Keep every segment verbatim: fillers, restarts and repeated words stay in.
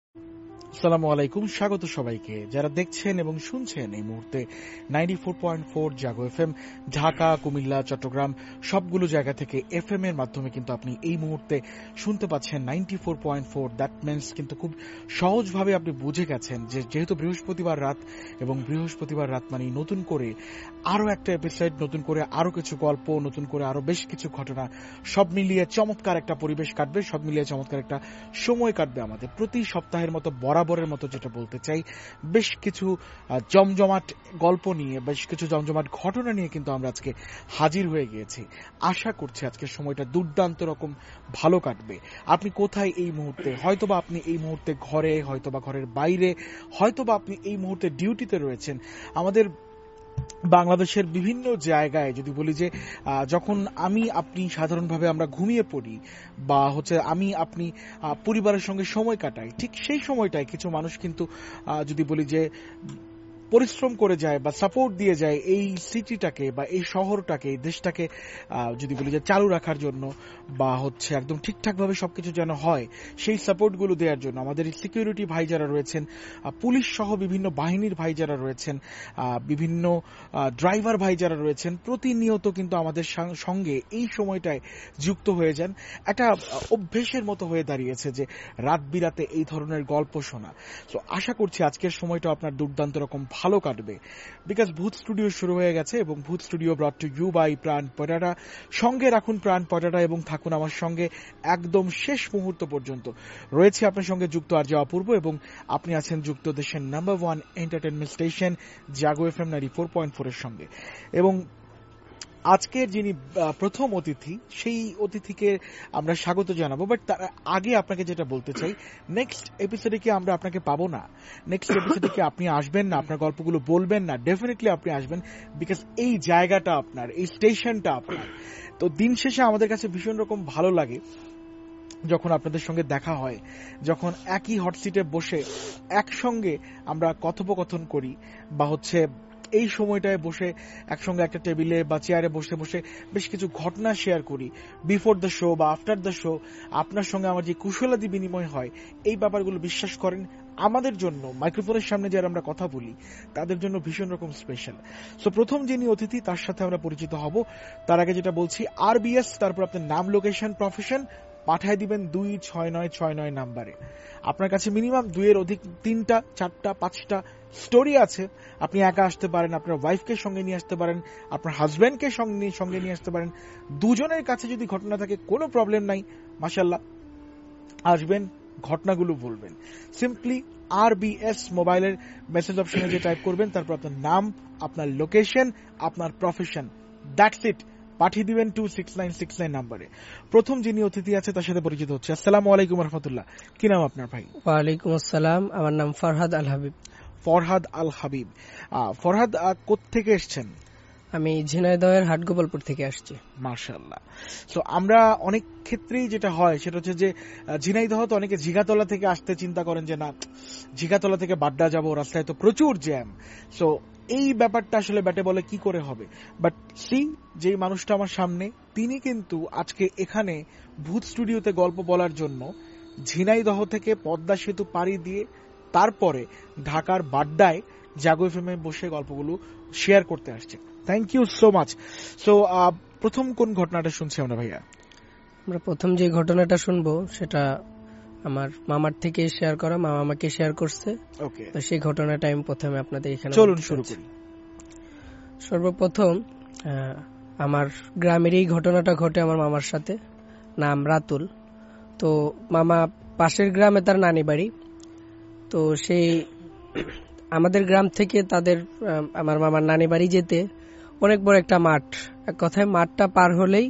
আসসালামু আলাইকুম, স্বাগত সবাইকে যারা দেখছেন এবং শুনছেন এই মুহূর্তে ninety four point four Jago FM Dhaka, Comilla, Chittagong সবগুলো জায়গা থেকে এফএম এর মাধ্যমে কিন্তু আপনি এই মুহূর্তে শুনতে পাচ্ছেন ninety four point four. That means কিন্তু খুব সহজভাবে আপনি বুঝে গেছেন যে যেহেতু বৃহস্পতিবার রাত এবং বৃহস্পতিবার রাত মানে নতুন করে আরো একটা এপিসোড, নতুন করে আরো কিছু গল্প, নতুন করে আরো বেশ কিছু ঘটনা, সব মিলিয়ে চমৎকার একটা পরিবেশ কাটবে, সব মিলিয়ে চমৎকার একটা সময় কাটবে আমাদের। প্রতি সপ্তাহের মতো বরাবরের মতো যেটা বলতে চাই, বেশ কিছু জমজমাট গল্প নিয়ে, বেশ কিছু জমজমাট ঘটনা নিয়ে কিন্তু আমরা আজকে হাজির হয়ে গিয়েছি। আশা করছি আজকের সময়টা দুর্দান্ত রকম ভালো কাটবে। আপনি কোথায় এই মুহূর্তে, হয়তোবা আপনি এই মুহূর্তে ঘরে, হয়তোবা ঘরের বাইরে, হয়তোবা আপনি এই মুহূর্তে ডিউটিতে রয়েছেন। আমাদের বাংলাদেশের বিভিন্ন জায়গায় যদি বলি যে যখন আমি আপনি সাধারণভাবে আমরা ঘুমিয়ে পড়ি বা হচ্ছে আমি আপনি পরিবারের সঙ্গে সময় কাটাই, ঠিক সেই সময়টায় কিছু মানুষ কিন্তু যদি বলি যে পরিশ্রম করে যায় বা সাপোর্ট দিয়ে যায় এই সিটিটাকে বা এই শহরটাকে, এই দেশটাকে যদি বলি যে চালু রাখার জন্য বা হচ্ছে একদম ঠিকঠাকভাবে সবকিছু যেন হয় সেই সাপোর্টগুলো দেওয়ার জন্য। আমাদের সিকিউরিটি ভাই যারা রয়েছেন, পুলিশ সহ বিভিন্ন বাহিনীর ভাই যারা রয়েছেন, বিভিন্ন ড্রাইভার ভাই যারা রয়েছেন, প্রতিনিয়ত কিন্তু আমাদের সঙ্গে এই সময়টায় যুক্ত হয়ে যান। একটা অভ্যেসের মতো হয়ে দাঁড়িয়েছে যে রাত বিরাতে এই ধরনের গল্প শোনা। তো আশা করছি আজকের সময়টা আপনার দুর্দান্ত রকম ভালো কাটবে, বিকজ ভূত স্টুডিও শুরু হয়ে গেছে এবং Bhoot studio brought to you by Pran Potata. সঙ্গে রাখুন প্রাণ পটাটা এবং থাকুন আমার সঙ্গে একদম শেষ মুহূর্ত পর্যন্ত। রয়েছে আপনার সঙ্গে যুক্ত আর যে অপূর্ব, এবং আপনি আছেন যুক্ত দেশের number one entertainment station Jago F M ninety four point four এর সঙ্গে। এবং আজকের যিনি প্রথম অতিথি, সেই অতিথিকে আমরা স্বাগত জানাবো। বাট তার আগে আপনাকে যেটা বলতে চাই, নেক্সট এপিসোডে কি আমরা আপনাকে পাবো না? নেক্সট এপিসোডে কি আপনি আসবেন না? আপনার গল্পগুলো বলবেন না? ডেফিনেটলি আপনি আসবেন, বিকজ এই জায়গাটা আপনার, এই স্টেশনটা আপনার। তো দিন শেষে আমাদের কাছে ভীষণ রকম ভালো লাগে যখন আপনাদের সঙ্গে দেখা হয়, যখন একই হট সিটে বসে একসঙ্গে আমরা কথোপকথন করি বা হচ্ছে এই সময়টায় বসে একসঙ্গে একটা টেবিলে বা চেয়ারে বসে বসে বেশ কিছু ঘটনা শেয়ার করি বিফোর দ্য শো বা আফটার দ্য শো। আপনার সঙ্গে আমার যে কুশলাদি বিনিময় হয়, এই ব্যাপারগুলো বিশ্বাস করেন আমাদের জন্য, মাইক্রোফোনের সামনে যারা আমরা কথা বলি তাদের জন্য ভীষণ রকম স্পেশাল। সো প্রথম যিনি অতিথি তার সাথে আমরা পরিচিত হব। তার আগে যেটা বলছি, আরবিএস, তারপর আপনার নাম, লোকেশন, প্রফেশন পাঠায় দিবেন দুই ছয় নয় ছয় নয় নাম্বারে। আপনার কাছে মিনিমাম দুইয়ের অধিক তিনটা, চারটা, পাঁচটা স্টোরি আছে। আপনি একা আসতে পারেন, আপনার ওয়াইফকে সঙ্গে নিয়ে আসতে পারেন, আপনার হাজব্যান্ডকে সঙ্গে নিয়ে আসতে পারেন। দুজনের কাছে যদি ঘটনা থাকে কোনো প্রবলেম নাই, মাশাআল্লাহ, আসবেন, ঘটনাগুলো বলবেন। সিম্পলি আরবিএস মোবাইলের মেসেজ অপশনে যে টাইপ করবেন, তারপর আপনার নাম, আপনার লোকেশন, আপনার প্রফেশন, দ্যাটস ইট, পাঠিয়ে দিবেন two six nine six nine নাম্বারে। প্রথম যিনি অতিথি আছে তার সাথে পরিচিত হচ্ছে। আসসালামু আলাইকুম রহমতুল্লাহ। কি নাম আপনার ভাই? ওয়ালাইকুম আসসালাম, আমার নাম ফরহাদ আল হাবিব। ফরহাদ আল হাবিব। ফরহাদ কোত্থেকে এসছেন? আমি ঝিনাইদহের হাটগোপালপুর থেকে আসছি। মাশাআল্লাহ। সো আমরা অনেক ক্ষেত্রেই যেটা হয় সেটা হচ্ছে যে ঝিনাইদহ তো অনেকে ঝিগাতলা থেকে আসতে চিন্তা করেন যে না, ঝিগাতলা থেকে বাড্ডা যাব, রাস্তায় তো প্রচুর জ্যাম। সো এই ব্যাপারটা আসলে ব্যাটে বলে কি করে হবে। বাট সি, যেই মানুষটা আমার সামনে, তিনি কিন্তু আজকে এখানে ভূত স্টুডিওতে গল্প বলার জন্য ঝিনাইদহ থেকে পদ্মা সেতু পাড়ি দিয়ে তারপরে ঢাকার বাড্ডায় জাগো এফএমে বসে গল্পগুলো শেয়ার করতে আসছে। Thank you so much. So প্রথম কোন ঘটনাটা শুনছি আমরা ভাইয়া? আমরা প্রথম যে ঘটনাটা শুনবো সেটা আমার মামার থেকে শেয়ার করা, মামা আমাকে শেয়ার করছে। ওকে, তো সেই ঘটনাটা আমি প্রথমে আপনাদের এখানে চলুন শুরু করি। সর্বপ্রথম আমার গ্রামের এই ঘটনাটা ঘটে আমার মামার সাথে, নাম রাতুল। তো মামা পাশের গ্রামে তার নানি বাড়ি। তো সেই আমাদের গ্রাম থেকে তাদের আমার মামার নানি বাড়ি যেতে অনেক বড় একটা মাঠ, এক কথায় মাঠটা পার হলেই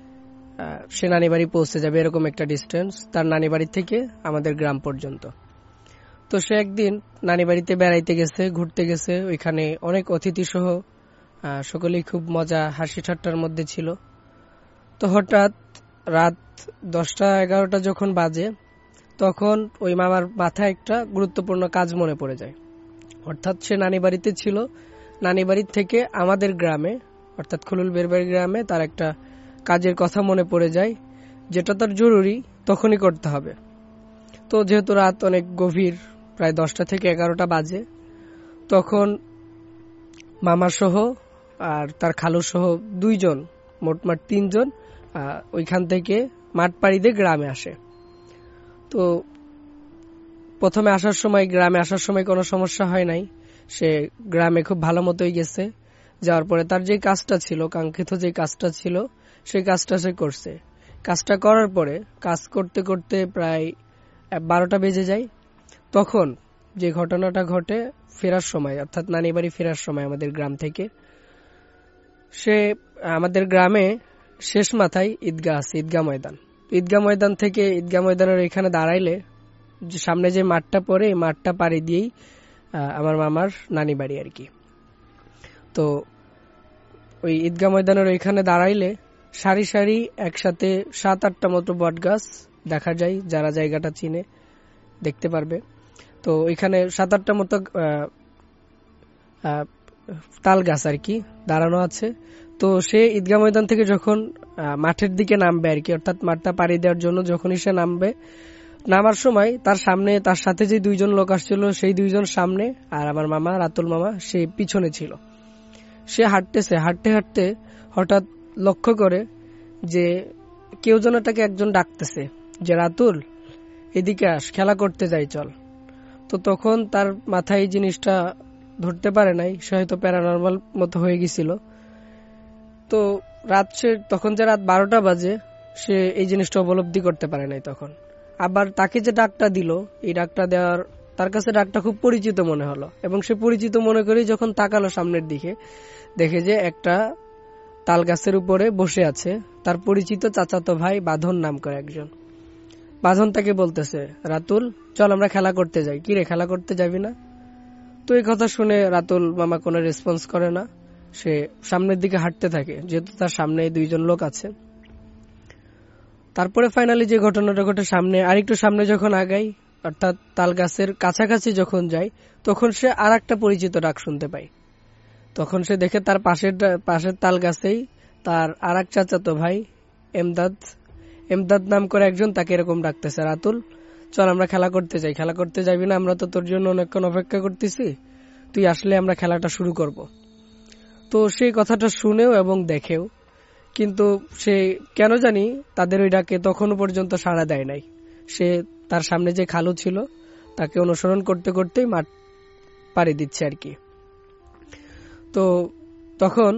সে নানি বাড়ি পৌঁছে যাবে, এরকম একটা ডিস্টেন্স তার নানি বাড়ি থেকে আমাদের গ্রাম পর্যন্ত। তো সে একদিন নানি বাড়িতে বেড়াইতে গেছে, ঘুরতে গেছে, ওইখানে অনেক অতিথি সহ সকলেই খুব মজা হাসি ঠাট্টার মধ্যে ছিল। তো হঠাৎ রাত দশটা এগারোটা যখন বাজে, তখন ওই মামার মাথায় একটা গুরুত্বপূর্ণ কাজ মনে পড়ে যায়। অর্থাৎ সে নানি বাড়িতে ছিল, নানি বাড়ির থেকে আমাদের গ্রামে অর্থাৎ খুলুল বেরবাড়ি গ্রামে তার একটা কাজের কথা মনে পড়ে যায়, যেটা তার জরুরি, তখনই করতে হবে। তো যেহেতু রাত অনেক গভীর, প্রায় দশটা থেকে এগারোটা বাজে, তখন মামা সহ আর তার খালু সহ দুইজন, মোটমাট তিনজন ওইখান থেকে মাঠ পাড়ি দিয়ে গ্রামে আসে। তো প্রথমে আসার সময় গ্রামে আসার সময় কোনো সমস্যা হয় নাই, সে গ্রামে খুব ভালো মতোই গেছে। যাওয়ার পরে তার যে কাজটা ছিল, কাঙ্ক্ষিত যে কাজটা ছিল, সেই কাজটা সে করছে। কাজটা করার পরে কাজ করতে করতে প্রায় বারোটা বেজে যায়। তখন যে ঘটনাটা ঘটে ফেরার সময়, অর্থাৎ নানি বাড়ি ফেরার সময় আমাদের গ্রাম থেকে, সে আমাদের গ্রামে শেষ মাথায় ঈদগাহ আছে, ঈদগাহ ময়দান। ঈদগাহ ময়দান থেকে ঈদগাহ ময়দানের এখানে দাঁড়াইলে সামনে যে মাঠটা পড়ে, এই মাঠটা পাড়ি দিয়েই আমার মামার নানি বাড়ি আর কি। তো ওই ঈদগাহ ময়দানের ওইখানে দাঁড়াইলে সারি সারি একসাথে সাত আটটা মতো বট গাছ দেখা যায়, যারা জায়গাটা চিনে দেখতে পারবে। তো ওইখানে সাত আটটা মতো তাল গাছ আর কি দাঁড়ানো আছে। তো সে ঈদগাহ ময়দান থেকে যখন মাঠের দিকে নামবে আর কি, অর্থাৎ মাঠটা পাড়ি দেওয়ার জন্য যখনই সে নামবে, নামার সময় তার সামনে তার সাথে যে দুইজন লোক আসছিল, সেই দুইজন সামনে আর আমার মামা রাতুল মামা সে পিছনে ছিল। সে হাঁটতেছে, হাঁটতে হাঁটতে হঠাৎ লক্ষ্য করে যে কেউ যেন তাকে একজন ডাকতেছে যে রাতুল এদিকে আস, খেলা করতে যাই চল। তো তখন তার মাথায় এই জিনিসটা ধরতে পারে নাই, সে হয়তো প্যারানর্মাল মতো হয়ে গেছিল। তো রাত সে তখন যে রাত বারোটা বাজে, সে এই জিনিসটা উপলব্ধি করতে পারে নাই। তখন আবার তাকে যে ডাকটা দিল, এই ডাকটা দেওয়ার তার কাছে ডাকটা খুব পরিচিত মনে হলো, এবং সে পরিচিত মনে করেই যখন তাকালো সামনের দিকে, দেখে যে একটা তাল গাছের উপরে বসে আছে তার পরিচিত চাচাতো ভাই বাঁধন নাম করে একজন। বাঁধন তাকে বলতেছে, রাতুল চল আমরা খেলা করতে যাই। কি রে, খেলা করতে যাবি না? তো এই কথা শুনে রাতুল মামা কোনো রেসপন্স করে না, সে সামনের দিকে হাঁটতে থাকে, যেহেতু তার সামনে দুইজন লোক আছে। তারপরে ফাইনালি যে ঘটনাটা ঘটে, সামনে আরেকটু সামনে যখন আগাই, অর্থাৎ তাল গাছের কাছাকাছি যখন যায়, তখন সে আর একটা পরিচিত ডাক শুনতে পায়। তখন সে দেখে তার পাশের পাশের তাল গাছেই তার আর এক চাচাতো ভাই এমদাদ এমদাদ নাম করে একজন তাকে এরকম ডাকতেছে, রাতুল চল আমরা খেলা করতে যাই। খেলা করতে যাবি না? আমরা তো তোর জন্য অনেকক্ষণ অপেক্ষা করতেছি, তুই আসলে আমরা খেলাটা শুরু করব। তো সেই কথাটা শুনেও এবং দেখেও, কিন্তু সে কেন জানি তাদের ওই ডাকে তখনও পর্যন্ত সাড়া দেয় নাই। সে তার সামনে যে খালু ছিল তাকে অনুসরণ করতে করতেই মাঠ পাড়ি দিচ্ছে আর কি। তো তখন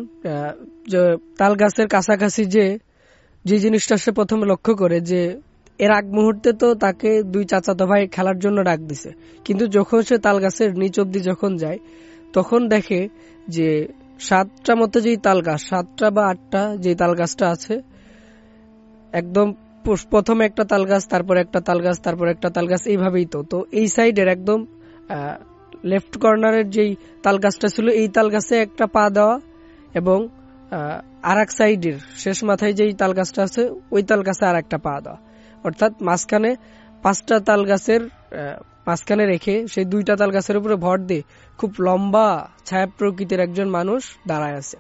তাল গাছের কাছাকাছি যে যে জিনিসটা সে প্রথমে লক্ষ্য করে, যে এর আগ মুহূর্তে তো তাকে দুই চাচাতো ভাই খেলার জন্য ডাক দিছে, কিন্তু যখন সে তাল গাছের নিচ অব্দি যখন যায়, তখন দেখে যে সাতটা মতো যেই তাল গাছ, সাতটা বা আটটা যে তাল গাছটা আছে, একদম প্রথমে একটা তাল গাছ, তারপর একটা তাল গাছ, তারপর একটা তাল গাছ, এইভাবেই। তো তো এই সাইডের একদম লেফট কর্নারের যেই তাল গাছটা ছিল, এই তাল গাছে একটা পা দেওয়া, এবং আর এক সাইডের শেষ মাথায় যেই তাল গাছটা আছে, ওই তাল গাছে আর একটা পা দেওয়া, অর্থাৎ মাঝখানে পাঁচটা তাল গাছের মাঝখানে রেখে সেই দুইটা তাল গাছের উপরে ভর দিয়ে খুব লম্বা ছায়া প্রকৃতির একজন মানুষ দাঁড়ায় আছে।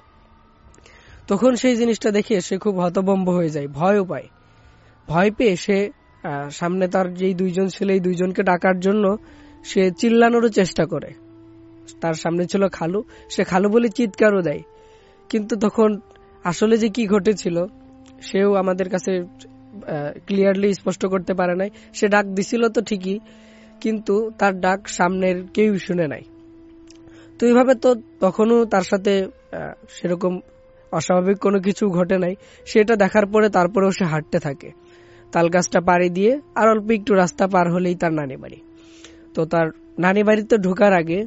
তখন সেই জিনিসটা দেখে সে খুব হতভম্ব হয়ে যায়, ভয়ও পায়। ভয় পেয়ে সে সামনে তার যেই দুইজন ছিল, এই দুইজনকে ডাকার জন্য সে চিল্লানোরও চেষ্টা করে। তার সামনে ছিল খালু, সে খালু বলে চিৎকারও দেয়, কিন্তু তখন আসলে যে কি ঘটেছিল সেও আমাদের কাছে ক্লিয়ারলি স্পষ্ট করতে পারে নাই। সে ডাক দিছিল তো ঠিকই, কিন্তু তার ডাক সামনের কেউ শুনে নাই। তো এইভাবে তো তখনও তার সাথে সেরকম অস্বাভাবিক কোনো কিছু ঘটে নাই। সেটা দেখার পরে তারপরেও সে হাঁটতে থাকে তাল গাছটা পাড়ি দিয়ে। আর অল্প একটু রাস্তা পার হলেই তার নানি বাড়ি। তো তার নানি বাড়িতে ঢোকার আগে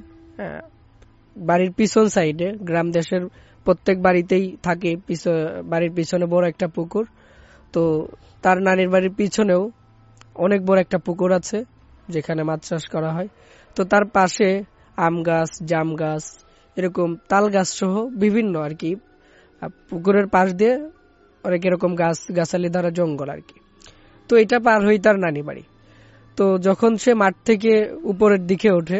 বাড়ির পিছন সাইডে, গ্রাম দেশের প্রত্যেক বাড়িতেই থাকে বাড়ির পিছনে বড় একটা পুকুর। তো তার নানির বাড়ির পিছনেও অনেক বড় একটা পুকুর আছে যেখানে মাছ চাষ করা হয়। তো তার পাশে আম গাছ, জাম গাছ, এরকম তাল গাছ সহ বিভিন্ন আর কি, পুকুরের পাশ দিয়ে অনেক এরকম গাছ গাছালি দ্বারা জঙ্গল আর কি। তো এটা পার হই তার নানি বাড়ি। তো যখন সে মাঠ থেকে উপরের দিকে ওঠে,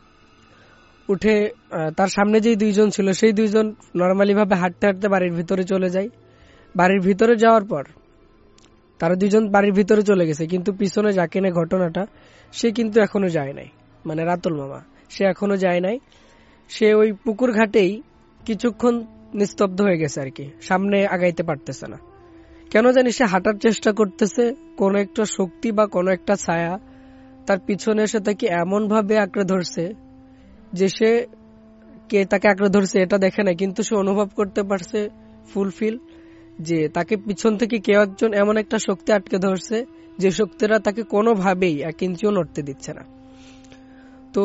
উঠে তার সামনে যেই দুইজন ছিল, সেই দুইজন নর্মালি ভাবে হাঁটতে হাঁটতে বাড়ির ভিতরে চলে যায়। বাড়ির ভিতরে যাওয়ার পর তারা দুইজন বাড়ির ভিতরে চলে গেছে, কিন্তু পিছনে যাকে নিয়ে ঘটনাটা সে কিন্তু এখনো যায় নাই, মানে রাতুল মামা সে এখনো যায় নাই। সে ওই পুকুর ঘাটেই কিছুক্ষণ নিস্তব্ধ হয়ে গেছে আর কি, সামনে আগাইতে পারতেছে না। কেন জানি সে হাঁটার চেষ্টা করতেছে, কোন একটা শক্তি বা কোন একটা ছায়া তার পিছনে এসে তাকে এমন ভাবে আঁকড়ে ধরছে যে সে কে তাকে আঁকড়ে ধরছে এটা দেখে না, কিন্তু সে অনুভব করতে পারছে ফুলফিল যে তাকে পিছন থেকে কেউ একজন এমন একটা শক্তি আটকে ধরছে যে শক্তিরা তাকে কোনোভাবেই এক ইঞ্চিও নড়তে দিচ্ছে না। তো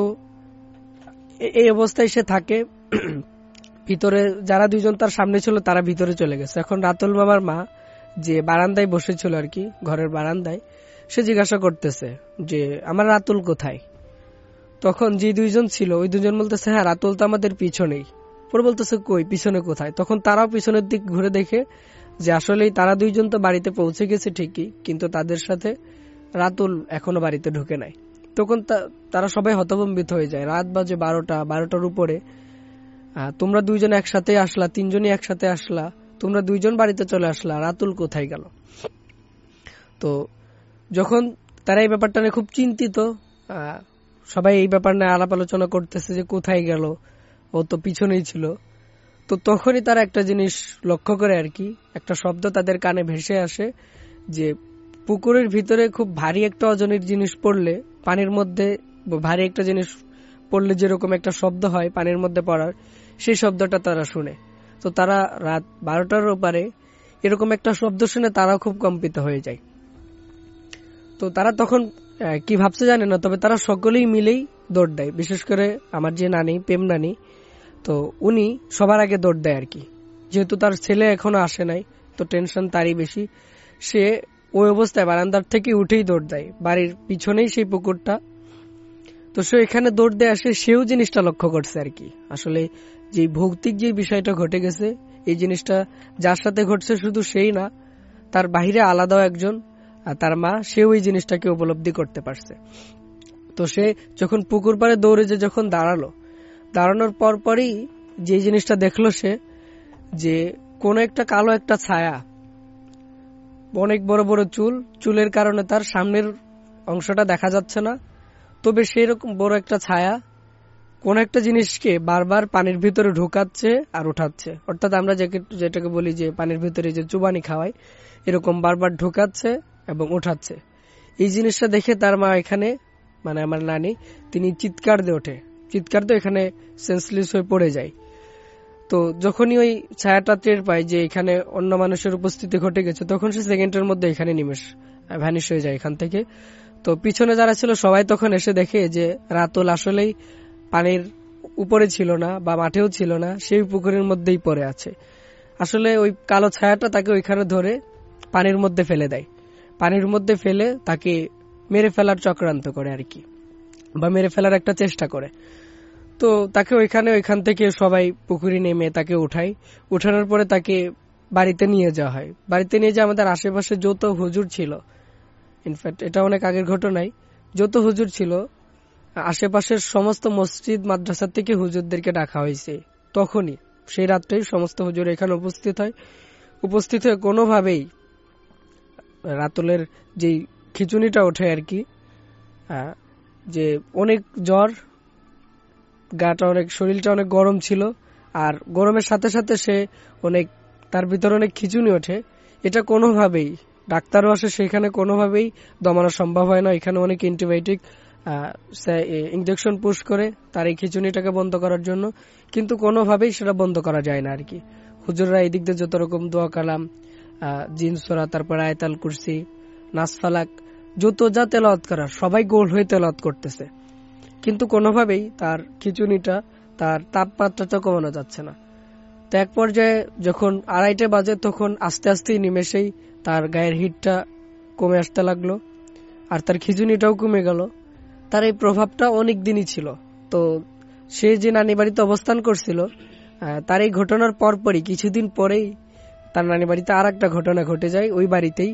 এই অবস্থায় সে থাকে। ভিতরে যারা দুইজন তার সামনে ছিল তারা ভিতরে চলে গেছে। এখন রাতুল মামার মা যে বারান্দায় বসেছিল আর কি, ঘরের বারান্দায়, সে জিজ্ঞাসা করতেছে যে আমার রাতুল কোথায়। তখন যে দুইজন ছিল ওই দুজন বলতেছে হ্যাঁ রাতুল তো আমাদের পিছনেই। পরে বলতেছে কই, পিছনে কোথায়? তখন তারাও পিছনের দিক ঘুরে দেখে যে আসলেই তারা দুইজন তো বাড়িতে পৌঁছে গেছে ঠিকই, কিন্তু তাদের সাথে রাতুল এখনো বাড়িতে ঢুকে নাই। তখন তারা সবাই হতভম্বিত হয়ে যায়। রাত বাজে বারোটা, বারোটার উপরে। তোমরা দুইজন একসাথে আসলা, তিনজনই একসাথে আসলা, তোমরা দুইজন বাড়িতে চলে আসলা, রাতুল কোথায় গেল? তো যখন তারা এই ব্যাপারটা নিয়ে খুব চিন্তিত, সবাই এই ব্যাপার নিয়ে আলাপ আলোচনা করতেছে যে কোথায় গেল, ও তো পিছনেই ছিল। তো তখনই তারা একটা জিনিস লক্ষ্য করে আর কি, একটা শব্দ তাদের কানে ভেসে আসে যে পুকুরের ভিতরে খুব ভারী একটা ওজনের জিনিস পড়লে, পানির মধ্যে ভারী একটা জিনিস পড়লে যেরকম একটা শব্দ হয় পানির মধ্যে পড়ার, সেই শব্দটা তারা শুনে। তো তারা রাত বারোটার ওপারে এরকম একটা শব্দ শুনে তারা খুব কম্পিত হয়ে যায়। তো তারা তখন কি ভাবছে জানে না, তবে তারা সকলেই মিলেই দৌড় দেয়। বিশেষ করে আমার যে নানি, প্রেম নানি, তো উনি সবার আগে দৌড় দেয় আর কি। যেহেতু তার ছেলে এখনো আসে নাই, তো টেনশন তারই বেশি। সে ওই অবস্থায় বারান্দার থেকে উঠেই দৌড় দেয়, বাড়ির পিছনেই সেই পুকুরটা। তো সে এখানে দৌড় দিয়ে আসে, সেও জিনিসটা লক্ষ্য করছে আর কি। আসলে যে ভৌতিক যে বিষয়টা ঘটে গেছে, এই জিনিসটা যার সাথে ঘটছে শুধু সেই না, তার বাহিরে আলাদাও একজন, আর তার মা, সেও এই জিনিসটাকে উপলব্ধি করতে পারছে। তো সে যখন পুকুর পাড়ে দৌড়ে যে যখন দাঁড়ালো, দাঁড়ানোর পর পরই যে জিনিসটা দেখলো সে, যে কোন একটা কালো একটা ছায়া, অনেক বড় বড় চুল, চুলের কারণে তার সামনের অংশটা দেখা যাচ্ছে না, তবে সেরকম বড় একটা ছায়া কোন একটা জিনিসকে বারবার পানির ভিতরে ঢোকাচ্ছে আর উঠাচ্ছে। অর্থাৎ আমরা যেটাকে বলি যে পানির ভিতরে যে চুবানি খাওয়াই, এরকম বারবার ঢোকাচ্ছে এবং উঠাচ্ছে। এই জিনিসটা দেখে তার মা এখানে, মানে আমার নানি, তিনি চিৎকার দিয়ে ওঠে। চিৎকার দিয়ে এখানে সেন্সলেস হয়ে পড়ে যায়। তো যখনই ওই ছায়াটা টের পায় যে এখানে অন্য মানুষের উপস্থিতি ঘটে গেছে, তখন সে সেকেন্ডের মধ্যে এখানে নিমেষ ভ্যানিশ হয়ে যায় এখান থেকে। তো পিছনে যারা ছিল সবাই তখন এসে দেখে যে রাতুল আসলেই পানির উপরে ছিল না বা মাঠেও ছিল না, সেই পুকুরের মধ্যেই পড়ে আছে। আসলে ওই কালো ছায়াটা তাকে ওইখানে ধরে পানির মধ্যে ফেলে দেয়। পানির মধ্যে ফেলে তাকে মেরে ফেলার চক্রান্ত করে আর কি, বা মেরে ফেলার একটা চেষ্টা করে। তো তাকে ওইখানে ওইখান থেকে সবাই পুকুরে নেমে তাকে উঠায়। উঠানোর পরে তাকে বাড়িতে নিয়ে যাওয়া হয়। বাড়িতে নিয়ে যে আমাদের আশেপাশে যত হুজুর ছিল, ইনফ্যাক্ট এটা অনেক আগের ঘটনায়, যত হুজুর ছিল আশেপাশের সমস্ত মসজিদ মাদ্রাসা থেকে হুজুরদেরকে ডাকা হয়েছে। তখনই সেই রাত্রেই সমস্ত হুজুর এখানে উপস্থিত হয়। উপস্থিত হয়ে কোনোভাবেই রাতুলের যে খিচুনিটা ওঠে আর কি, যে অনেক জ্বর, গাটা অনেক, শরীরটা অনেক গরম ছিল, আর গরমের সাথে সাথে সে অনেক, তার ভিতরে অনেক খিচুনি ওঠে। এটা কোনোভাবেই, ডাক্তারও আসে সেখানে, কোনোভাবেই দমানো সম্ভব হয় না। এখানে অনেক অ্যান্টিবায়োটিক ইনজেকশন পুশ করে তার এই খিচুনিটাকে বন্ধ করার জন্য, কিন্তু কোনোভাবেই সেটা বন্ধ করা যায় না আর কি। হুজুররা এই দিক দিয়ে যত রকম দোয়া কালাম, জিন সূরা, তারপর আয়াতুল কুরসি, নাস ফালাক, যত যা তেলাওয়াত করা সবাই গোল হয়ে তেলাওয়াত করতেছে, কিন্তু কোনোভাবেই তার খিচুনিটা, তার তাপমাত্রাটা কমানো যাচ্ছে না। তো এক পর্যায়ে যখন আড়াইটে বাজে, তখন আস্তে আস্তে নিমেষেই তার গায়ের হিটটা কমে আসতে লাগলো, আর তার খিচুনিটাও কমে গেল। তার এই প্রভাবটা অনেক দিনই ছিল। তো সে যে নানি বাড়িতে অবস্থান করছিল, তার এই ঘটনার পরপরই কিছুদিন পরেই তার নানি বাড়িতে আর একটা ঘটনা ঘটে যায়। ওই বাড়িতেই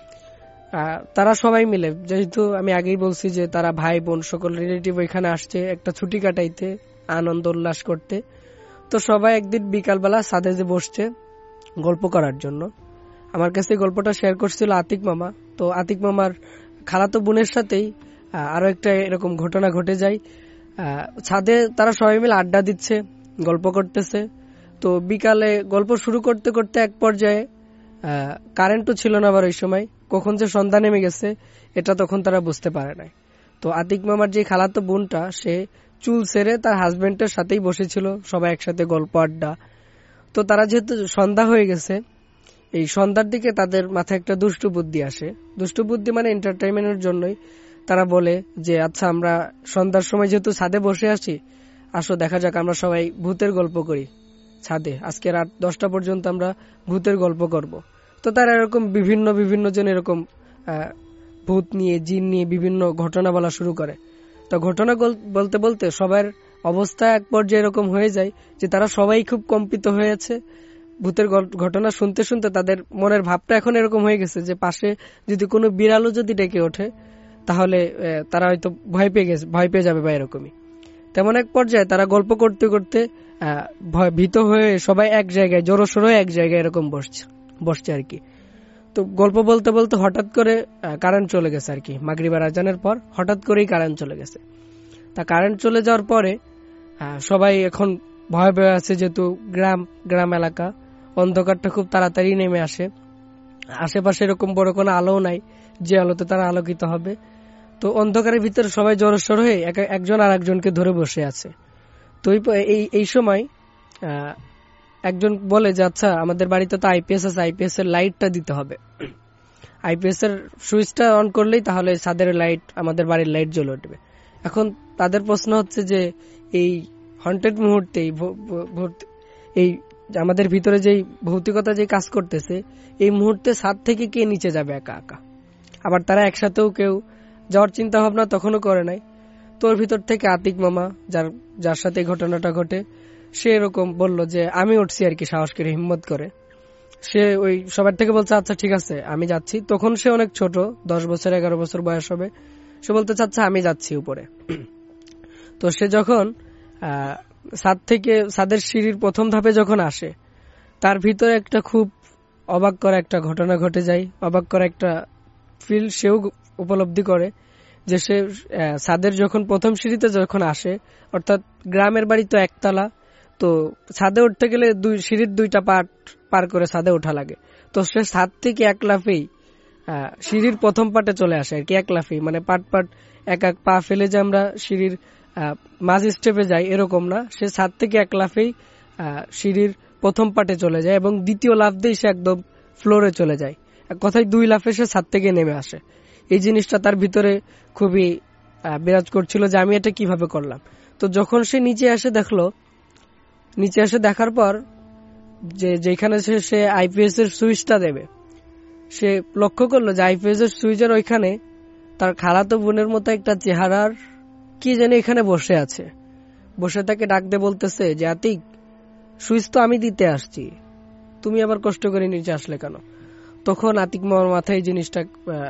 তারা সবাই মিলে, যেহেতু আমি আগেই বলছি যে তারা ভাই বোন সকল রিলেটিভ ওইখানে আসছে একটা ছুটি কাটাইতে, আনন্দ উল্লাস করতে। তো সবাই একদিন বিকালবেলা ছাদে যে বসছে গল্প করার জন্য, আমার কাছে গল্পটা শেয়ার করছিল আতিক মামা। তো আতিক মামার খালাতো বোনের সাথেই আরো একটা এরকম ঘটনা ঘটে যায়। ছাদে তারা সবাই মিলে আড্ডা দিচ্ছে, গল্প করতেছে। তো বিকালে গল্প শুরু করতে করতে এক পর্যায়ে কারেন্টও ছিল না আবার ওই সময়, কখন যে সন্ধ্যা নেমে গেছে এটা তখন তারা বুঝতে পারে নাই। তো আতিক মামার যে খালাতো বোনটা সে চুল ছেড়ে তার হাজবেন্ডের সাথেই বসেছিল, সবাই একসাথে গল্প আড্ডা। তো তারা যেহেতু সন্ধ্যা হয়ে গেছে, এই সন্ধ্যার দিকে তাদের মাথায় একটা দুষ্টু বুদ্ধি আসে। দুষ্টু বুদ্ধি মানে এন্টারটেইনমেন্টের জন্যই তারা বলে যে আচ্ছা আমরা সন্ধ্যার সময় যেহেতু ছাদে বসে আছি, আসো দেখা যাক আমরা সবাই ভূতের গল্প করি ছাদে, আজকে রাত দশটা পর্যন্ত আমরা ভূতের গল্প করব। তো তারা এরকম বিভিন্ন বিভিন্ন জন এরকম ভূত নিয়ে জিন নিয়ে বিভিন্ন ঘটনা বলা শুরু করে। তো ঘটনা বলতে বলতে সবার অবস্থা এক পর্যায়ে এরকম হয়ে যায় যে তারা সবাই খুব কম্পিত হয়েছে। ভূতের ঘটনা শুনতে শুনতে তাদের মনের ভাবটা এখন এরকম হয়ে গেছে যে পাশে যদি কোনো বিড়ালও যদি ডেকে ওঠে তাহলে তারা হয়তো ভয় পেয়ে গেছে, ভয় পেয়ে যাবে বা এরকমই। তেমন এক পর্যায়ে তারা গল্প করতে করতে ভীত হয়ে সবাই এক জায়গায় জড়ো সড়ো এক জায়গায় এরকম বসছে বসছে আর কি। তো গল্প বলতে বলতে হঠাৎ করে কারেন্ট চলে গেছে আর কি। মাগরিবের আজানের পর হঠাৎ করেই কারেন্ট চলে গেছে। তা কারেন্ট চলে যাওয়ার পরে সবাই এখন ভয় পেয়ে আছে, যেহেতু গ্রাম গ্রাম এলাকা, অন্ধকারটা খুব তাড়াতাড়ি নেমে আসে। আশেপাশে এরকম বড় কোনো আলো নাই যে আলোতে তারা আলোকিত হবে। তো অন্ধকারের ভিতরে সবাই জড়সড় হয়ে একজন আর একজনকে ধরে বসে আছে। তো এই এই সময় একজন বলে যে আচ্ছা আমাদের বাড়িতে তো আইপিএস আছে, আইপিএস এর লাইটটা দিতে হবে। আইপিএস এর সুইচটা অন করলেই তাহলে ছাদের লাইট, আমাদের বাড়ির লাইট জ্বলে উঠবে। এখন তাদের প্রশ্ন হচ্ছে যে এই হন্টেড মুহূর্তে এই আমাদের ভিতরে যেই ভৌতিকতা যে কাজ করতেছে, এই মুহূর্তে ছাদ থেকে কে নিচে যাবে একা একা? আবার তারা একসাথেও কেউ যাওয়ার চিন্তা ভাবনা তখনও করে নাই। তোর ভিতর থেকে আতিক মামা, যার যার সাথে ঘটনাটা ঘটে, সে এরকম বলল যে আমি উঠছি আর কি, সাহস করে হিম্মত করে। সে ওই সবার থেকে বলছে আচ্ছা ঠিক আছে আমি যাচ্ছি। তখন সে অনেক ছোট, দশ বছর এগারো বছর বয়স হবে। সে বলতে চাচ্ছে আমি যাচ্ছি উপরে। তো সে যখন আহ ছাদ থেকে ছাদের সিঁড়ির প্রথম ধাপে যখন আসে, তার ভিতরে একটা খুব অবাক করা একটা ঘটনা ঘটে যায়। অবাক করা একটা ফিল সেও উপলব্ধি করে যে সে ছাদের যখন প্রথম সিঁড়িতে যখন আসে, অর্থাৎ গ্রামের বাড়ি তো একতলা, তো ছাদে উঠতে গেলে দুই সিঁড়ির দুইটা পাট পার করে ছাদে ওঠা লাগে। তো সে ছাদ থেকে এক লাফেই সিঁড়ির প্রথম পাটে চলে আসে আর কি। এক লাফেই মানে পাট পাট এক এক পা ফেলে যে আমরা সিঁড়ির মাঝ স্টেপে যাই এরকম না, সে ছাদ থেকে এক লাফেই সিঁড়ির প্রথম পাটে চলে যায় এবং দ্বিতীয় লাফ দিয়ে সে একদম ফ্লোরে চলে যায়। এক কথায় দুই লাফে সে ছাদ থেকে নেমে আসে। এই জিনিসটা তার ভিতরে খুবই বিরাজ করছিল যে আমি এটা কিভাবে করলাম। তো যখন সে নিচে এসে দেখলো, নিচে এসে দেখার পর যে যেখানে সে আইপিএস এর সুইচটা দেবে, সে লক্ষ্য করলো যে আইপিএস এর সুইচের ওইখানে তার খালাতো বোনের মতো একটা চেহারার কি জানি এখানে বসে আছে। বসে তাকে ডাক দিয়ে বলতেছে যে আতিক, সুইচ তো আমি দিতে আসছি, তুমি আবার কষ্ট করে নিচে আসলে কেন? তখন আতিক মামার মাথায় জিনিসটা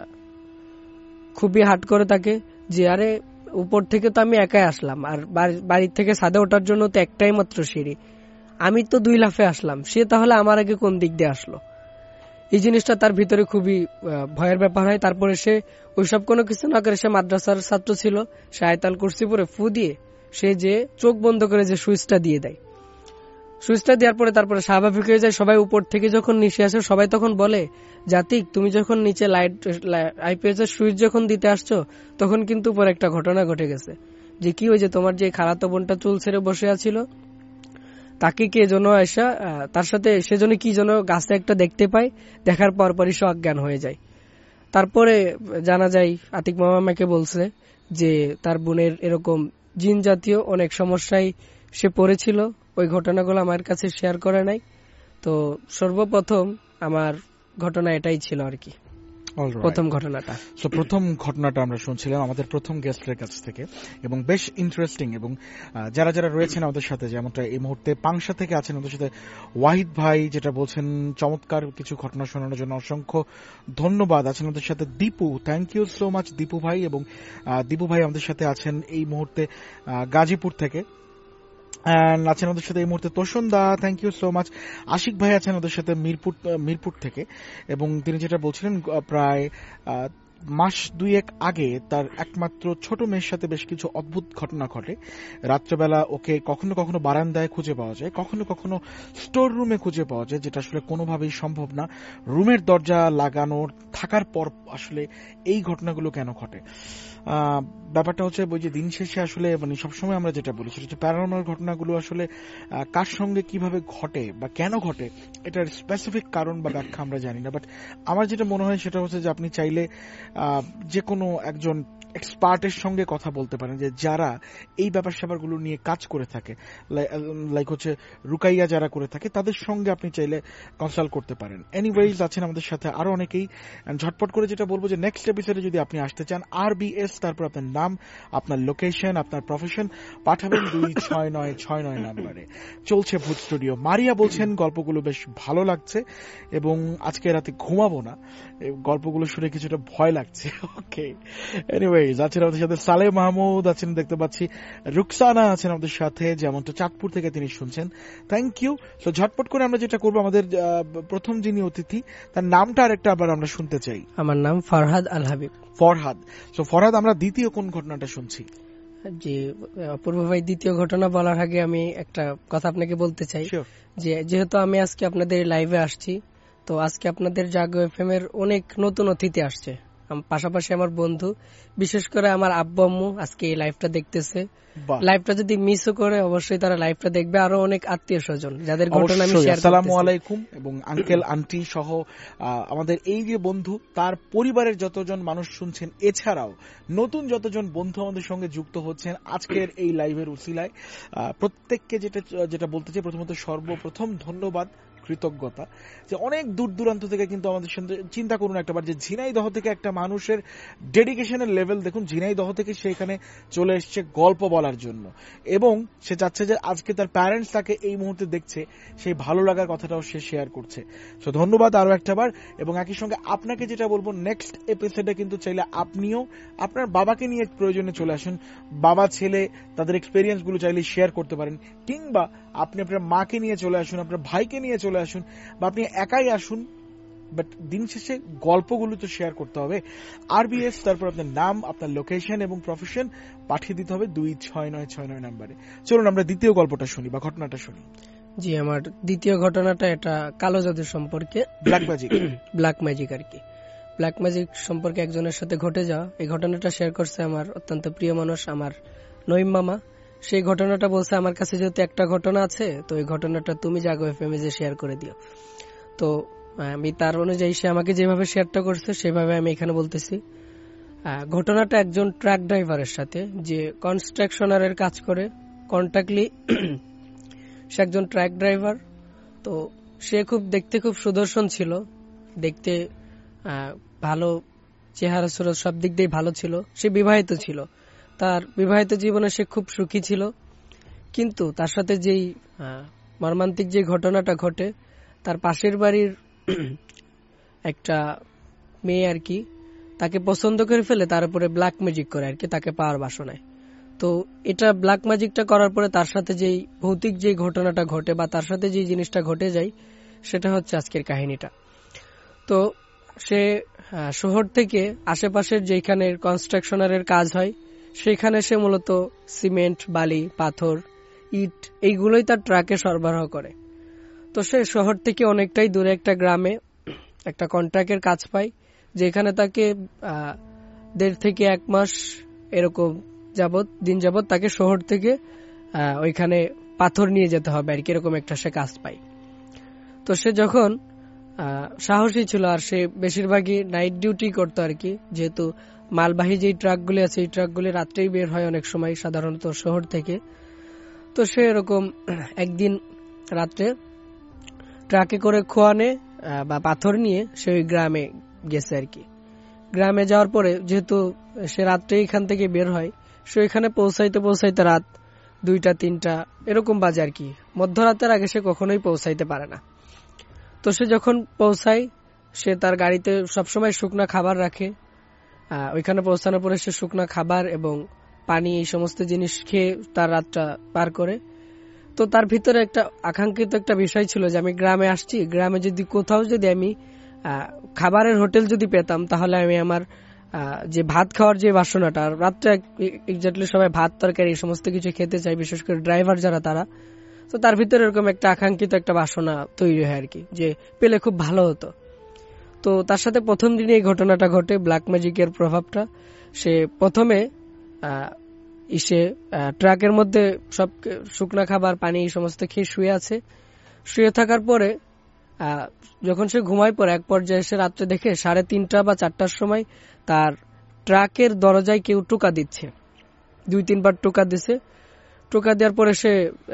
খুবই হাট করে থাকে যে আরে উপর থেকে তো আমি একাই আসলাম, আর বাড়ির থেকে ছাদে ওঠার জন্য তো একটাই মাত্র সিঁড়ি, আমি তো দুই লাফে আসলাম, সে তাহলে আমার আগে কোন দিক দিয়ে আসলো? এই জিনিসটা তার ভিতরে খুবই ভয়ের ব্যাপার হয়। তারপরে সে ওইসব কোনো কিছু না করে, সে মাদ্রাসার ছাত্র ছিল, সে আয়তাল কুরসি পরে ফু দিয়ে সে যে চোখ বন্ধ করে যে সুইচটা দিয়ে দেয়। সুইচটা দেওয়ার পরে তারপরে স্বাভাবিক হয়ে যায়। সবাই উপর থেকে যখন নিচে আসে সবাই তখন বলে জাতিক, তুমি যখন নিচে লাইট আইপিএস এর সুইচ যখন দিতে আসছো তখন কিন্তু পরে একটা ঘটনা ঘটে গেছে। যে কি হয়েছে, তোমার যে খালাতো বোনটা চুল ছেড়ে বসে আছিল তাকে কে যেন এসা তার সাথে সেজন্য কি যেন গাছে একটা দেখতে পায়, দেখার পর পরই সে অজ্ঞান হয়ে যায়। তারপরে জানা যায় আতিক মামা আমাকে বলছে যে তার বোনের এরকম জিন জাতীয় অনেক সমস্যায় সে পড়েছিল। ওই ঘটনাগুলো আমার কাছে শেয়ার করে নাই। তো সর্বপ্রথম আমার ঘটনা এটাই ছিল আর কি, প্রথম ঘটনাটা। তো প্রথম ঘটনাটা আমরা শুনছিলাম আমাদের প্রথম গেস্টের কাছ থেকে এবং বেশ ইন্টারেস্টিং। এবং যারা যারা রয়েছেন আমাদের সাথে, যেমনটা এই মুহূর্তে পাংশা থেকে আছেন আমাদের সাথে ওয়াহিদ ভাই, যেটা বলছেন চমৎকার কিছু ঘটনা শোনানোর জন্য অসংখ্য ধন্যবাদ। আছেন আমাদের সাথে Dipu, thank you so much Dipu ভাই। এবং দীপু ভাই আমাদের সাথে আছেন এই মুহূর্তে গাজীপুর থেকে। And আছেন ওদের সাথে এই মুহূর্তে তোষণ দা, thank you so much. Ashik ভাই আছেন ওদের সাথে মিরপুর মিরপুর থেকে, এবং তিনি যেটা বলছিলেন প্রায় মাস দুয়েক আগে তার একমাত্র ছোট মেয়ের সাথে বেশ কিছু অদ্ভুত ঘটনা ঘটে। রাত্রেবেলা ওকে কখনো কখনো বারান্দায় খুঁজে পাওয়া যায়, কখনো কখনো স্টোর রুমে খুঁজে পাওয়া যায়, যেটা আসলে কোনোভাবেই সম্ভব না। রুমের দরজা লাগানোর থাকার পর আসলে এই ঘটনাগুলো কেন ঘটে? ব্যাপারটা হচ্ছে ওই যে দিন শেষে আসলে মানে সবসময় আমরা যেটা বলি সেটা হচ্ছে প্যারানর্মাল ঘটনাগুলো আসলে কার সঙ্গে কিভাবে ঘটে বা কেন ঘটে এটার স্পেসিফিক কারণ বা ব্যাখ্যা আমরা জানি না। বাট আমার যেটা মনে হয় সেটা হচ্ছে যে আপনি চাইলে যে কোনো একজন এক্সপার্টের সঙ্গে কথা বলতে পারেন, যে যারা এই ব্যাপার স্যাপারগুলো নিয়ে কাজ করে থাকে, লাইক হচ্ছে রুকাইয়া যারা করে থাকে, তাদের সঙ্গে আপনি চাইলে কনসাল্ট করতে পারেন। এনিওয়েজ আছেন আমাদের সাথে আরো অনেকেই। ঝটপট করে যেটা বলবো যে নেক্সট এপিসোডে যদি আপনি আসতে চান, আর বি এস তারপর আপনার নাম, আপনার লোকেশন, আপনার প্রফেশন পাঠাবেন দুই ছয় নয় ছয় নয় নাম্বারে। চলছে ভূত স্টুডিও। মারিয়া বলছেন গল্পগুলো বেশ ভালো লাগছে এবং আজকে রাতে ঘুমাবো না, গল্পগুলো শুনে কিছুটা ভয় লাগছে। ওকে, এনিওয়েজ আছেন আমাদের সাথে সালে মাহমুদ আছেন, দেখতে পাচ্ছি রুকসানা আছেন আমাদের সাথে, যেমনটা চাঁদপুর থেকে তিনি শুনছেন, থ্যাংক ইউ। তো ঝটপট করে আমরা যেটা করবো, আমাদের প্রথম যিনি অতিথি তার নামটা আরেকটা আবার আমরা শুনতে চাই। আমার নাম ফরহাদ আল হাবিব। ফরহাদ। তো ফরহাদ, আমরা দ্বিতীয় কোন ঘটনাটা শুনছি? জি অপূর্ব ভাই, দ্বিতীয় ঘটনা বলার আগে আমি একটা কথা আপনাকে বলতে চাই, যে যেহেতু আমি আজকে আপনাদের লাইভে আসছি, তো আজকে আপনাদের জাগো এফএম এর অনেক নতুন অতিথি আসছে, পাশাপাশি আমার বন্ধু, বিশেষ করে আমার আব্বু আম্মু আজকে এই লাইভটা দেখতেছে। লাইভটা যদি মিসও করে অবশ্যই তারা লাইভটা দেখবে, আরো অনেক আত্মীয় স্বজন যাদের ঘটনা আমি শেয়ার করতেছি। আসসালামু আলাইকুম। এবং আঙ্কেল আন্টি সহ আমাদের এই যে বন্ধু, তার পরিবারের যতজন মানুষ শুনছেন, এছাড়াও নতুন যতজন বন্ধু আমাদের সঙ্গে যুক্ত হচ্ছেন আজকের এই লাইভের উসিলায়, প্রত্যেককে যেটা যেটা বলতে চাই, প্রথমত সর্বপ্রথম ধন্যবাদ, কৃতজ্ঞতা, যে অনেক দূর দূরান্ত থেকে কিন্তু আমাদের সঙ্গে, চিন্তা করুন একটাবার যে ঝিনাইদহ থেকে একটা মানুষের ডেডিকেশনের লেভেল দেখুন, ঝিনাইদহ থেকে সে এখানে চলে এসছে গল্প বলার জন্য, এবং সে চাচ্ছে যে আজকে তার প্যারেন্টস তাকে এই মুহূর্তে দেখছে, সেই ভালো লাগার কথাটাও সে শেয়ার করছে। সো ধন্যবাদ আরো একটাবার। এবং একই সঙ্গে আপনাকে যেটা বলবো, নেক্সট এপিসোডে কিন্তু চাইলে আপনিও আপনার বাবাকে নিয়ে প্রয়োজনে চলে আসুন, বাবা ছেলে তাদের এক্সপেরিয়েন্স গুলো চাইলে শেয়ার করতে পারেন, কিংবা আপনি আপনার মাকে নিয়ে চলে আসুন, আপনার ভাইকে নিয়ে চলে আসুন, বা আপনি একাই আসুন, বাট দিন শেষে গল্পগুলো তো শেয়ার করতে হবে। আরবিএস তারপর আপনার নাম, আপনার লোকেশন এবং প্রফেশন পাঠিয়ে দিতে হবে দুই ছয় নয় ছয় নয় নাম্বারে। চলুন আমরা দ্বিতীয় গল্পটা শুনি বা ঘটনাটা শুনি। জি, আমার দ্বিতীয় ঘটনাটা এটা কালো জাদু সম্পর্কে, ব্ল্যাক ম্যাজিক ব্ল্যাক ম্যাজিক আর কি। ব্ল্যাক ম্যাজিক সম্পর্কে একজনের সাথে ঘটে যাওয়া এই ঘটনাটা শেয়ার করছে আমার অত্যন্ত প্রিয় মানুষ, আমার নঈম মামা। সেই ঘটনাটা বলছে, আমার কাছে যেহেতু একটা ঘটনা আছে, তো এই ঘটনাটা তুমি জাগো এফএম এ শেয়ার করে দিও। তো আমি তার অনুযায়ী সে আমাকে যেভাবে শেয়ারটা করছে সেভাবে আমি এখানে বলতেছি। ঘটনাটা একজন ট্রাক ড্রাইভারের সাথে, যে কনস্ট্রাকশনারের কাজ করে, কন্ট্রাক্টলি সে একজন ট্রাক ড্রাইভার। তো সে খুব দেখতে খুব সুদর্শন ছিল, দেখতে ভালো, চেহারা সুরত সব দিক দিয়ে ভালো ছিল। সে বিবাহিত ছিল, তার বিবাহিত জীবনে সে খুব সুখী ছিল। কিন্তু তার সাথে যেই মর্মান্তিক যে ঘটনাটা ঘটে, তার পাশের বাড়ির একটা মেয়ে আর কি তাকে পছন্দ করে ফেলে, তার উপরে ব্ল্যাক ম্যাজিক করে আর কি, তাকে পাওয়ার বাসনায়। তো এটা ব্ল্যাক ম্যাজিকটা করার পরে তার সাথে যেই ভৌতিক যে ঘটনাটা ঘটে বা তার সাথে যে জিনিসটা ঘটে যায়, সেটা হচ্ছে আজকের কাহিনীটা। তো সে শহর থেকে আশেপাশের যেখানে কনস্ট্রাকশনারের কাজ হয়, সেখানে সে মূলত সিমেন্ট, বালি, পাথর, ইট এইগুলোই তার ট্রাকে সরবরাহ করে। তো সে শহর থেকে অনেকটাই দূরে একটা গ্রামে একটা কন্ট্রাক্টের কাজ পায়, যেখানে তাকে দেড় থেকে এক মাস এরকম যাবত দিন যাবত তাকে শহর থেকে ওইখানে পাথর নিয়ে যেতে হবে আর কি, এরকম একটা সে কাজ পায়। তো সে যখন সাহসী ছিল, আর সে বেশিরভাগই নাইট ডিউটি করতো আর কি, যেহেতু মালবাহী যে ট্রাকগুলি আছে এই ট্রাকগুলি রাত্রেই বের হয় অনেক সময় সাধারণত শহর থেকে। তো সে এরকম একদিন রাত্রে ট্রাকে করে খোয়ানে বা পাথর নিয়ে সে ওই গ্রামে গেছে আর কি। গ্রামে যাওয়ার পরে যেহেতু সে রাত্রে এখান থেকে বের হয়, সে এখানে পৌঁছাইতে পৌঁছাইতে রাত দুইটা তিনটা এরকম বাজে আর কি। মধ্যরাতের আগে সে কখনোই পৌঁছাইতে পারে না। তো সে যখন পৌঁছায়, সে তার গাড়িতে সবসময় শুকনা খাবার রাখে। ওইখানে পৌঁছানোর পরে সে শুকনা খাবার এবং পানি এই সমস্ত জিনিস খেয়ে তার রাতটা পার করে। তো তার ভিতরে একটা আকাঙ্ক্ষিত একটা বিষয় ছিল যে আমি গ্রামে আসছি, গ্রামে যদি কোথাও যদি আমি খাবারের হোটেল যদি পেতাম তাহলে আমি আমার যে ভাত খাওয়ার যে বাসনাটা, রাত্রে এক্স্যাক্টলি সবাই ভাত তরকারি এই সমস্ত কিছু খেতে চায়, বিশেষ করে ড্রাইভার যারা তারা, তো তার ভিতরে এরকম একটা আকাঙ্ক্ষিত একটা বাসনা তৈরি হয় আর কি, যে পেলে খুব ভালো হতো। তো তার সাথে প্রথম দিনে এই ঘটনাটা ঘটে, ব্ল্যাক ম্যাজিকের প্রভাবটা। সে প্রথমে ইসে ট্রাকের মধ্যে সব শুকনা খাবার পানি এই সমস্ত খেয়ে শুয়ে আছে। শুয়ে থাকার পরে যখন সে ঘুমায় পড়ে, এক পর্যায়ে সে রাত্রে দেখে সাড়ে তিনটা বা চারটার সময় তার ট্রাকের দরজায় কেউ টোকা দিচ্ছে। দুই তিনবার টোকা দিছে। টোকা দেওয়ার পরে সে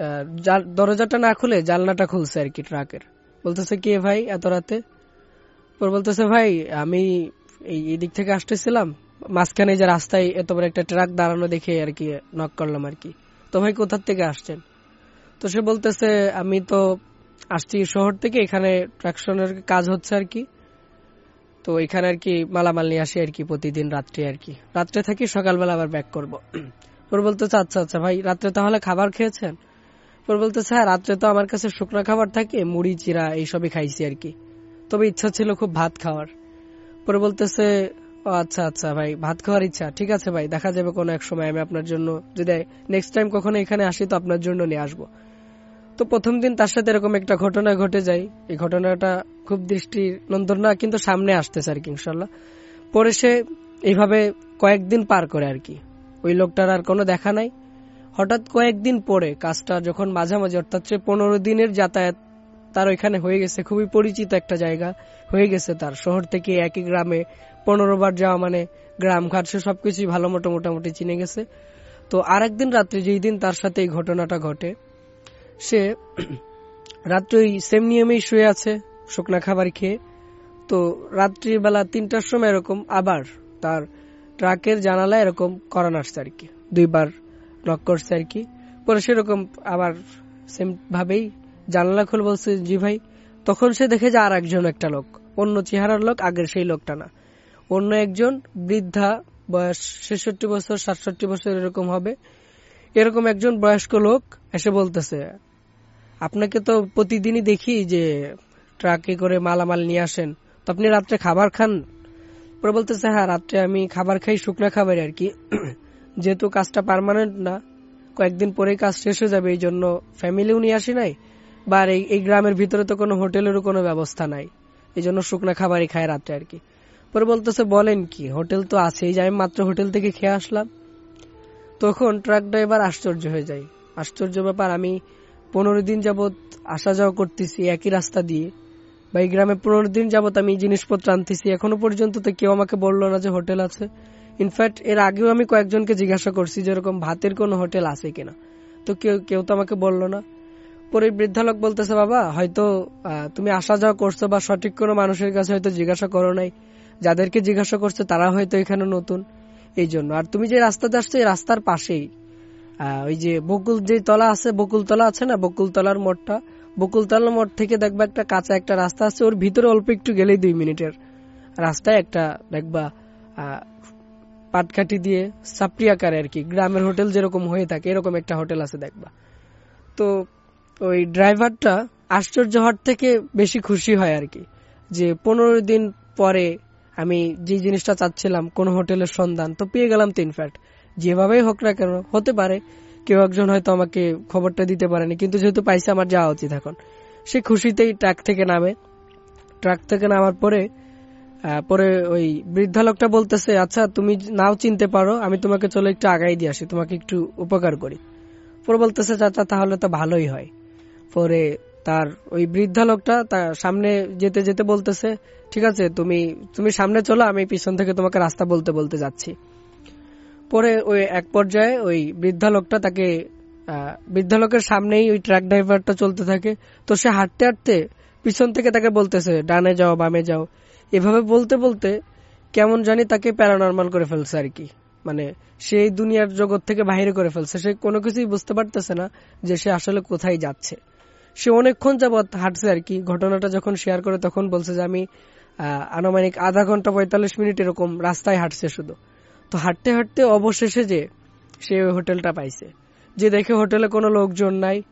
দরজাটা না খুলে জানলাটা খুলছে আর কি ট্রাকের। বলতেছে, কে ভাই এত রাতে? পরে বলতেছে, ভাই আমি এই দিক থেকে আসতেছিলাম, মাঝখানে যে রাস্তায় এত বড় একটা ট্রাক দাঁড়ানো দেখে আর কি নক করলাম আর কি। তো ভাই কোথার থেকে আসছেন? তো সে বলতেছে, আমি তো আসছি শহর থেকে, এখানে ট্রাকশনের কাজ হচ্ছে আর কি, তো এখানে আর কি মালামাল নিয়ে আসি আর কি প্রতিদিন রাত্রে আর কি, রাত্রে থাকি, সকালবেলা আবার ব্যাক করবো। পরে বলতেছে, আচ্ছা আচ্ছা ভাই, রাত্রে তাহলে খাবার খেয়েছেন? পরে বলতেছে, হ্যাঁ রাত্রে তো আমার কাছে শুকনো খাবার থাকে, মুড়ি চিরা এইসবই খাইছি আর কি, তবে ইচ্ছা ছিল খুব ভাত খাওয়ার। পরে বলতেছে, ও আচ্ছা আচ্ছা ভাই, ভাত খাওয়ার ইচ্ছা, ঠিক আছে ভাই, দেখা যাবে কোনো এক সময়, আমি আপনার জন্য যদি নেক্সট টাইম কখনো এখানে আসি তো আপনার জন্য নিয়ে আসবো। তো প্রথম দিন তার সাথে এরকম একটা ঘটনা ঘটে যায়। এই ঘটনাটা খুব দৃষ্টি নন্দন না, কিন্তু সামনে আসতেছে আর কি ইনশাল্লাহ। পরে সে এইভাবে কয়েকদিন পার করে আর কি, ওই লোকটার আর কোনো দেখা নাই। হঠাৎ কয়েকদিন পরে কাজটা যখন মাঝামাঝি, অর্থাৎ সে পনেরো দিনের যাতায়াত তার ওইখানে হয়ে গেছে, খুবই পরিচিত একটা জায়গা হয়ে গেছে তার, শহর থেকে একই গ্রামে পনেরো বার যাওয়া মানে গ্রাম ঘাট সে সবকিছুই ভালো মতো মোটামুটি চিনে গেছে। তো আরেকদিন রাত্রে, যেই দিন তার সাথে এই ঘটনাটা ঘটে, সে রাত্রে ওই সেম নিয়মেই শুয়ে আছে শুকনা খাবার খেয়ে। তো রাত্রিবেলা তিনটার সময় এরকম আবার তার ট্রাকের জানালা এরকম করান আসছে আর কি, দুইবার নক করছে আর কি। পরে সেরকম আবার সেম ভাবেই জানালা খুলে বলছে, জি ভাই। তখন সে দেখে যে আর একজন একটা লোক, অন্য চেহারার লোক, আগের সেই লোকটা না, অন্য একজন বৃদ্ধা, বয়স ছেষট্টি বছর সাতষট্টি বছর এরকম হবে, এরকম একজন বয়স্ক লোক এসে বলতেছে, আপনাকে তো প্রতিদিনই দেখি যে ট্রাকে করে মালামাল নিয়ে আসেন, তো আপনি রাত্রে খাবার খান? পরে বলতেছে, হ্যাঁ রাত্রে আমি খাবার খাই, শুকনা খাবার আর কি, যেহেতু কাজটা পার্মানেন্ট না, কয়েকদিন পরেই কাজ শেষ হয়ে যাবে, এই জন্য ফ্যামিলিও নিয়ে আসি নাই, বা এই গ্রামের ভিতরে তো কোনো হোটেলেরও কোনো ব্যবস্থা নাই, এই জন্য শুকনা খাবারই খায় রাত্রে আর কি। পরে বলতেছে, বলেন কি, হোটেল তো আছেই, যে আমি মাত্র হোটেল থেকে খেয়ে আসলাম। তখন ট্রাক ড্রাইভার আশ্চর্য হয়ে যায়, আশ্চর্য ব্যাপার, আমি পনেরো দিন যাবত আসা যাওয়া করতেছি একই রাস্তা দিয়ে, বা এই গ্রামে পনেরো দিন যাবত আমি জিনিসপত্র আনতেছি, এখনো পর্যন্ত তো কেউ আমাকে বললো না যে হোটেল আছে। ইনফ্যাক্ট এর আগেও আমি কয়েকজনকে জিজ্ঞাসা করছি যেরকম ভাতের কোনো হোটেল আছে কিনা, তো কেউ কেউ তো আমাকে বললো না। পরে বৃদ্ধা লোক বলতেছে, বাবা হয়তো তুমি আসা যাওয়া করছো বা সঠিক কোনো মানুষের কাছে হয়তো জিজ্ঞাসা করো নাই, যাদেরকে জিজ্ঞাসা করছো তারা হয়তো এখানে নতুন, এই জন্য। আর তুমি যে রাস্তাতে আসছো এই রাস্তার পাশেই ওই যে বকুল যে তলা আছে, বকুলতলা আছে না, বকুলতলার মোড়টা, বকুলতলা মোড় থেকে দেখবা একটা কাঁচা একটা রাস্তা আছে, ওর ভিতরে অল্প একটু গেলেই দুই মিনিটের রাস্তায় একটা দেখবা আহ পাটকাঠি দিয়ে সাপড়ি আকারে আর কি, গ্রামের হোটেল যেরকম হয়ে থাকে এরকম একটা হোটেল আছে দেখবা। তো ওই ড্রাইভারটা আশ্চর্য হওয়ার থেকে বেশি খুশি হয় আর কি, যে পনেরো দিন পরে আমি যে জিনিসটা চাচ্ছিলাম, কোন হোটেলের সন্ধান তো পেয়ে গেলাম। তো ইনফ্যাক্ট যেভাবেই হোক না কেন, হতে পারে কেউ একজন হয়তো আমাকে খবরটা দিতে পারেনি, কিন্তু যেহেতু পাইছে আমার যাওয়া উচিত এখন। সে খুশিতেই ট্রাক থেকে নামে। ট্রাক থেকে নামার পরে পরে ওই বৃদ্ধা লোকটা বলতেছে, আচ্ছা তুমি নাও চিনতে পারো, আমি তোমাকে চলে একটু আগাই দিয়ে আসি, তোমাকে একটু উপকার করি। পরে বলতেছে, চাচা তাহলে তো ভালোই হয়। পরে তার ওই বৃদ্ধা লোকটা তার সামনে যেতে যেতে বলতেছে, ঠিক আছে তুমি তুমি সামনে চলো, আমি পিছন থেকে তোমাকে রাস্তা বলতে বলতে যাচ্ছি। পরে ওই এক পর্যায়ে ওই বৃদ্ধা লোকটা তাকে বৃদ্ধা লোকের সামনেই ওই ট্রাক ড্রাইভারটা চলতে থাকে। তো সে হাঁটতে হাঁটতে পিছন থেকে তাকে বলতেছে, ডানে যাও বামে যাও, এভাবে বলতে বলতে কেমন জানি তাকে প্যারানর্মাল করে ফেলছে আর কি, মানে সেই দুনিয়ার জগৎ থেকে বাইরে করে ফেলছে। সে কোনো কিছুই বুঝতে পারতেছে না যে সে আসলে কোথায় যাচ্ছে। সে অনেকক্ষণ যাবৎ হাঁটছে আর কি। ঘটনাটা যখন শেয়ার করে তখন বলছে যে আমি আনুমানিক আধা ঘন্টা পঁয়তাল্লিশ মিনিট এরকম রাস্তায় হাঁটছে শুধু। তো হাঁটতে হাঁটতে অবশেষে যে সে ওই হোটেলটা পাইছে, যে দেখে হোটেলে কোনো লোকজন নাই,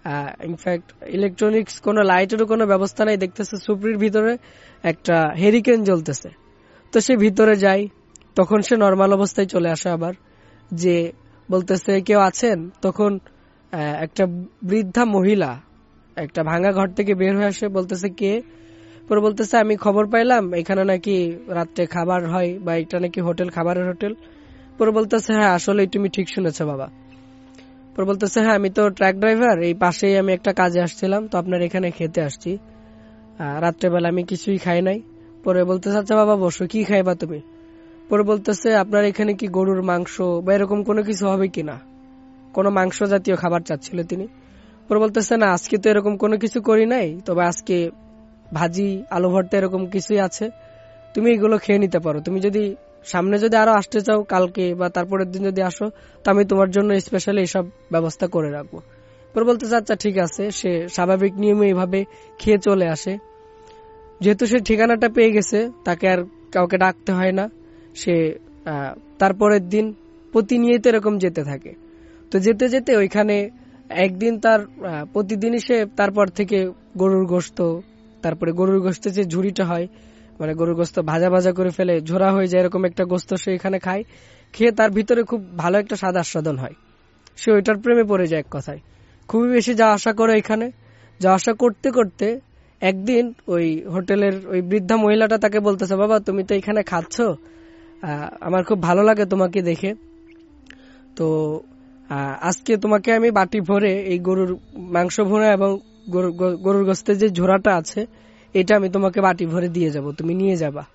ইনফ্যাক্ট ইলেকট্রনিক্স কোনো লাইটেরও কোনো ব্যবস্থা নাই, দেখতেছে সুপ্রির ভিতরে একটা হেরিকেন জ্বলতেছে। তো সে ভিতরে যায়, তখন সে নর্মাল অবস্থায় চলে আসে আবার, যে বলতেছে কেউ আছেন। তখন একটা বৃদ্ধা মহিলা একটা ভাঙা ঘর থেকে বের হয়ে আসে, বলতেছে কে? পরে বলতেছে আমি খবর পাইলাম এখানে নাকি রাত্রে খাবার হয়, বা এটা নাকি হোটেল, খাবারের হোটেল। পরে বলতেছে হ্যাঁ আসলে তুমি ঠিক শুনেছো বাবা। পরে বলতেছে হ্যাঁ আমি তো ট্রাক ড্রাইভার, এই পাশেই আমি একটা কাজে আসছিলাম, তো আপনার এখানে খেতে আসছি, রাত্রেবেলা আমি কিছুই খাই নাই। পরে বলতেছে আচ্ছা বাবা বসো, কি খাইবা তুমি? পরে বলতেছে আপনার এখানে কি গরুর মাংস বা এরকম কোনো কিছু হবে কিনা, কোনো মাংস জাতীয় খাবার চাচ্ছিল তিনি। পরে বলতেছে না আজকে তো এরকম কোনো কিছু করি নাই, তবে আজকে ভাজি আলু ভর্তা এরকম কিছুই আছে, তুমি এগুলো খেয়ে নিতে পারো। তুমি যদি সামনে যদি আরো আসতে চাও কালকে বা তারপরের দিন যদি আসো, তো আমি তোমার জন্য স্পেশালি এইসব ব্যবস্থা করে রাখবো। পরে বলতেছে আচ্ছা ঠিক আছে। সে স্বাভাবিক নিয়মে এইভাবে খেয়ে চলে আসে। যেহেতু সে ঠিকানাটা পেয়ে গেছে, তাকে আর কাউকে ডাকতে হয় না। সে তারপরের দিন প্রতিনিয়ত এরকম যেতে থাকে। তো যেতে যেতে ওইখানে একদিন তার প্রতিদিনই সে তারপর থেকে গরুর গোশত, তারপরে গরুর গোশতের যে ঝুড়িটা হয়, মানে গরুর গোশত ভাজা ভাজা করে ফেলে ঝোড়া হয়ে যায়, এরকম একটা গোশত সে এখানে খায়। খেয়ে তার ভিতরে খুব ভালো একটা স্বাদ আস্বাদন হয়, সে ওইটার প্রেমে পড়ে যায় এক কথায়। খুবই বেশি যা আশা করে এখানে, যা আশা করতে করতে একদিন ওই হোটেলের ওই বৃদ্ধা মহিলাটা তাকে বলতেছে বাবা তুমি তো এখানে খাচ্ছ, আমার খুব ভালো লাগে তোমাকে দেখে, তো আজকে তোমাকে আমি বাটি ভরে এই গরুর মাংস ভরা এবং গরুর গোশতের যে ঝোড়াটা আছে এটা আমি তোমাকে বাটি ভরে দিয়ে যাব, তুমি নিয়ে যাবা,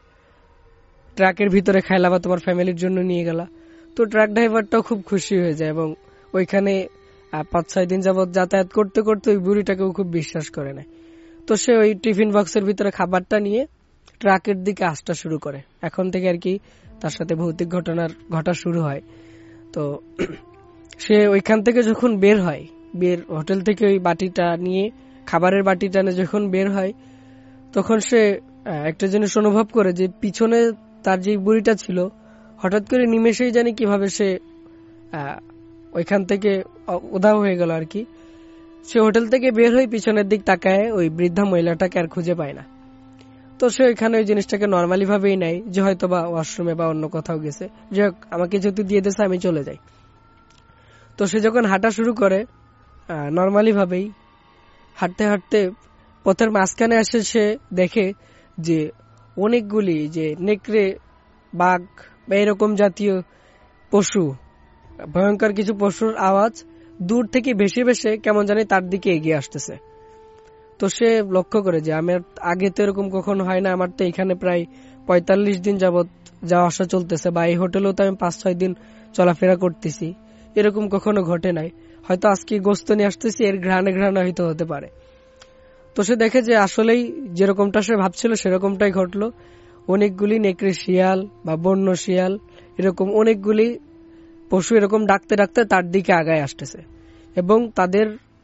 ট্রাকের ভিতরে খাইলা বা তোমার ফ্যামিলির জন্য নিয়ে গেলা। তো ট্রাক ড্রাইভারটাও খুব খুশি হয়ে যায় এবং ওইখানে পাঁচ ছয় দিন যাবৎ যাতায়াত করতে করতে ওই বুড়িটাকেও খুব বিশ্বাস করে নেয়। তো সে ওই টিফিন বক্সের ভিতরে খাবারটা নিয়ে ট্রাকের দিকে আসতে শুরু করে। এখন থেকে আর কি তার সাথে ভৌতিক ঘটনার ঘটা শুরু হয়। তো সে ওইখান থেকে যখন বের হয়, বের হোটেল থেকে ওই বাটিটা নিয়ে, খাবারের বাটিটা নিয়ে যখন বের হয়, তখন সে একটা জিনিস অনুভব করে যে পিছনে তার যে বুড়িটা ছিল হঠাৎ করে নিমেষেই জানি কিভাবে সে ওইখান থেকে উধাও হয়ে গেল আর কি। সে হোটেল থেকে বের হয়ে পিছনের দিক তাকায়, ওই বৃদ্ধা মহিলাটাকে আর খুঁজে পায় না। তো সে ওইখানে ওই জিনিসটাকে নর্মালি ভাবেই নেয় যে হয়তো বা ওয়াশরুমে বা অন্য কোথাও গেছে, যে আমাকে যেহেতু দিয়ে দিয়েছে আমি চলে যাই। তো সে যখন হাঁটা শুরু করে নর্মালি ভাবেই হাঁটতে হাঁটতে পথের মাঝখানে এসে সে দেখে যে অনেকগুলি যে নেকড়ে, বাঘ বা এরকম জাতীয় পশু, ভয়ঙ্কর কিছু পশুর আওয়াজ দূর থেকে ভেসে ভেসে কেমন জানি তার দিকে এগিয়ে আসতেছে। তো সে লক্ষ্য করে যে আমার আগে তো এরকম কখনো হয় না, আমার তো এখানে প্রায় পঁয়তাল্লিশ দিন যাবৎ যাওয়া আসা চলতেছে, বা এই হোটেলেও তো আমি পাঁচ ছয় দিন চলাফেরা করতেছি, এরকম কখনো ঘটে নাই, হয়তো আজকে গোস্ত নিয়ে আসতেছি, এর ঘ্রাণে ঘ্রাণে হয়তো হতে পারে। তো সে দেখে যে আসলেই যেরকমটা সে ভাবছিল সেরকমটাই ঘটলো। অনেকগুলি নেকড়ে শিয়াল বা বন্য শিয়াল এরকম অনেকগুলি পশু এরকম ডাকতে ডাকতে তার দিকে আগায় আসতেছে, এবং তাদের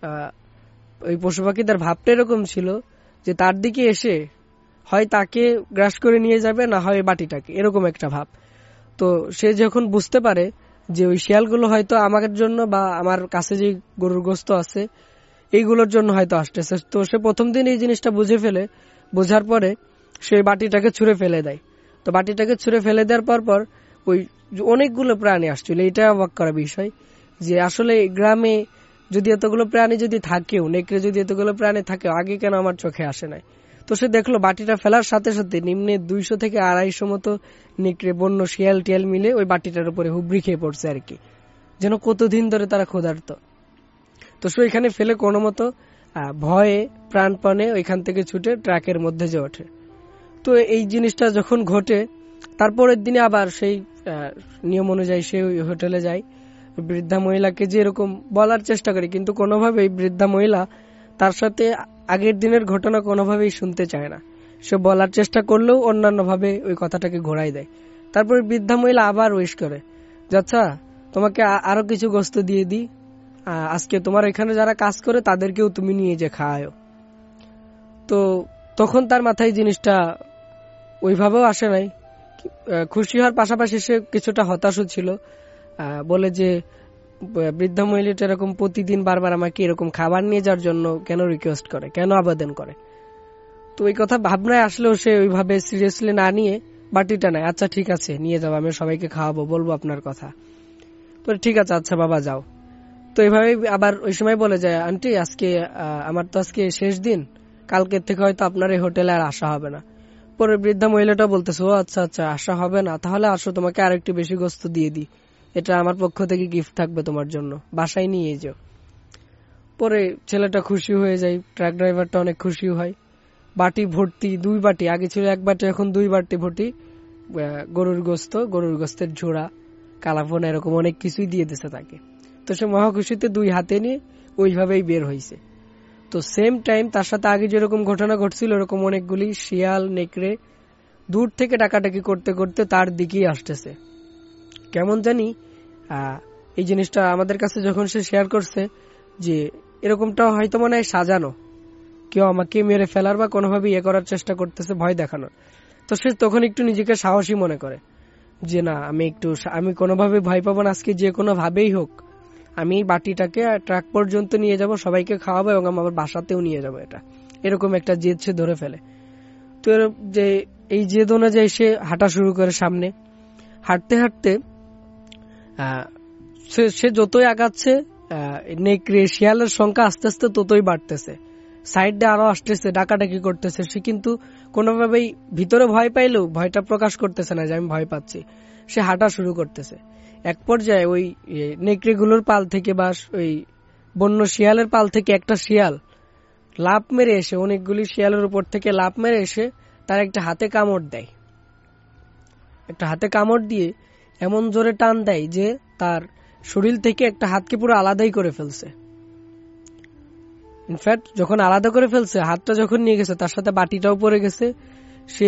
ওই পশু পাখিদের ভাবটা এরকম ছিল যে তার দিকে এসে হয় তাকে গ্রাস করে নিয়ে যাবে, না হয় বাটিটাকে, এরকম একটা ভাব। তো সে যখন বুঝতে পারে যে ওই শিয়ালগুলো হয়তো আমার জন্য বা আমার কাছে যে গরুর গোস্ত আছে এইগুলোর জন্য হয়তো আসতেছে, তো সে প্রথম দিন এই জিনিসটা বুঝে ফেলে, বোঝার পরে সে বাটিটাকে ছুঁড়ে ফেলে দেয়। তো বাটিটাকে ছুঁড়ে ফেলে দেওয়ার পর পর ওই অনেকগুলো প্রাণী আসছিল। এটা অবাক করা বিষয় যে আসলে গ্রামে যদি এতগুলো প্রাণী যদি থাকেও, নেকড়ে যদি এতগুলো প্রাণী থাকে, আগে কেন আমার চোখে আসে নাই। তো সে দেখলো বাটিটা ফেলার সাথে সাথে নিম্নে দুইশো থেকে আড়াইশো মতো নেকড়ে, বন্য শিয়াল টিয়াল মিলে ওই বাটিটার উপরে হুবড়ি খেয়ে পড়ছে আর কি, যেন কতদিন ধরে তারা ক্ষুধার্ত। তো সে এখানে ফেলে কোনো মতো ভয়ে প্রাণপণে ওইখান থেকে ছুটে ট্রাকের মধ্যে যে ওঠে। তো এই জিনিসটা যখন ঘটে, তারপরের দিনে আবার সেই নিয়ম অনুযায়ী সে ওই হোটেলে যায়, বৃদ্ধা মহিলাকে যে এরকম বলার চেষ্টা করে, কিন্তু কোনোভাবেই বৃদ্ধা মহিলা তার সাথে আগের দিনের ঘটনা কোনোভাবেই শুনতে চায় না। সে বলার চেষ্টা করলেও অন্যান্য ভাবে ওই কথাটাকে ঘোরাই দেয়। তারপর বৃদ্ধা মহিলা আবার উইশ করে যে আচ্ছা তোমাকে আরো কিছু গোস্ত দিয়ে দিই, আজকে তোমার এখানে যারা কাজ করে তাদেরকেও তুমি নিয়ে যে খাওয়াও। তো তখন তার মাথায় জিনিসটা ওইভাবেও আসে নাই, খুশি হওয়ার পাশাপাশি সে কিছুটা হতাশও ছিল। বলে যে বৃদ্ধা মহিলাটা এরকম প্রতিদিন বারবার আমাকে এরকম খাবার নিয়ে যাওয়ার জন্য কেন রিকোয়েস্ট করে, কেন আবেদন করে? তো ওই কথা ভাবনায় আসলেও সে ওইভাবে সিরিয়াসলি না নিয়ে বাটিটা নেয়। আচ্ছা ঠিক আছে নিয়ে যাবো, আমি সবাইকে খাওয়াবো, বলবো আপনার কথা। তো ঠিক আছে আচ্ছা বাবা যাও। তো এইভাবে আবার ওই সময় বলে যায়, আন্টি আজকে আমার তো আজকে শেষ দিন, কালকের থেকে হয়তো আপনার এই হোটেলে আর আসা হবে না। পরে বৃদ্ধা মহিলাটা বলতেছে, ও আচ্ছা আচ্ছা আসা হবে না, তাহলে আসো তোমাকে আরেকটু বেশি গোস্ত দিয়ে দিই, এটা আমার পক্ষ থেকে গিফট থাকবে তোমার জন্য, বাসায় নিয়ে যাও। পরে ছেলেটা খুশি হয়ে যায়, ট্রাক ড্রাইভারটা অনেক খুশি হয়। বাটি ভর্তি, দুই বাটি, আগে ছিল এক বাটি এখন দুই বাটি ভর্তি গরুর গোস্ত, গরুর গোস্তের ঝোড়া, কালাফোনা, এরকম অনেক কিছুই দিয়ে দিছে তাকে। তো সে মহা খুশিতে দুই হাতে নিয়ে ওইভাবেই বের হয়েছে। তো সেম টাইম তার সাথে আগে যেরকম ঘটনা ঘটছিল এরকম অনেকগুলি শিয়াল নেকড়ে দূর থেকে ডাকাডাকি করতে করতে তার দিকেই আসতেছে। কেমন জানি এই জিনিসটা আমাদের কাছে যখন সে শেয়ার করছে যে এরকমটা হয়তো মনে হয় সাজানো, কেউ আমাকে মেরে ফেলার বা কোনোভাবে ইয়ে করার চেষ্টা করতেছে, ভয় দেখানোর। তো সে তখন একটু নিজেকে সাহসী মনে করে যে না আমি একটু আমি কোনোভাবে ভয় পাবো না, আজকে যে কোনো ভাবেই হোক আমি বাটিটাকে ট্রাক পর্যন্ত নিয়ে যাব, সবাইকে খাওয়াবো এবং আমার বাসাতেও নিয়ে যাব। এটা এরকম একটা জেদ সে ধরে ফেলে। তো যে এই জেদ অনুযায়ী সে হাঁটা শুরু করে সামনে। হাঁটতে হাঁটতে সে যতই আগাচ্ছে নেকড়ে শিয়ালের সংখ্যা আস্তে আস্তে ততই বাড়তেছে, সাইডে আরো আসতেছে, ডাকাডাকি করতেছে। সে কিন্তু কোনোভাবেই ভিতরে ভয় পাইলেও ভয়টা প্রকাশ করতেছে না যে আমি ভয় পাচ্ছি। সে হাঁটা শুরু করতেছে। এক পর্যায়ে ওই নেকড়েগুলোর পাল থেকে বা ওই বন্য শিয়ালের পাল থেকে একটা শিয়াল লাফ মেরে এসে, অনেকগুলি শিয়ালের উপর থেকে লাফ মেরে এসে তার একটা হাতে কামড় দেয়। একটা হাতে কামড় দিয়ে এমন জোরে টান দেয় যে তার শরীর থেকে একটা হাতকে পুরো আলাদাই করে ফেলছে। ইনফ্যাক্ট যখন আলাদা করে ফেলছে, হাতটা যখন নিয়ে গেছে তার সাথে বাটিটাও পড়ে গেছে। সে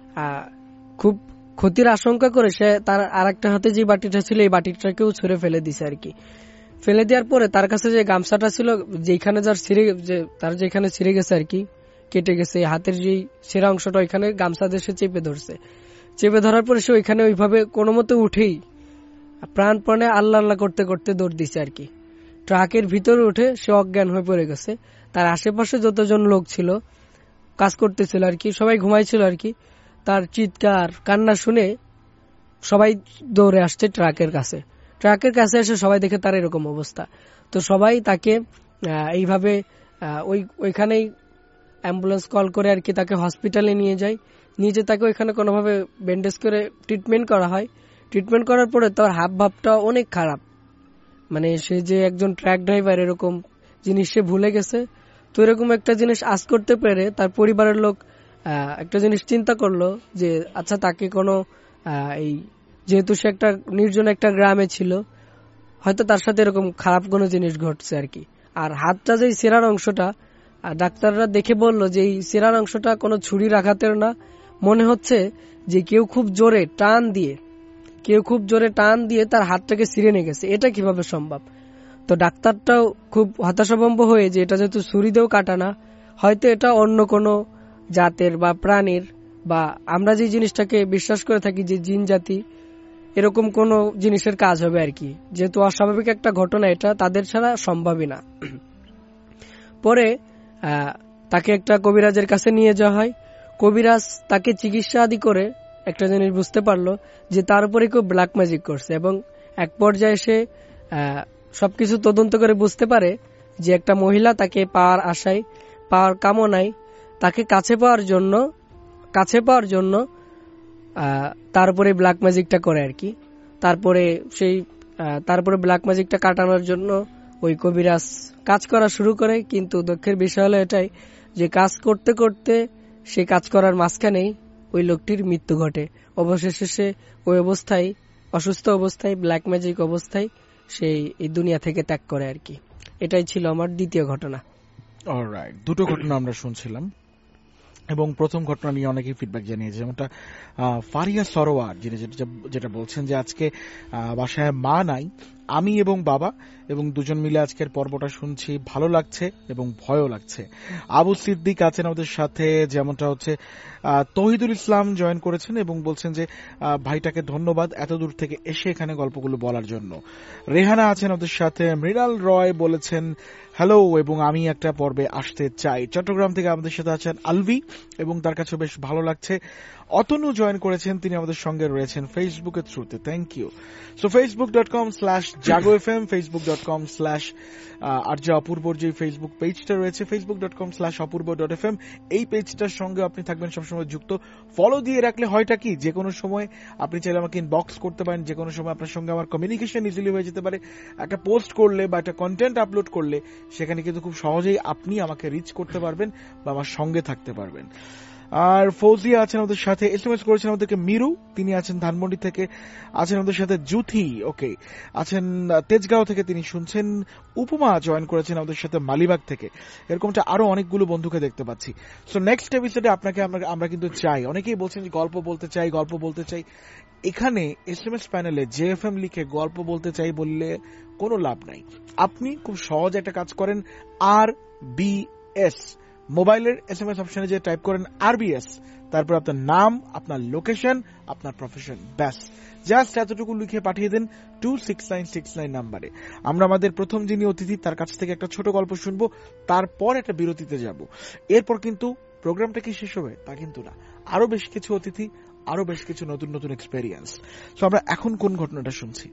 খুব ক্ষতির আশঙ্কা করে সে তার আর একটা হাতে যে বাটিটা ছিল এই বাটিটাকেও ছুঁড়ে ফেলে দিছে আর কি। ফেলে দেওয়ার পরে তার কাছে যে গামছাটা ছিল, যেখানে যার ছিঁড়ে তার যেখানে ছিঁড়ে গেছে আর কি, কেটে গেছে, হাতের যেই ছেঁড়া অংশটা ওইখানে গামছা দিয়ে সে চেপে ধরছে। চেপে ধরার পরে সে ওইখানে ওইভাবে কোনো মতে উঠেই প্রাণপণে আল্লাহ আল্লাহ করতে করতে দৌড় দিছে আর কি। ট্রাকের ভিতরে উঠে সে অজ্ঞান হয়ে পড়ে গেছে। তার আশেপাশে যতজন লোক ছিল কাজ করতেছিল আর কি, সবাই ঘুমাইছিল আর কি, তার চিৎকার কান্না শুনে সবাই দৌড়ে আসছে ট্রাকের কাছে। ট্রাকের কাছে এসে সবাই দেখে তার এরকম অবস্থা। তো সবাই তাকে এইভাবে ওই ওইখানেই অ্যাম্বুলেন্স কল করে আর কি তাকে হসপিটালে নিয়ে যায়। নিয়ে তাকে ওইখানে কোনোভাবে ব্যান্ডেজ করে ট্রিটমেন্ট করা হয়। ট্রিটমেন্ট করার পরে তার হাব ভাবটা অনেক খারাপ, মানে সে যে একজন ট্রাক ড্রাইভার এরকম জিনিস সে ভুলে গেছে। তো এরকম একটা জিনিস আজ করতে পেরে তার পরিবারের লোক একটা জিনিস চিন্তা করলো যে আচ্ছা তাকে কোনো এই যেহেতু সে একটা নির্জন একটা গ্রামে ছিল, হয়তো তার সাথে এরকম খারাপ কোনো জিনিস ঘটছে আর কি। আর হাতটা যে ছেঁড়ার অংশটা, ডাক্তাররা দেখে বললো যে এই ছেঁড়ার অংশটা কোনো ছুরির আঘাতের না, মনে হচ্ছে যে কেউ খুব জোরে টান দিয়ে কেউ খুব জোরে টান দিয়ে তার হাতটাকে ছিঁড়ে নিয়ে গেছে। এটা কিভাবে সম্ভব? তো ডাক্তারটাও খুব হতাশাভম্ব হয়ে যে এটা যেহেতু ছুরি দিয়েও কাটা না, হয়তো এটা অন্য কোনো জাতের বা প্রাণীর বা আমরা যে জিনিসটাকে বিশ্বাস করে থাকি যে জিন জাতি, এরকম কোন জিনিসের কাজ হবে আর কি। যেহেতু অস্বাভাবিক একটা ঘটনা, এটা তাদের ছাড়া সম্ভবই না। পরে তাকে একটা কবিরাজের কাছে নিয়ে যাওয়া হয়। কবিরাজ তাকে চিকিৎসা আদি করে একটা জিনিস বুঝতে পারলো যে তার উপরে কেউ ব্ল্যাক ম্যাজিক করছে, এবং এক পর্যায়ে সে সবকিছু তদন্ত করে বুঝতে পারে যে একটা মহিলা তাকে পাওয়ার আশায়, পাওয়ার কামনায় তাকে কাছে পাওয়ার জন্য কাছে পাওয়ার জন্য তার উপরে ব্ল্যাক ম্যাজিকটা করে আর কি। তারপরে সেই তারপরে ব্ল্যাক ম্যাজিকটা কাটানোর জন্য ওই কবিরাজ কাজ করা শুরু করে। কিন্তু দুঃখের বিষয় হলো এটাই যে কাজ করতে করতে সে কাজ করার মাঝখানেই ওই লোকটির মৃত্যু ঘটে। অবশেষে সে ওই অবস্থায়, অসুস্থ অবস্থায়, ব্ল্যাক ম্যাজিক অবস্থায় সেই এই দুনিয়া থেকে ত্যাগ করে আর কি। এটাই ছিল আমার দ্বিতীয় ঘটনা। অলরাইট, দুটো ঘটনা আমরা শুনছিলাম এবং প্রথম ঘটনা নিয়ে অনেকেই ফিডব্যাক জানিয়েছে, যেমনটা ফারিয়া সরোয়ার যিনি যেটা বলছেন যে আজকে বাসায় মা নাই, আমি এবং বাবা এবং দুজন মিলে আজকের পর্বটা শুনছি, ভালো লাগছে এবং ভয়ও লাগছে। আবু সিদ্দিক আছেন আমাদের সাথে, যেমনটা হচ্ছে তহিদুল ইসলাম জয়েন করেছেন এবং বলছেন যে ভাইটাকে ধন্যবাদ এত দূর থেকে এসে এখানে গল্পগুলো বলার জন্য। রেহানা আছেন আমাদের সাথে, মৃণাল রয় বলেছেন হ্যালো এবং আমি একটা পর্বে আসতে চাই। চট্টগ্রাম থেকে আমাদের সাথে আছেন আলভি এবং তার কাছে বেশ ভালো লাগছে। অতনু জয়েন করেছেন, তিনি আমাদের সঙ্গে রয়েছেন ফেসবুকের থ্রুতে, thank you. So Facebook dot com slash Jago F M, Facebook dot com slash আর যে অপূর্বর যে ফেসবুক পেজটা রয়েছে Facebook dot com slash Apurba dot F M, এই পেজটার সঙ্গে আপনি থাকবেন সবসময় যুক্ত। ফলো দিয়ে রাখলে হয়টা কি, যে কোনো সময় আপনি চাইলে আমাকে ইনবক্স করতে পারেন, যে কোনো সময় আপনার সঙ্গে আমার কমিউনিকেশন ইজিলি হয়ে যেতে পারে। একটা পোস্ট করলে বা একটা কন্টেন্ট আপলোড করলে সেখানে কিন্তু খুব সহজেই আপনি আমাকে রিচ করতে পারবেন বা আমার সঙ্গে থাকতে পারবেন। আর ফৌজিয়া আছেন আমাদের সাথে, এস এম এস করেছেন আমাদেরকে মিরু, তিনি আছেন ধানমন্ডি থেকে। আছেন আমাদের সাথে জুথি, ওকে, আছেন তেজগাঁও থেকে, তিনি শুনছেন। উপমা জয়েন করেছেন আমাদের সাথে মালিবাগ থেকে। এরকমটা আরো অনেকগুলো বন্ধুকে দেখতে পাচ্ছি। সো নেক্সট এপিসোডে আপনাকে আমরা কিন্তু চাই, অনেকেই বলছেন যে গল্প বলতে চাই গল্প বলতে চাই। এখানে এস এম এস প্যানেলে জে এফ এম লিখে গল্প বলতে চাই বললে কোনো লাভ নাই। আপনি খুব সহজ একটা কাজ করেন, আর বি এস মোবাইলের এস এম এস অপশনে যে টাইপ করেন আরবিএস, তারপর আপনার নাম, আপনার লোকেশন, আপনার প্রফেশন, ব্যাস জাস্ট এতটুকু লিখে পাঠিয়ে দেন two six nine six nine নাম্বারে। আমরা আমাদের প্রথম যিনি অতিথি তার কাছ থেকে একটা ছোট গল্প শুনবো, তারপর একটা বিরতিতে যাব। এরপর কিন্তু প্রোগ্রামটা কি শেষ হবে তা কিন্তু না, আরো বেশ কিছু অতিথি, আরো বেশ কিছু নতুন নতুন এক্সপেরিয়েন্স। তো আমরা এখন কোন ঘটনাটা শুনছি?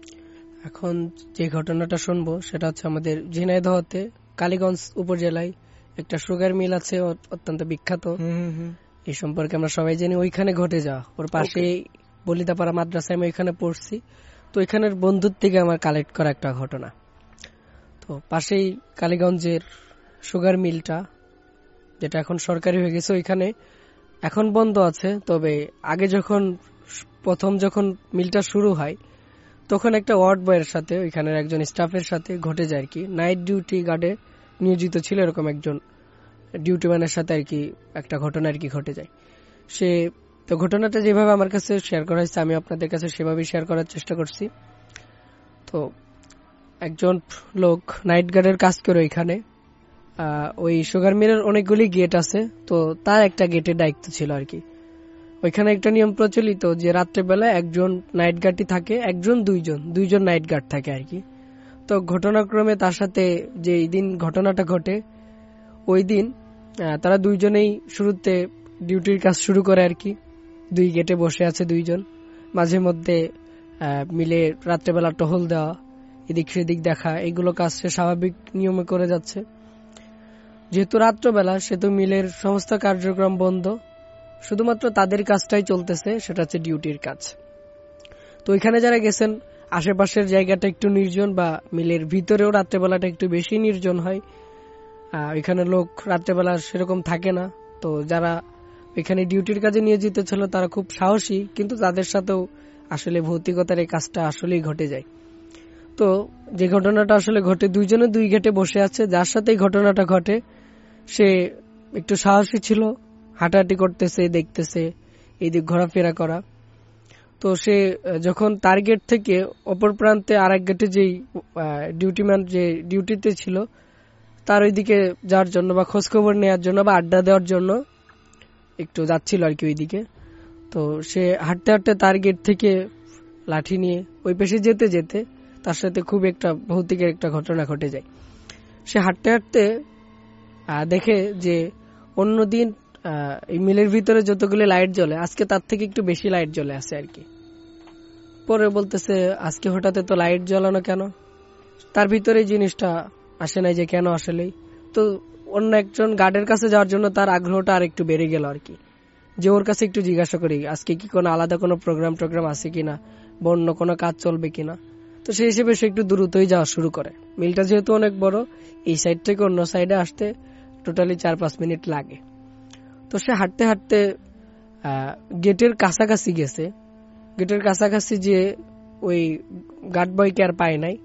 এখন যে ঘটনাটা শুনবো সেটা হচ্ছে আমাদের ঝিনাইদহতে কালীগঞ্জ উপজেলায় একটা সুগার মিল আছে, অত্যন্ত বিখ্যাত। এই সম্পর্কে আমরা সবাই জানি। ওইখানে ঘটে যাওয়া, ওর পাশে বলিদাপাড়া মাদ্রাসায় আমি ওইখানে পড়ছি, তো ওইখানের বন্ধুর থেকে আমার কালেক্ট করা একটা ঘটনা। তো পাশেই কালীগঞ্জের সুগার মিলটা, যেটা এখন সরকারি হয়ে গেছে, ওইখানে এখন বন্ধ আছে। তবে আগে যখন প্রথম যখন মিলটা শুরু হয় তখন একটা ওয়ার্ড বয়ের সাথে, ওইখানের একজন স্টাফের সাথে ঘটে যায় আর কি। নাইট ডিউটি গার্ডে নিয়োজিত ছিল এরকম একজন ডিউটি ম্যানের সাথে আর কি একটা ঘটনা আর কি ঘটে যায়। সে তো ঘটনাটা যেভাবে আমার কাছে শেয়ার করা হয়েছে আমি আপনাদের কাছে সেভাবেই শেয়ার করার চেষ্টা করছি। তো একজন লোক নাইট গার্ডের কাজ করে ওইখানে, ওই সুগার মিলের অনেকগুলি গেট আছে, তো তার একটা গেটের দায়িত্ব ছিল আর কি। ওইখানে একটা নিয়ম প্রচলিত যে রাত্রেবেলা একজন নাইট গার্ডই থাকে, একজন দুইজন দুইজন নাইট গার্ড থাকে আর কি। তো ঘটনাক্রমে তার সাথে যে দিন ঘটনাটা ঘটে ওই দিন তারা দুইজনেই শুরুতে ডিউটির কাজ শুরু করে আর কি। দুই গেটে বসে আছে দুইজন, মাঝে মধ্যে মিলে রাত্রেবেলা টহল দেওয়া, এদিক সেদিক দেখা, এগুলো কাজ সে স্বাভাবিক নিয়মে করে যাচ্ছে। যেহেতু রাত্রবেলা সেহেতু মিলের সমস্ত কার্যক্রম বন্ধ, শুধুমাত্র তাদের কাজটাই চলতেছে, সেটা হচ্ছে ডিউটির কাজ। তো ওইখানে যারা গেছেন আশেপাশের জায়গাটা একটু নির্জন, বা মিলের ভিতরেও রাত্রেবেলাটা একটু বেশি নির্জন হয়, ওইখানে লোক রাত্রেবেলা সেরকম থাকে না। তো যারা ওইখানে ডিউটির কাজে নিয়োজিত ছিল তারা খুব সাহসী, কিন্তু তাদের সাথেও আসলে ভৌতিকতার এই কাজটা আসলেই ঘটে যায়। তো যে ঘটনাটা আসলে ঘটে, দুইজনে দুই গেটে বসে আছে, যার সাথে এই ঘটনাটা ঘটে সে একটু সাহসী ছিল, হাঁটাহাঁটি করতেছে, দেখতেছে, এইদিক ঘোরাফেরা করা। তো সে যখন তার গেট থেকে অপর প্রান্তে আর এক গেটে যেই ডিউটিম্যান যে ডিউটিতে ছিল তার ওইদিকে যাওয়ার জন্য বা খোঁজখবর নেওয়ার জন্য বা আড্ডা দেওয়ার জন্য একটু যাচ্ছিল আর কি ওইদিকে। তো সে হাঁটতে হাঁটতে তার গেট থেকে লাঠি নিয়ে ওই পাশে যেতে যেতে তার সাথে খুব একটা ভৌতিকের একটা ঘটনা ঘটে যায়। সে হাঁটতে হাঁটতে দেখে যে অন্যদিন এই মিলের ভিতরে যতগুলো লাইট জ্বলে আজকে তার থেকে একটু বেশি লাইট জ্বলে আছে আর কি। পরে বলতেছে আজকে হঠাৎ তো লাইট জ্বলানো কেন, তার ভিতরে জিনিসটা আসে নাই যে কেন আসলেই। তো অন্য একজন গার্ডের কাছে যাওয়ার জন্য তার আগ্রহটা আর একটু বেড়ে গেল আর কি, যে ওর কাছে একটু জিজ্ঞাসা করি আজকে কি কোনো আলাদা কোনো প্রোগ্রাম টোগ্রাম আছে কিনা বা অন্য কোনো কাজ চলবে কিনা। তো সেই হিসেবে সে একটু দ্রুতই যাওয়া শুরু করে। মিলটা যেহেতু অনেক বড়, এই সাইড থেকে অন্য সাইডে আসতে টোটালি চার পাঁচ মিনিট লাগে। তো সে হাঁটতে হাঁটতে গেটের কাছাকাছি গেছে। গেটের কাছাকাছি যে ওই গার্ড বয়কে আর পায় নাই।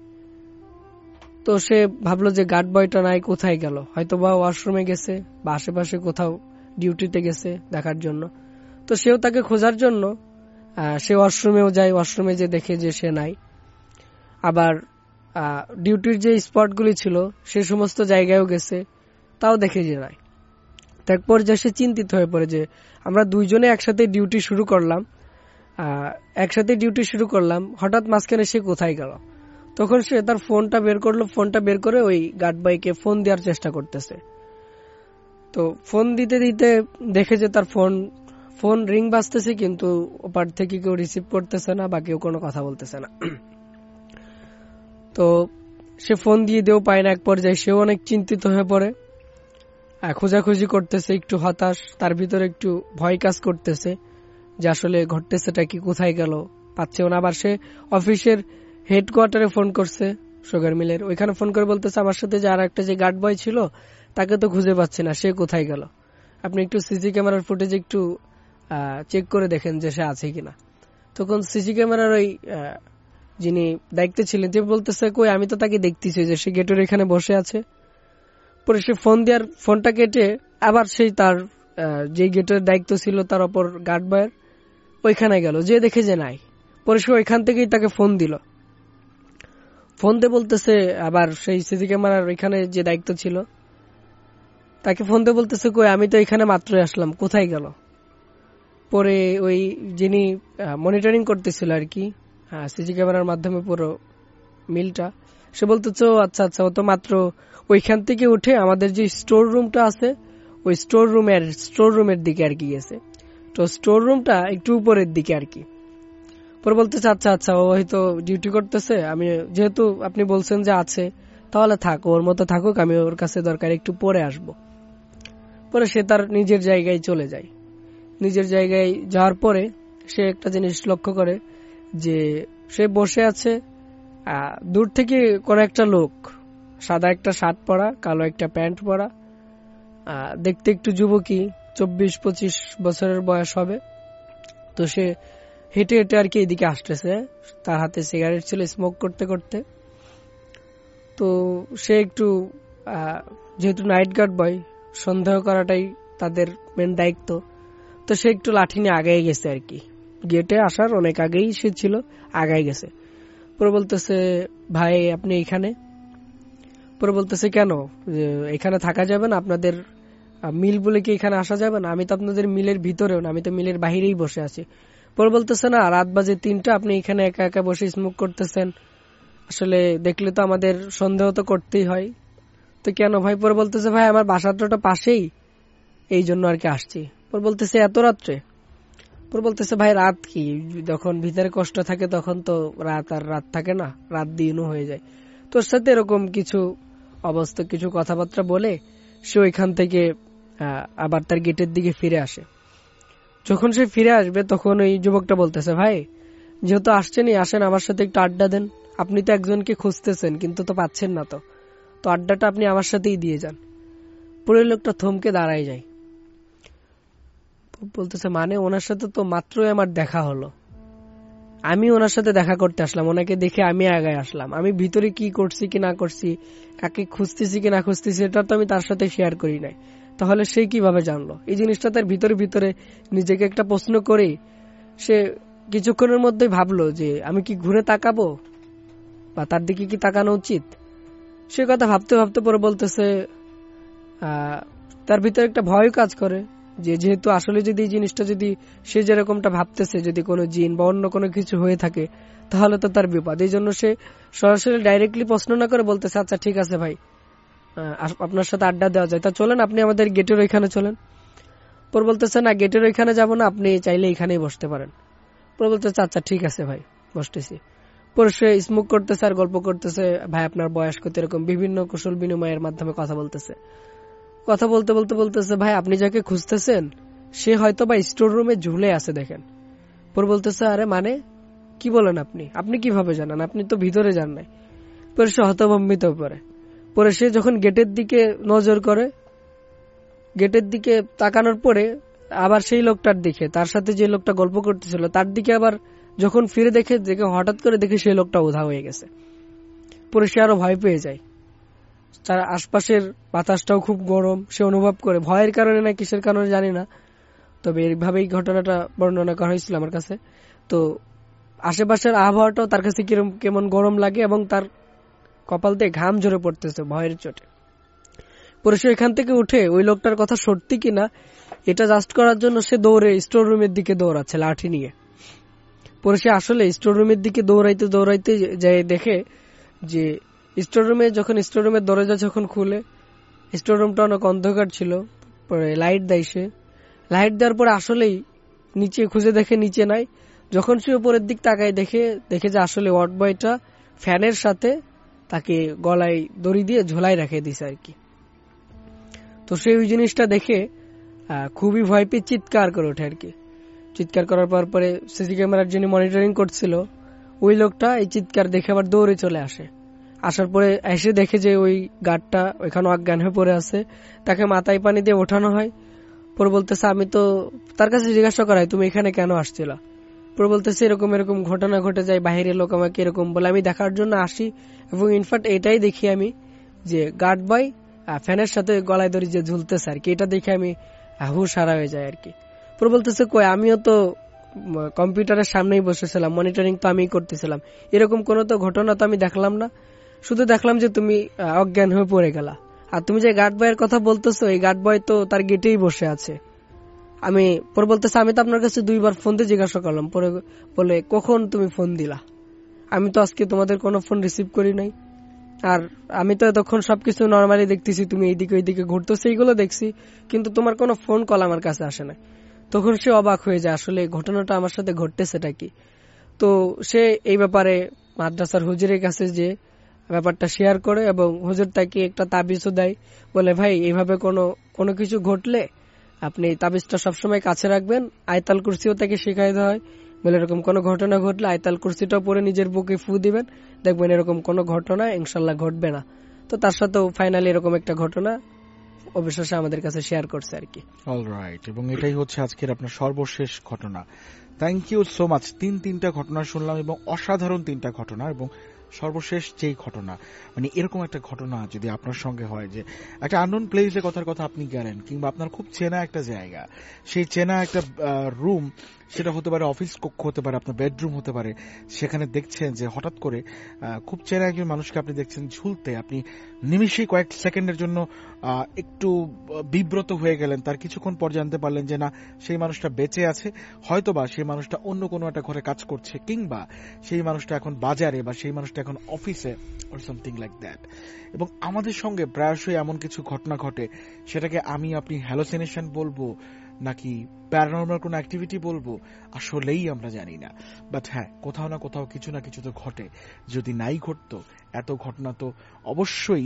তো সে ভাবলো যে গার্ড বয়টা নাই, কোথায় গেল, হয়তো বা ওয়াশরুমে গেছে বা আশেপাশে কোথাও ডিউটিতে গেছে দেখার জন্য। তো সেও তাকে খোঁজার জন্য সে ওয়াশরুমেও যায়, ওয়াশরুমে যে দেখে যে সে নাই। আবার ডিউটির যে স্পটগুলি ছিল সে সমস্ত জায়গায়ও গেছে, তাও দেখে যে নাই। তারপর যে সে চিন্তিত হয়ে পড়ে যে আমরা দুইজনে একসাথে ডিউটি শুরু করলাম, একসাথে ডিউটি শুরু করলাম হঠাৎ মাঝখানে সে কোথায় গেল। তখন সে তার ফোনটা বের করলো, ফোনটা বের করে ওই গার্ড বাইকে ফোন দেওয়ার চেষ্টা করতেছে। তো ফোন দিতে দিতে দেখে যে তার ফোন ফোন রিং বাজতেছে, কিন্তু ওপার থেকে কেউ রিসিভ করতেছে না বা কেউ কোনো কথা বলতেছে না। তো সে ফোন দিয়ে দেও পায় না। এক পর্যায়ে সেও অনেক চিন্তিত হয়ে পড়ে, খোঁজাখুঁজি করতেছে, একটু হতাশ, তার ভিতরে একটু ভয় কাজ করতেছে যে আসলে ঘটতেছেটা কি, কোথায় গেল, পাচ্ছেও না। আবার সে অফিসের হেডকোয়ার্টারে ফোন করছে সুগার মিলের, ওইখানে ফোন করে বলতেছে আমার সাথে যে আর একটা যে গার্ড বয় ছিল তাকে তো খুঁজে পাচ্ছে না, সে কোথায় গেল, আপনি একটু সিসি ক্যামেরার ফুটেজ একটু চেক করে দেখেন যে সে আছে কিনা। তখন সিসি ক্যামেরার ওই যিনি দায়িত্বে ছিলেন যে বলতেছে কই আমি তো তাকে দেখতেছি যে সে গেটের এখানে বসে আছে। পরে সে ফোন দেওয়ার ফোনটা কেটে আবার সেই তার যে গেটের দায়িত্ব ছিল তার অপর গার্ড বয়ের ওইখানে গেল, যে দেখে যে নাই। পরে সে ওইখান থেকেই তাকে ফোন দিল, ফোন দিয়ে বলতেছে আবার সেই সিসি ক্যামেরার ওইখানে যে দায়িত্ব ছিল তাকে ফোন দিয়ে বলতেছে কই আমি তো এখানে মাত্রই আসলাম, কোথায় গেল। পরে ওই যিনি মনিটরিং করতেছিল আর কি সিসি ক্যামেরার মাধ্যমে পুরো মিলটা, সে বলতেছে ও আচ্ছা আচ্ছা, ও তো মাত্র ওইখান থেকে উঠে আমাদের যে স্টোর রুমটা আছে ওই স্টোর রুমের স্টোর রুমের দিকে আর কি গেছে। তো স্টোর রুমটা একটু উপরের দিকে আর কি। পরে বলতেছে আচ্ছা আচ্ছা, ও হয়তো ডিউটি করতেছে, আমি যেহেতু আপনি বলছেন যে আছে তাহলে থাক, ওর মতো থাকুক, আমি ওর কাছে দরকার একটু পরে আসব। পরে সে তার নিজের জায়গায় চলে যায়। নিজের জায়গায় যাওয়ার পরে সে একটা জিনিস লক্ষ্য করে যে সে বসে আছে, দূর থেকে কোন একটা লোক সাদা একটা শার্ট পরা, কালো একটা প্যান্ট পরা, দেখতে একটু যুবকী, চব্বিশ পঁচিশ বছরের বয়স হবে। তো সে হেঁটে হেঁটে আর কি এদিকে আসতেছে, তার হাতে সিগারেট ছিল, স্মোক করতে করতে। তো সে একটু যেহেতু নাইট গার্ড বয়, সন্দেহ করাটাই তাদের মেন দায়িত্ব, তো সে একটু লাঠি নিয়ে আগায় গেছে আর কি। গেটে আসার অনেক আগেই সে ছিল, আগায় গেছে। পরে বলতেছে ভাই আপনি এখানে? পরে বলতেছে কেন, এখানে থাকা যাবে না? আপনাদের মিল বলে কি এখানে আসা যাবে না? আমি তো আপনাদের মিলের ভিতরেও না, আমি তো মিলের বাহিরেই বসে আছি। পরে বলতেছে না, রাত বাজে তিনটা, আপনি এখানে একা একা বসে স্মোক করতেছেন, আসলে দেখলে তো আমাদের সন্দেহ তো করতেই হয়। তো কেন ভাই? পরে বলতেছে ভাই আমার বাসাটা পাশেই, এই জন্য আর কি আসছি। পরে বলতেছে এত রাত্রে? পরে বলতেছে ভাই রাত কি, যখন ভিতরে কষ্ট থাকে তখন তো রাত আর রাত থাকে না, রাত দিনও হয়ে যায়। তোর সাথে এরকম কিছু অবস্থা, কিছু কথাবার্তা বলে সে ওইখান থেকে আবার তার গেটের দিকে ফিরে আসে। যখন সে ফিরে আসবে তখন ওই যুবকটা বলতেছে ভাই যেহেতু আসছেনই, আসেন আমার সাথে একটু আড্ডা দেন, আপনি তো একজনকে খুঁজতেছেন কিন্তু তো পাচ্ছেন না, তো তো আড্ডাটা আপনি আমার সাথেই দিয়ে যান। পুরো লোকটা থমকে দাঁড়ায় যায়, বলতেছে মানে ওনার সাথে তো মাত্রই আমার দেখা হলো, আমি ওনার সাথে দেখা করতে আসলাম, ওনাকে দেখে আমি আগায় আসলাম, আমি ভিতরে কি করছি কি না করছি, কাকে খুঁজতেছি কি না খুঁজতেছি এটা তো আমি তার সাথে শেয়ার করি নাই, তাহলে সে কিভাবে জানলো? এই জিনিসটা তার ভিতরে ভিতরে নিজেকে একটা প্রশ্ন করে সে কিছুক্ষণের মধ্যে ভাবলো যে আমি কি ঘুরে তাকাবো বা তার দিকে কি তাকানো উচিত। সে কথা ভাবতে ভাবতে পরে বলতেছে আহ তার ভিতরে একটা ভয় কাজ করে যে যেহেতু আসলে যদি এই জিনিসটা যদি সে যেরকমটা ভাবতেছে যদি কোনো জিন বা অন্য কোনো কিছু হয়ে থাকে তাহলে তো তার বিপদ। এই জন্য সে সরাসরি ডাইরেক্টলি প্রশ্ন না করে বলতেছে আচ্ছা ঠিক আছে ভাই, আপনার সাথে আড্ডা দেওয়া যায়, তা চলেন আপনি আমাদের গেটের ওইখানে চলেন। পর বলতেছে না গেটের ওইখানে যাবো না, আপনি চাইলে এখানেই বসতে পারেন। পর বলতেছে আচ্ছা ঠিক আছে ভাই বসতেছি। পরে সে স্মোক করতেছে আর গল্প করতেছে, ভাই আপনার বয়স কত, এরকম বিভিন্ন কুশল বিনিময়ের মাধ্যমে কথা বলতেছে। কথা বলতে বলতে বলতেছে ভাই আপনি যাকে খুঁজতেছেন সে হয়তো বা স্টোর রুমে ঝুলে আছে দেখেন। পরে বলতেছে আরে মানে কি বলেন আপনি, আপনি কিভাবে জানেন, আপনি তো ভিতরে যান নাই। পরে সে হতভম্বিত করে। পরে সে যখন গেটের দিকে নজর করে, গেটের দিকে তাকানোর পরে আবার সেই লোকটার দিকে, তার সাথে যে লোকটা গল্প করতেছিল তার দিকে আবার যখন ফিরে দেখে, দেখে হঠাৎ করে দেখে সেই লোকটা উধাও হয়ে গেছে। পরে সে আরো ভয় পেয়ে যায়, তার আশপাশের বাতাসটাও খুব গরম সে অনুভব করে, ভয়ের কারণে না কিসের কারণে জানি না, তবে এইভাবেই ঘটনাটা বর্ণনা করা হয়েছিল আমার কাছে। তো আশেপাশের আবহাওয়াটাও তার কাছে কিরম কেমন গরম লাগে এবং তার কপাল দিয়ে ঘাম ঝরে পড়তেছে ভয়ের চোটে। পরে সে এখান থেকে উঠে ওই লোকটার কথা সত্যি কিনা এটা জাস্ট করার জন্য সে দৌড়ে স্টোর রুমের দিকে দৌড়াচ্ছে লাঠি নিয়ে। পরে সে আসলে স্টোর রুমের দিকে দৌড়াইতে দৌড়াইতে যাই দেখে যে স্টোর রুমে যখন স্টোর রুমের দরজা যখন খুলে স্টোর রুমটা অনেক অন্ধকার ছিল। পরে লাইট দেয়, সে লাইট দেওয়ার পরে আসলেই নিচে খুঁজে দেখে নিচে নাই। যখন সে উপরের দিক তাকায় দেখে দেখে যে আসলে ওয়ার্ড বয়টা ফ্যানের সাথে তাকে গলায় দড়ি দিয়ে ঝোলাই রেখে দিছে আর কি। তো সে ওই জিনিসটা দেখে খুবই ভয় পেয়ে চিৎকার করে ওঠে আর কি। চিৎকার করার পর পরে সিসি ক্যামেরার যিনি মনিটরিং করছিল ওই লোকটা এই চিৎকার দেখে আবার দৌড়ে চলে আসে। আসার পরে এসে দেখে যে ওই গার্ডটা ওইখানে অজ্ঞান হয়ে পড়ে আছে, তাকে মাথায় পানি দিয়ে ওঠানো হয়। পরে বলতেছে আমি তো তার কাছে জিজ্ঞাসা করাই তুমি এখানে কেন আসছিল। পরে বলতেছে এরকম এরকম ঘটনা ঘটে যায়, বাইরের লোক আমাকে এরকম বলে, আমি দেখার জন্য আসি এবং ইনফ্যাক্ট এটাই দেখি আমি যে গার্ড বয় ফ্যানের সাথে গলায় দড়ি যে ঝুলতেছে আর কি, এটা দেখে আমি হুশ হারা হয়ে যায় আর কি। পরে বলতেছে কই আমিও তো কম্পিউটারের সামনেই বসেছিলাম, মনিটরিং তো আমিই করতেছিলাম, এরকম কোনো তো ঘটনা তো আমি দেখলাম না, শুধু দেখলাম যে তুমি অজ্ঞান হয়ে পড়ে গেলা। আর তুমি যে গার্ড বয়ের কথা বলতেছো এই গার্ড বয় তো তার গেটেই বসে আছে। আমি পরে বলতেছে আমি তো আপনার কাছে দুইবার ফোন দিয়ে জিজ্ঞাসা করলাম, পরে বলে কখন তুমি ফোন দিলা, আমি তো আজকে তোমাদের কোনো ফোন রিসিভ করি নাই, আর আমি তো তখন সবকিছু নর্মালি দেখতেছি, তুমি এইদিকে ওইদিকে ঘুরতেছো এইগুলো দেখছি, কিন্তু তোমার কোনো ফোন কল আমার কাছে আসে না। তখন সে অবাক হয়ে যায় আসলে ঘটনাটা আমার সাথে ঘটতেছেটা কি। তো সে এই ব্যাপারে মাদ্রাসার হুজুরের কাছে যে ব্যাপারটা শেয়ার করে এবং হুজুর তাকে একটা তাবিজও দেয়, বলে ভাই এইভাবে কোনো কোনো কিছু ঘটলে আপনি তাবিজটা সবসময় কাছে রাখবেন। আয়তাল কুরসিও তাকে শেখাই দেওয়া হয়, বলে এরকম কোনো ঘটনা ঘটলে আয়তাল কুরসিটাও পরে নিজের বুকে ফু দিবেন, দেখবেন এরকম কোনো ঘটনা ইনশাল্লাহ ঘটবে না। তো তার সাথেও ফাইনালি এরকম একটা ঘটনা অবশেষে আমাদের কাছে শেয়ার করছে আর কি। অলরাইট, এবং এটাই হচ্ছে আজকের আপনার সর্বশেষ ঘটনা। Thank you so much. তিন তিনটা ঘটনা শুনলাম এবং অসাধারণ তিনটা ঘটনা, এবং সর্বশেষ যেই ঘটনা মানে এরকম একটা ঘটনা যদি আপনার সঙ্গে হয় যে একটা আননোন প্লেসে কথার কথা আপনি গেলেন, কিংবা আপনার খুব চেনা একটা জায়গা, সেই চেনা একটা রুম, সেটা হতে পারে অফিস কক্ষ, হতে পারে আপনার বেডরুম হতে পারে, সেখানে দেখছেন যে হঠাৎ করে খুব চেনা একজন মানুষকে আপনি দেখছেন ঝুলতে, আপনি নিমিষেই কয়েক সেকেন্ডের জন্য একটু বিব্রত হয়ে গেলেন। তার কিছুক্ষণ পর জানতে পারলেন যে না, সেই মানুষটা বেঁচে আছে, হয়তোবা সেই মানুষটা অন্য কোনো একটা ঘরে কাজ করছে, কিংবা সেই মানুষটা এখন বাজারে, বা সেই মানুষটা এখন অফিসে, অর সামথিং লাইক দ্যাট। এবং আমাদের সঙ্গে প্রায়শই এমন কিছু ঘটনা ঘটে, সেটাকে আমি আপনি হ্যালোসিনেশন বলবো নাকি প্যারানর্মাল কোনো অ্যাক্টিভিটি বলবো আসলেই আমরা জানি না। বাট হ্যাঁ, কোথাও না কোথাও কিছু না কিছু তো ঘটে। যদি নাই ঘটতো এত ঘটনা তো অবশ্যই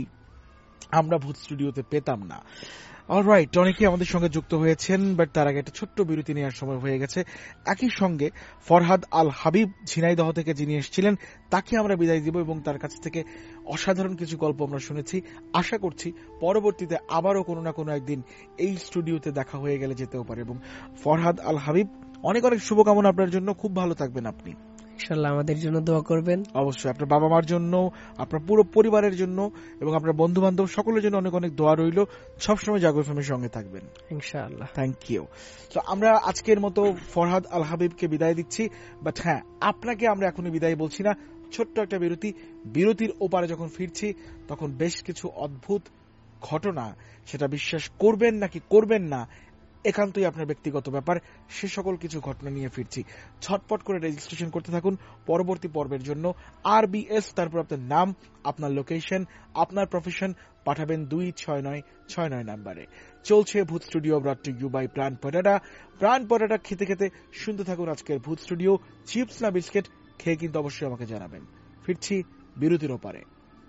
আমরা ভূত স্টুডিওতে পেতাম না। অলরাইট, অনেকে আমাদের সঙ্গে যুক্ত হয়েছেন, বাট তার আগে একটা ছোট্ট বিরতি নেওয়ার সময় হয়ে গেছে। একই সঙ্গে ফরহাদ আল হাবিব ঝিনাইদহ থেকে যিনি এসেছিলেন তাকে আমরা বিদায় দিব, এবং তার কাছ থেকে অসাধারণ কিছু গল্প আমরা শুনেছি। আশা করছি পরবর্তীতে আবারও কোনো না কোনো একদিন এই স্টুডিওতে দেখা হয়ে গেলে যেতেও পারে। এবং ফরহাদ আল হাবিব, অনেক অনেক শুভকামনা আপনার জন্য, খুব ভালো থাকবেন আপনি। ইনশাআল্লাহ আমাদের জন্য দোয়া করবেন। অবশ্যই আপনার বাবা মার জন্য, আপনার পুরো পরিবারের জন্য, এবং আপনার বন্ধু বান্ধব সকলের জন্য অনেক অনেক দোয়া রইল। সবসময় জাগো এফএমের সঙ্গে থাকবেন ইনশাআল্লাহ। Thank you. তো আমরা আজকের মতো ফরহাদ আল হাবিবকে বিদায় দিচ্ছি, বাট হ্যাঁ, আপনাকে আমরা এখনই বিদায় বলছি না। ছোট্ট একটা বিরতি, বিরতির ওপারে যখন ফিরছি তখন বেশ কিছু অদ্ভুত ঘটনা, সেটা বিশ্বাস করবেন নাকি করবেন না একান্তই আপনার ব্যক্তিগত ব্যাপার, সে সকল কিছু ঘটনা নিয়ে ফিরছি। ছটপট করে রেজিস্ট্রেশন করতে থাকুন পরবর্তী পর্বের জন্য। আর বিএস, তারপর আপনার নাম, আপনার লোকেশন, আপনার প্রফেশন পাঠাবেন দুই ছয় নয় ছয় নয় নাম্বারে। চলছে Bhoot studio, brought to you by Pran Potata. প্রাণ পটাটা খেতে খেতে শুনতে থাকুন আজকের ভূত স্টুডিও। চিপস না বিস্কিট খেয়ে কিন্তু অবশ্যই আমাকে জানাবেন। ফিরছি বিরতির ওপারে।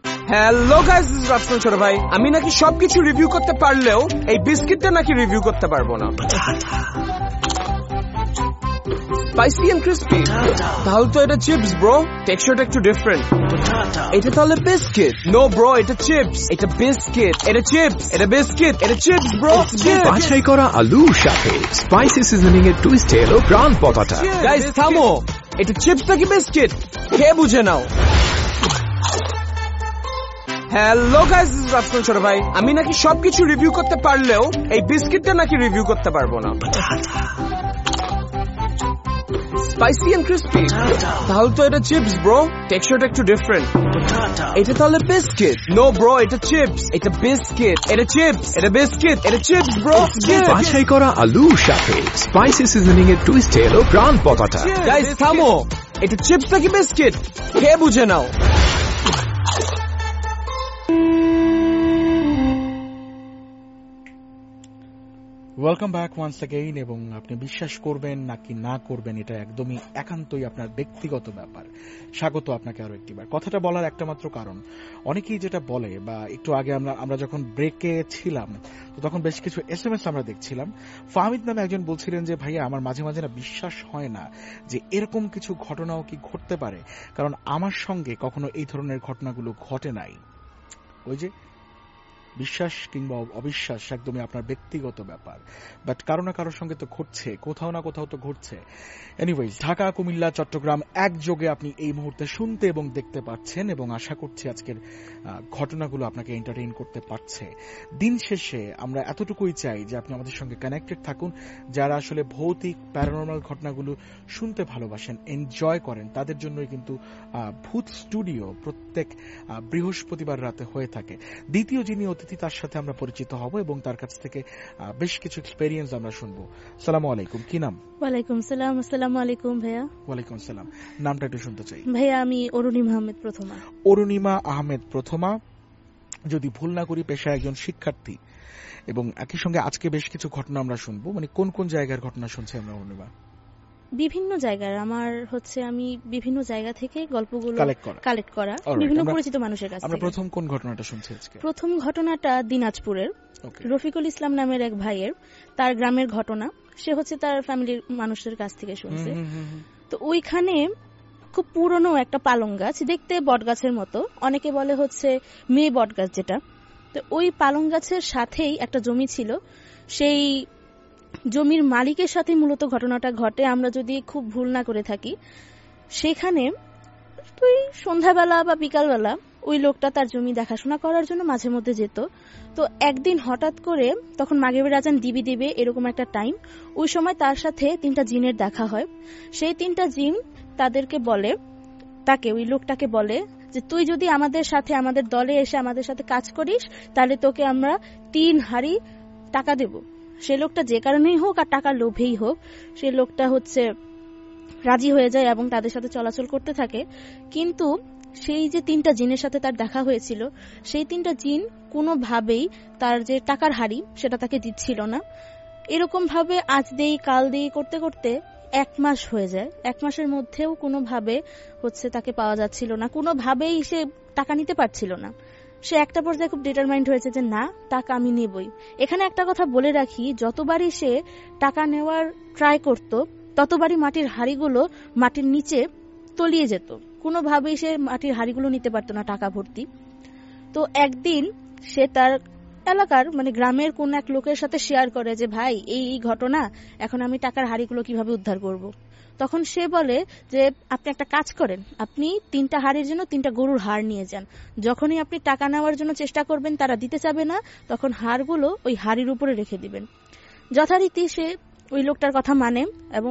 Hello guys, this is Rafsan Choto ভাই। আমি নাকি সবকিছু রিভিউ করতে পারলেও এই বিস্কিটটা নাকি রিভিউ করতে পারবো না। স্পাইসি এন্ড ক্রিসপি, তাহলে তো এটা চিপস ব্রো, টেক্সচারটা একটু ডিফারেন্ট। এটা তাহলে বিস্কিট? নো ব্রো, এটা চিপস। এটা বিস্কিট, এটা চিপস, এটা বিস্কিট, এটা চিপস ব্রো। বাছাই করা আলুর সাথে স্পাইসি সিজনিং এর টুইস্ট এলো প্রাণ পতাটা। গাইস থামো, এটা চিপস নাকি বিস্কিট খেয়ে বুঝে নাও। Hello guys, this is Rafsan Choto ভাই। আমি নাকি সবকিছু রিভিউ করতে পারলেও এই বিস্কিটটা নাকি রিভিউ করতে পারবো না। স্পাইসি এন্ড ক্রিস্পি তাহলে তো এটা চিপস ব্রো টেক্সচারটা একটু ডিফারেন্ট এটা তাহলে বিস্কিট নো ব্রো এটা চিপস এটা বিস্কিট এটা চিপস এটা বিস্কিট এটা চিপস ব্রো বাছাই করা আলুর সাথে স্পাইসি সিজনিং এর টুইস্টে এলো প্রাণ পতাটা। গাইস থামো, এটা চিপস নাকি বিস্কিট কে বুঝে নাও। Welcome back once again. এবং আপনি বিশ্বাস করবেন নাকি না করবেন এটা একদমই একান্তই আপনার ব্যক্তিগত ব্যাপার। স্বাগত আপনাকে আরো একটিবার। কথাটা বলার একটা মাত্র কারণ, অনেকেই যেটা বলে বা একটু আগে আমরা আমরা যখন ব্রেকে ছিলাম তো তখন বেশ কিছু এস এম এস আমরা দেখছিলাম। ফাহমিদ নামে একজন বলছিলেন যে ভাইয়া আমার মাঝে মাঝে না বিশ্বাস হয় না যে এরকম কিছু ঘটনাও কি ঘটতে পারে, কারণ আমার সঙ্গে কখনো এই ধরনের ঘটনাগুলো ঘটে নাই। ওই যে বিশ্বাস কিংবা অবিশ্বাস একদমই আপনার ব্যক্তিগত ব্যাপার, বাট কারো না কারোর সঙ্গে তো ঘটছে, কোথাও না কোথাও তো ঘটছে। এনিওয়েজ, ঢাকা, কুমিল্লা, চট্টগ্রাম একযোগে আপনি এই মুহূর্তে শুনতে এবং দেখতে পাচ্ছেন, এবং আশা করছি আজকের ঘটনাগুলো আপনাকে এন্টারটেইন করতে পারছে। দিন শেষে আমরা এতটুকুই চাই যে আপনি আমাদের সঙ্গে কানেক্টেড থাকুন। যারা আসলে ভৌতিক প্যারানর্মাল ঘটনাগুলো শুনতে ভালোবাসেন, এনজয় করেন, তাদের জন্যই কিন্তু ভূত স্টুডিও প্রত্যেক বৃহস্পতিবার রাতে হয়ে থাকে। দ্বিতীয় যিনি অতিথি তার সাথে আমরা পরিচিত হব এবং তার কাছ থেকে বেশ কিছু এক্সপেরিয়েন্স আমরা শুনবো। আসসালামু আলাইকুম, কি নাম? ওয়ালাইকুম সালাম। আসসালামু আলাইকুম ভাইয়া। ওয়ালাইকুম সালাম। নামটা একটু শুনতে চাই ভাইয়া। আমি অরুণিমা আহমেদ প্রথমা। অরুণিমা আহমেদ প্রথমা, যদি ভুল না করি পেশায় একজন শিক্ষার্থী, এবং একই সঙ্গে আজকে বেশ কিছু ঘটনা আমরা শুনবো। মানে কোন কোন জায়গার ঘটনা শুনছি আমরা অরুণিমা? বিভিন্ন জায়গার, আমার হচ্ছে আমি বিভিন্ন জায়গা থেকে গল্পগুলো কালেক্ট করা কালেক্ট করা বিভিন্ন পরিচিত মানুষের কাছে। আমরা প্রথম কোন ঘটনাটা শুনছি আজকে? প্রথম ঘটনাটা দিনাজপুরের রফিকুল ইসলাম নামের এক ভাইয়ের, তার গ্রামের ঘটনা। সে হচ্ছে তার ফ্যামিলির মানুষের কাছ থেকে শুনছে। তো ওইখানে খুব পুরনো একটা পালং গাছ, দেখতে বট গাছের মতো, অনেকে বলে হচ্ছে মেয়ে বট গাছ যেটা। তো ওই পালং গাছের সাথেই একটা জমি ছিল। সেই জমির মালিকের সাথে মূলত ঘটনাটা ঘটে, আমরা যদি খুব ভুল না করে থাকি। সেখানে তুই সন্ধ্যাবেলা বা বিকালবেলা ওই লোকটা তার জমি দেখাশোনা করার জন্য মাঝে মধ্যে যেত। তো একদিন হঠাৎ করে, তখন মাগরিবের আজান দিবি দিবে এরকম একটা টাইম, ওই সময় তার সাথে তিনটা জিনের দেখা হয়। সেই তিনটা জিন তাদেরকে বলে, তাকে ওই লোকটাকে বলে যে তুই যদি আমাদের সাথে আমাদের দলে এসে আমাদের সাথে কাজ করিস তাহলে তোকে আমরা তিন হাড়ি টাকা দেব। সে লোকটা যে কারণেই হোক আর টাকার লোভেই হোক, সে লোকটা হচ্ছে রাজি হয়ে যায় এবং তাদের সাথে চলাচল করতে থাকে। কিন্তু সেই যে তিনটা জিনের সাথে তার দেখা হয়েছিল, সেই তিনটা জিন কোনোভাবেই তার যে টাকার হাড়ি সেটা তাকে দিচ্ছিল না। এরকম ভাবে আজ দেই কাল দেই করতে করতে এক মাস হয়ে যায়। এক মাসের মধ্যেও কোনোভাবে হচ্ছে তাকে পাওয়া যাচ্ছিল না, কোনোভাবেই সে টাকা নিতে পারছিল না। সে একটা পর্যায়ে খুব ডিটারমাইন্ড হয়েছে যে না, টাকা আমি নেবই। এখানে একটা কথা বলে রাখি, যতবারই সে টাকা নেওয়ার ট্রাই করত ততবারই মাটির হাড়িগুলো মাটির নিচে তলিয়ে যেত, কোনোভাবেই সে মাটির হাড়িগুলো নিতে পারত না টাকা ভর্তি। তো একদিন সে তার এলাকার মানে গ্রামের কোন এক লোকের সাথে শেয়ার করে যে ভাই এই ঘটনা, এখন আমি টাকার হাড়িগুলো কিভাবে উদ্ধার করব। তখন সে বলে যে আপনি একটা কাজ করেন, আপনি তিনটা হাড়ির জন্য তিনটা গরুর হাড় নিয়ে যান। যখনই আপনি টাকা নেওয়ার জন্য চেষ্টা করবেন তারা দিতে চাবে না, তখন হাড়গুলো ওই হাড়ির উপরে রেখে দিবেন। যথারীতি সে ওই লোকটার কথা মানে এবং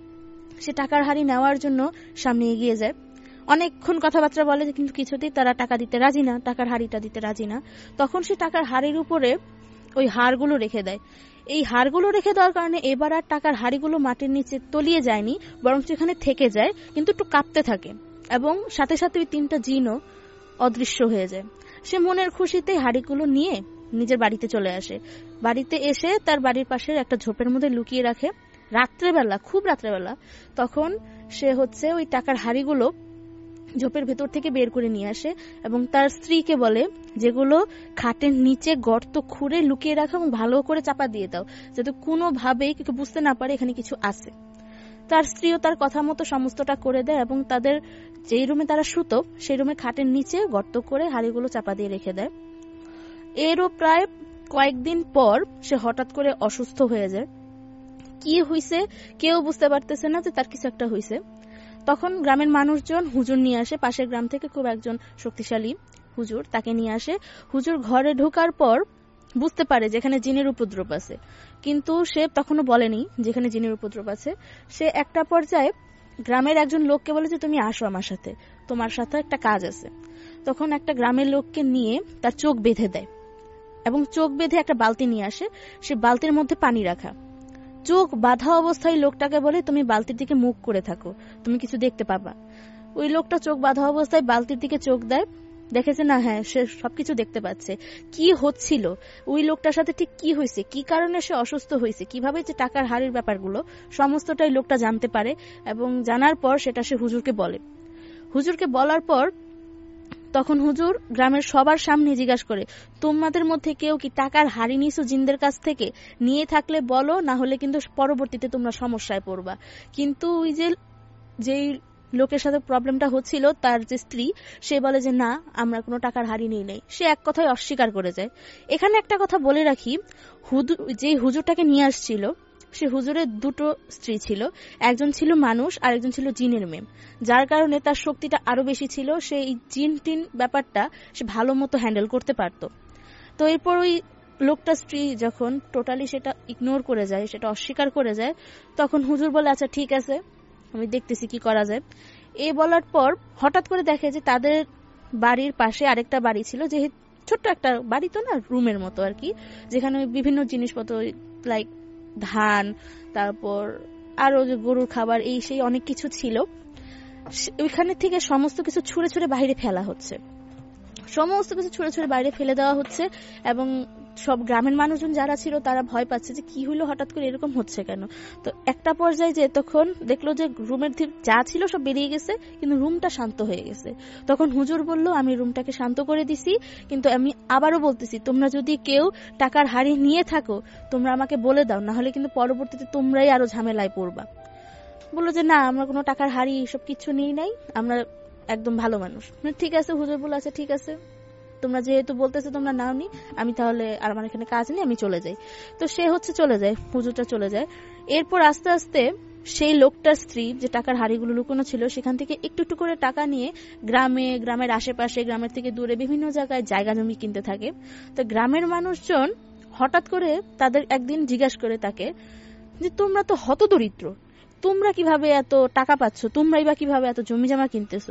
সে টাকার হাড়ি নেওয়ার জন্য সামনে এগিয়ে যায়। অনেকক্ষণ কথাবার্তা বলে কিন্তু কিছুতেই তারা টাকা দিতে রাজি না, টাকার হাড়িটা দিতে রাজি না। তখন সে টাকার হাড়ির উপরে ওই হাড়গুলো রেখে দেয়। এই হাড়গুলো রেখে দেওয়ার কারণে এবার আর টাকার হাড়িগুলো মাটির নিচে তলিয়ে যায়নি, বরং সেখানে থেকে যায়, কিন্তু একটু কাঁপতে থাকে এবং সাথে সাথে ওই তিনটা জিনও অদৃশ্য হয়ে যায়। সে মনের খুশিতে হাড়িগুলো নিয়ে নিজের বাড়িতে চলে আসে। বাড়িতে এসে তার বাড়ির পাশের একটা ঝোপের মধ্যে লুকিয়ে রাখে। রাত্রেবেলা, খুব রাত্রেবেলা, তখন সে হচ্ছে ওই টাকার হাড়িগুলো ঝোপের ভেতর থেকে বের করে নিয়ে আসে এবং তার স্ত্রীকে বলে যেগুলো খাটের নিচে গর্ত খুঁড়ে লুকিয়ে রাখা এবং ভালো করে চাপা দিয়ে দাও, যাতে কোনোভাবেই কেউ বুঝতে না পারে এখানে কিছু আছে। তার স্ত্রীও তার কথা মতো সমস্তটা করে দেয় এবং তাদের যেই রুমে তারা শুতো সেই রুমে খাটের নিচে গর্ত করে হাড়িগুলো চাপা দিয়ে রেখে দেয়। এরও প্রায় কয়েকদিন পর সে হঠাৎ করে অসুস্থ হয়ে যায়। কি হয়েছে কেউ বুঝতে পারতেছে না যে তার কিছু একটা হয়েছে। তখন গ্রামের মানুষজন হুজুর নিয়ে আসে, পাশের গ্রাম থেকে খুব একজন শক্তিশালী হুজুর, তাকে নিয়ে আসে। হুজুর ঘরে ঢোকার পর বুঝতে পারে যেখানে জিনের উপদ্রব আছে, কিন্তু সে তখনও বলেনি যেখানে জিনের উপদ্রব আছে। সে একটা পর্যায়ে গ্রামের একজন লোককে বলে যে তুমি আসো আমার সাথে, তোমার সাথে একটা কাজ আছে। তখন একটা গ্রামের লোককে নিয়ে তার চোখ বেঁধে দেয় এবং চোখ বেঁধে একটা বালতি নিয়ে আসে, সে বালতির মধ্যে পানি রাখা। চোখ বাঁধা অবস্থায় লোকটাকে বলে তুমি বালতির দিকে মুখ করে থাকো, তুমি কিছু দেখতে পাবা। ওই লোকটা চোখ বাঁধা অবস্থায় বালতির দিকে চোখ দেয়, দেখেছে না হ্যাঁ সে সবকিছু দেখতে পাচ্ছে। কি হচ্ছিল, ওই লোকটার সাথে ঠিক কি হয়েছে, কি কারণে সে অসুস্থ হয়েছে, কিভাবে যে টাকার হারের ব্যাপারগুলো সমস্তটাই লোকটা জানতে পারে এবং জানার পর সেটা সে হুজুরকে বলে। হুজুরকে বলার পর তখন হুজুর গ্রামের সবার সামনে জিজ্ঞাসা করে, তোমাদের মধ্যে কেউ কি টাকার হাড়ি নিছো জিনদের কাছ থেকে? নিয়ে থাকলে বলো, না হলে কিন্তু পরবর্তীতে তোমরা সমস্যায় পড়বা। কিন্তু ওই যে যেই লোকের সাথে প্রবলেমটা হচ্ছিল তার যে স্ত্রী, সে বলে যে না আমরা কোনো টাকার হাড়ি নেই নাই, সে এক কথায় অস্বীকার করে যায়। এখানে একটা কথা বলে রাখি, যে হুজুরটাকে নিয়ে আসছিল সে হুজুরের দুটো স্ত্রী ছিল, একজন ছিল মানুষ আর একজন ছিল জিনের মেয়ে, যার কারণে তার শক্তিটা আরো বেশি ছিল, সে এই জিন টিন ব্যাপারটা সে ভালো মতো হ্যান্ডেল করতে পারত। তো এরপর ওই লোকটা স্ত্রী যখন টোটালি সেটা ইগনোর করে যায়, সেটা অস্বীকার করে যায়, তখন হুজুর বলে আচ্ছা ঠিক আছে আমি দেখতেছি কি করা যায়। এই বলার পর হঠাৎ করে দেখে যে তাদের বাড়ির পাশে আরেকটা বাড়ি ছিল, যে ছোট্ট একটা বাড়ি তো না, রুমের মতো আর কি, যেখানে বিভিন্ন জিনিসপত্র লাইক ধান, তারপর আরো যে গরুর খাবার, এই সেই অনেক কিছু ছিল। ওইখানে থেকে সমস্ত কিছু ছুঁড়ে ছুঁড়ে বাইরে ফেলা হচ্ছে, সমস্ত কিছু ছুঁড়ে ছুঁড়ে বাইরে ফেলে দেওয়া হচ্ছে এবং সব গ্রামের মানুষজন যারা ছিল তারা ভয় পাচ্ছে যে কি হলো, হঠাৎ করে এরকম হচ্ছে কেন। তো একটা পর্যায়ে যে তখন দেখলো যে রুমের যা ছিল সব বেরিয়ে গেছে, কিন্তু রুমটা শান্ত হয়ে গেছে। তখন হুজুর বলল আমি রুমটাকে শান্ত করে দিছি, কিন্তু আমি আবারও বলতেছি তোমরা যদি কেউ টাকার হাড়ি নিয়ে থাকো তোমরা আমাকে বলে দাও, না হলে কিন্তু পরবর্তীতে তোমরাই আরো ঝামেলায় পড়বা। বললো যে না আমরা কোনো টাকার হাড়ি সব কিছু নিই নাই, আমরা একদম ভালো মানুষ। ঠিক আছে, হুজুর বলে আচ্ছা ঠিক আছে তোমরা যেহেতু বলতেছে তোমরা নাওনি, আমি তাহলে আর আমার এখানে কাজ নেই, আমি চলে যাই। তো সে হচ্ছে চলে যায়, হুজুরটা চলে যায়। এরপর আস্তে আস্তে সেই লোকটার স্ত্রী যে টাকার হাড়িগুলো লুকোনো ছিল সেখান থেকে একটু একটু করে টাকা নিয়ে গ্রামে, গ্রামের আশেপাশে, গ্রামের থেকে দূরে বিভিন্ন জায়গায় জায়গা জমি কিনতে থাকে। তো গ্রামের মানুষজন হঠাৎ করে তাদের একদিন জিজ্ঞাসা করে তাকে যে তোমরা তো হতদরিদ্র, তোমরা কিভাবে এত টাকা পাচ্ছ, তোমরাই বা কিভাবে এত জমি জমা কিনতেছো?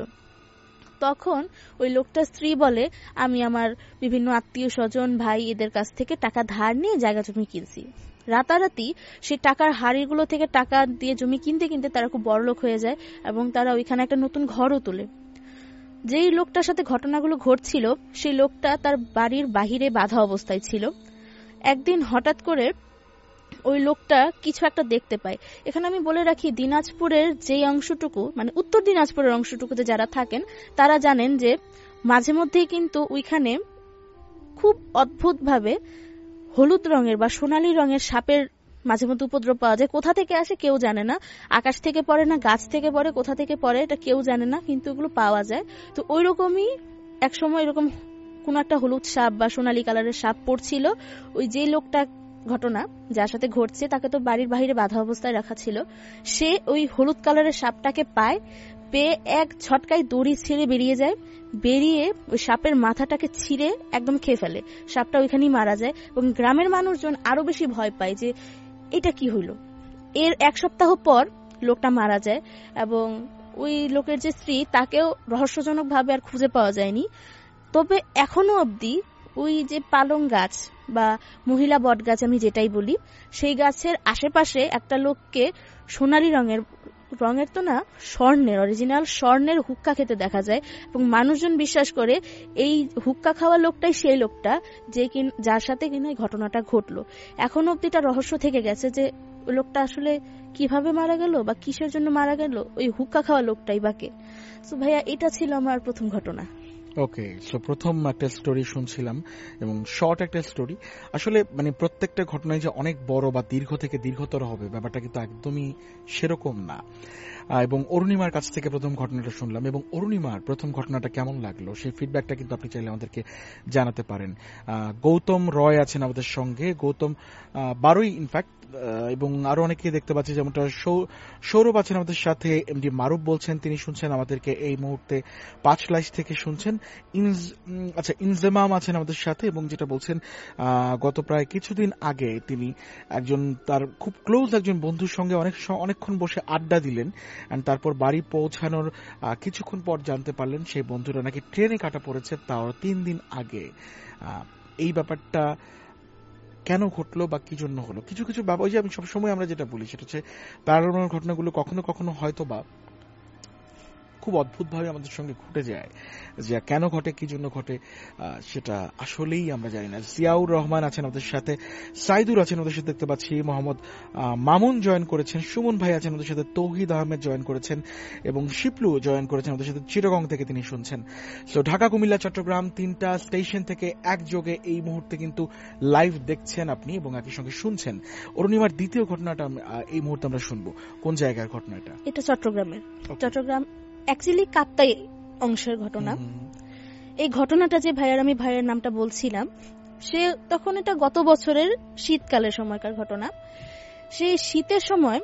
তখন ওই লোকটা স্ত্রী বলে আমি আমার বিভিন্ন আত্মীয় স্বজন ভাই এদের কাছ থেকে টাকা ধার নিয়ে জায়গা জমি কিনছি। রাতারাতি সে টাকার হাড়িগুলো থেকে টাকা দিয়ে জমি কিনতে কিনতে তারা খুব বড়লোক হয়ে যায় এবং তারা ওইখানে একটা নতুন ঘরও তোলে। যেই লোকটার সাথে ঘটনাগুলো ঘটছিল সেই লোকটা তার বাড়ির বাহিরে বাঁধা অবস্থায় ছিল। একদিন হঠাৎ করে ওই লোকটা কিছু একটা দেখতে পায়। এখানে আমি বলে রাখি দিনাজপুরের যেই অংশটুকু মানে উত্তর দিনাজপুরের অংশটুকুতে যারা থাকেন তারা জানেন যে মাঝে মধ্যেই কিন্তু ওইখানে খুব অদ্ভুতভাবে হলুদ রঙের বা সোনালী রঙের সাপের মাঝে মধ্যে উপদ্রব পাওয়া যায়। কোথা থেকে আসে কেউ জানে না, আকাশ থেকে পড়ে না গাছ থেকে পড়ে, কোথা থেকে পড়ে এটা কেউ জানে না, কিন্তু এগুলো পাওয়া যায়। তো ওই রকমই এক সময় এরকম কোন একটা হলুদ সাপ বা সোনালী কালারের সাপ পড়ছিল। ওই যে লোকটা ঘটনা যার সাথে ঘটছে তাকে তো বাড়ির বাইরে বাঁধা অবস্থায় রাখা ছিল, সে ওই হলুদ কালারের সাপটাকে পায়, পেয়ে এক ঝটকায় দড়ি ছিঁড়ে বেরিয়ে যায়, বেরিয়ে ওই সাপের মাথাটাকে ছিঁড়ে একদম খেয়ে ফেলে। সাপটা ওইখানেই মারা যায় এবং গ্রামের মানুষজন আরো বেশি ভয় পায় যে এটা কি হইল। এর এক সপ্তাহ পর লোকটা মারা যায় এবং ওই লোকের যে স্ত্রী তাকেও রহস্যজনক ভাবে আর খুঁজে পাওয়া যায়নি। তবে এখনো অবধি ওই যে পালং গাছ বা মহিলা বট গাছ আমি যেটাই বলি, সেই গাছের আশেপাশে একটা লোককে সোনালী রঙের রঙের তো না স্বর্ণের অরিজিনাল স্বর্ণের হুক্কা খেতে দেখা যায় এবং মানুষজন বিশ্বাস করে এই হুক্কা খাওয়া লোকটাই সেই লোকটা যে যার সাথে কিনা এই ঘটনাটা ঘটলো। এখনো অব্দি এটা রহস্য থেকে গেছে যে ওই লোকটা আসলে কিভাবে মারা গেল বা কিসের জন্য মারা গেল, ওই হুক্কা খাওয়া লোকটাই বাকে। তো ভাইয়া এটা ছিল আমার প্রথম ঘটনা। ওকে, সো প্রথম একটা স্টোরি শুনছিলাম এবং শর্ট একটা স্টোরি। আসলে মানে প্রত্যেকটা ঘটনায় যে অনেক বড় বা দীর্ঘ থেকে দীর্ঘতর হবে ব্যাপারটা কিন্তু একদমই সেরকম না। এবং অরুণিমার কাছ থেকে প্রথম ঘটনাটা শুনলাম এবং অরুণিমার প্রথম ঘটনাটা কেমন লাগলো সেই ফিডব্যাকটা কিন্তু আপনি চাইলে আমাদেরকে জানাতে পারেন। গৌতম রয় আছেন আমাদের সঙ্গে, গৌতম বারোই ইনফ্যাক্ট, এবং আরো অনেকে দেখতে পাচ্ছি যেমনটা সৌরভ আছেন আমাদের সাথে, এমডি মারুফ বলছেন তিনি শুনছেন আমাদেরকে এই মুহূর্তে পাঁচ লাইশ থেকে শুনছেন। আচ্ছা ইনজেমাম আছেন আমাদের সাথে এবং যেটা বলছেন গত প্রায় কিছুদিন আগে তিনি একজন তার খুব ক্লোজ একজন বন্ধুর সঙ্গে অনেক অনেকক্ষণ বসে আড্ডা দিলেন অ্যান্ড তারপর বাড়ি পৌঁছানোর কিছুক্ষণ পর জানতে পারলেন সেই বন্ধুরা নাকি ট্রেনে কাটা পড়েছে, তাও তিন দিন আগে। এই ব্যাপারটা কেন ঘটলো বা কি জন্য হলো? কিছু কিছু ব্যাপার, ওই যে আমি সবসময় আমরা যেটা বলি সেটা হচ্ছে প্যারানর্মাল ঘটনাগুলো কখনো কখনো হয়তো বা খুব অদ্ভুতভাবে আমাদের সঙ্গে ঘটে যায়, যে কেন ঘটে, কি জন্য ঘটে সেটা আসলেই আমরা জানি না। জিয়াউর রহমান আছেন আমাদের সাথে, সাইদুর আছেন আমাদের সাথে, দেখতে পাচ্ছি মোহাম্মদ মামুন জয়েন করেছেন, সুমন ভাই আছেন আমাদের সাথে, তৌহিদ আহমেদ জয়েন করেছেন এবং শিপলু জয়েন করেছেন আমাদের সাথে, চিটাগং থেকে তিনি শুনছেন। সো ঢাকা, কুমিল্লা, চট্টগ্রাম তিনটা স্টেশন থেকে একযোগে এই মুহূর্তে কিন্তু লাইভ দেখছেন আপনি এবং একই সঙ্গে শুনছেন। অরুণিমার দ্বিতীয় ঘটনাটা এই মুহূর্তে আমরা শুনবো। কোন জায়গার ঘটনাটা? এটা চট্টগ্রামের, চট্টগ্রাম অ্যাকচুয়ালি কাপ্তাই অংশের ঘটনা। এই ঘটনাটা যে ভাইয়ার, আমি ভাইয়ের নামটা বলছিলাম, সে তখন এটা গত বছরের শীতকালের সময়কার ঘটনা। সেই শীতের সময়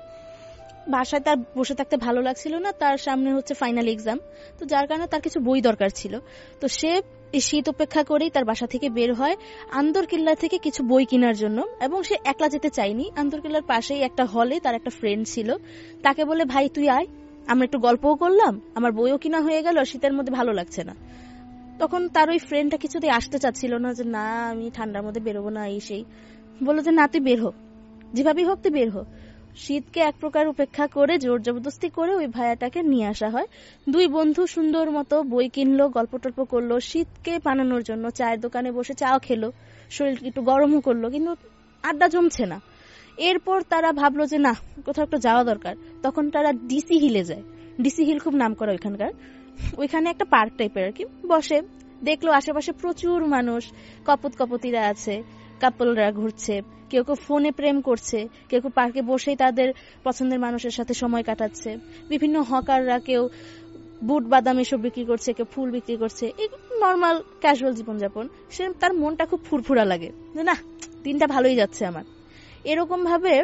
বাসায় তার বসে থাকতে ভালো লাগছিল না, তার সামনে হচ্ছে ফাইনাল এক্সাম, তো যার কারণে তার কিছু বই দরকার ছিল। তো সে এই শীত উপেক্ষা করেই তার বাসা থেকে বের হয় আন্দরকিল্লা থেকে কিছু বই কেনার জন্য, এবং সে একলা যেতে চায়নি। আন্দরকিল্লার পাশেই একটা হলে তার একটা ফ্রেন্ড ছিল, তাকে বলে ভাই তুই আয়, আমরা একটু গল্পও করলাম, আমার বইও কিনা হয়ে গেল, শীতের মধ্যে ভালো লাগছে না। তখন তার ওই ফ্রেন্ডটা কিছুতেই আসতে চাচ্ছিল না, যে না আমি ঠান্ডার মধ্যে বেরোবো না, এই সেই। বললো যে না তুই বের হো, যেভাবেই হোক তুই বের হো। শীতকে এক প্রকার উপেক্ষা করে জোর জবরদস্তি করে ওই ভাইয়াটাকে নিয়ে আসা হয়। দুই বন্ধু সুন্দর মতো বই কিনলো, গল্প টল্প করলো, শীতকে বানানোর জন্য চায়ের দোকানে বসে চাও খেলো, শরীর একটু গরমও করলো, কিন্তু আড্ডা জমছে না। এরপর তারা ভাবলো যে না কোথাও একটু যাওয়া দরকার। তখন তারা ডিসি হিলে যায়। ডিসি হিল খুব নাম করা ওইখানকার। ওইখানে একটা পার্ক টাইপের আর কি, বসে দেখলো আশেপাশে প্রচুর মানুষ, কপত কপতিরা আছে, কাপলরা ঘুরছে, কেউ কেউ ফোনে প্রেম করছে, কেউ কেউ পার্কে বসেই তাদের পছন্দের মানুষের সাথে সময় কাটাচ্ছে। বিভিন্ন হকাররা কেউ বুট বাদাম এসব বিক্রি করছে, কেউ ফুল বিক্রি করছে, এই নর্মাল ক্যাজুয়াল জীবনযাপন। সে তার মনটা খুব ফুরফুরা লাগে যে না দিনটা ভালোই যাচ্ছে আমার। এরকম ভাবে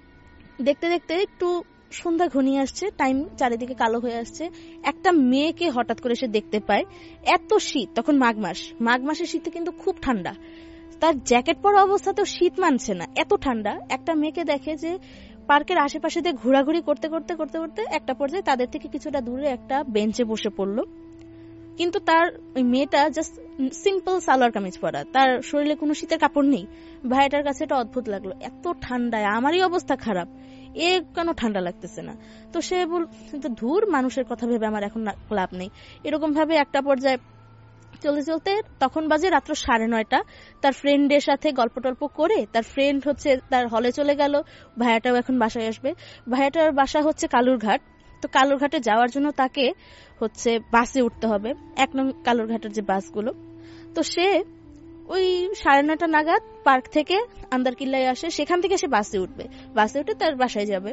দেখতে দেখতে একটু সন্ধ্যা ঘনিয়ে আসছে, টাইম চারিদিকে কালো হয়ে আসছে। একটা মেয়েকে হঠাৎ করে সে দেখতে পায়। এত শীত, তখন মাঘ মাস, মাঘ মাসের শীতে কিন্তু খুব ঠান্ডা, তার জ্যাকেট পরা অবস্থাতেও শীত মানছে না, এত ঠান্ডা। একটা মেয়েকে দেখে যে পার্কের আশেপাশে দিয়ে ঘোরাঘুরি করতে করতে করতে করতে একটা পর্যায়ে তাদের থেকে কিছুটা দূরে একটা বেঞ্চে বসে পড়লো। কিন্তু তার ওই মেয়েটা জাস্ট সিম্পল সালোয়ার কামিজ পরা, তার শরীরে কোনো শীতের কাপড় নেই। ভাইটার কাছে এটা অদ্ভুত লাগলো, এত ঠান্ডায় আমারই অবস্থা খারাপ, এ কেন ঠান্ডা লাগতেছে না। তো সে বল ধুর মানুষের কথা ভেবে আমার এখন লাভ নেই। এরকম ভাবে একটা পর্যায়ে চলতে চলতে তখন বাজে রাত্র সাড়ে নয়টা। তার ফ্রেন্ডের সাথে গল্প টল্প করে তার ফ্রেন্ড হচ্ছে তার হলে চলে গেল। ভাইয়াটাও এখন বাসায় আসবে। ভাইয়াটার বাসা হচ্ছে কালুরঘাট। তো কালুরঘাটে যাওয়ার জন্য তাকে হচ্ছে বাসে উঠতে হবে, এক নং কালুরঘাটের যে বাসগুলো। তো সে ওই সাড়ে নয়টা নাগাদ পার্ক থেকে আন্দারকিল্লায় আসে, সেখান থেকে সে বাসে উঠবে, বাসে উঠে তার বাসায় যাবে।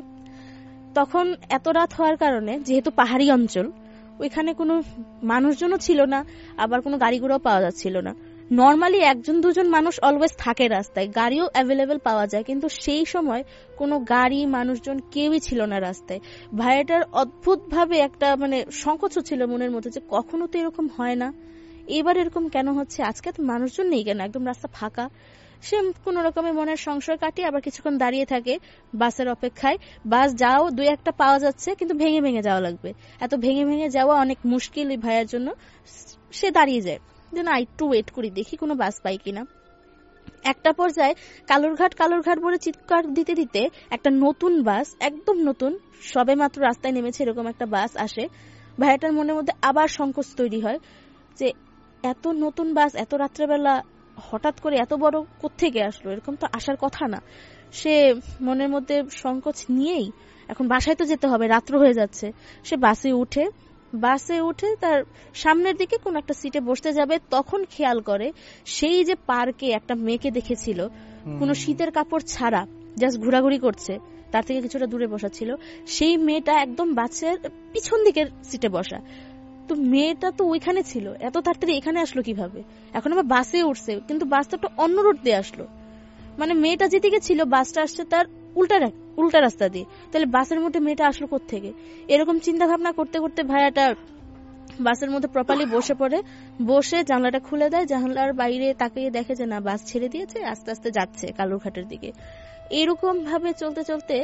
তখন এত রাত হওয়ার কারণে, যেহেতু পাহাড়ি অঞ্চল, ওইখানে কোনো মানুষজনও ছিল না, আবার কোনো গাড়ি ঘোড়াও পাওয়া যাচ্ছিল না। নর্মালি একজন দুজন মানুষ অলওয়েজ থাকে রাস্তায়, গাড়িও অ্যাভেলেবেল পাওয়া যায়, কিন্তু সেই সময় কোনো গাড়ি মানুষজন কেউই ছিল না রাস্তায়। ভাইয়াটার অদ্ভুত ভাবে একটা মানে সংকোচ ছিল মনের মধ্যে, যে কখনো তো এরকম হয় না, এবার এরকম কেন হচ্ছে, আজকে তো মানুষজন নেই কেন, একদম রাস্তা ফাঁকা। সে কোন রকমে মনের সংশয় কাটিয়ে আবার কিছুক্ষণ দাঁড়িয়ে থাকে বাসের অপেক্ষায়। বাস যাও দুই একটা পাওয়া যাচ্ছে, কিন্তু ভেঙে ভেঙে যাওয়া লাগবে, এত ভেঙে ভেঙে যাওয়া অনেক মুশকিল এই ভাইয়ের জন্য। সে দাঁড়িয়ে যায় যে না একটু ওয়েট করি, দেখি কোনো বাস পাই কিনা। একটা পর্যায়ে কালুরঘাট কালুরঘাট বলে চিৎকার দিতে দিতে একটা নতুন বাস, একদম নতুন, সবে মাত্র রাস্তায় নেমেছে এরকম একটা বাস আসে। ভাইয়াটার মনের মধ্যে আবার সংকোচ তৈরি হয় যে এত নতুন বাস এত রাত্রেবেলা হঠাৎ করে এত বড় কোত্থেকে আসলো, এরকম তো আসার কথা না। সে মনের মধ্যে সংকোচ নিয়েই এখন বাসায় তো যেতে হবে, রাত্র হয়ে যাচ্ছে। সে বাসে উঠে বাসে উঠে তার সামনের দিকে কোন একটা সিটে বসতে যাবে, তখন খেয়াল করে সেই যে পার্কে একটা মেয়েকে দেখেছিল কোন শীতের কাপড় ছাড়া জাস্ট ঘোরাঘুরি করছে, তার থেকে কিছুটা দূরে বসা ছিল, সেই মেয়েটা একদম বাসের পিছন দিকের সিটে বসা। তো মেয়েটা তো ওইখানে ছিল, এত তাড়াতাড়ি এখানে আসলো কিভাবে? এখন আবার বাসে উঠছে, কিন্তু বাসটা তো অন্য রুট দিয়ে আসলো, মানে মেয়েটা যেদিকে ছিল বাসটা আসছে তার উল্টা উল্টা রাস্তা দিয়ে, তাহলে বাসের মধ্যে মেয়েটা আসলো কোত্থেকে? এরকম চিন্তা ভাবনা করতে করতে ভাইয়াটা বাসের মধ্যে প্রপারলি বসে পড়ে, বসে জানলাটা খুলে দেয়, জানলার বাইরে তাকিয়ে দেখে যে না বাস ছেড়ে দিয়েছে, আস্তে আস্তে যাচ্ছে কালুরঘাটের দিকে। এরকম ভাবে চলতে চলতে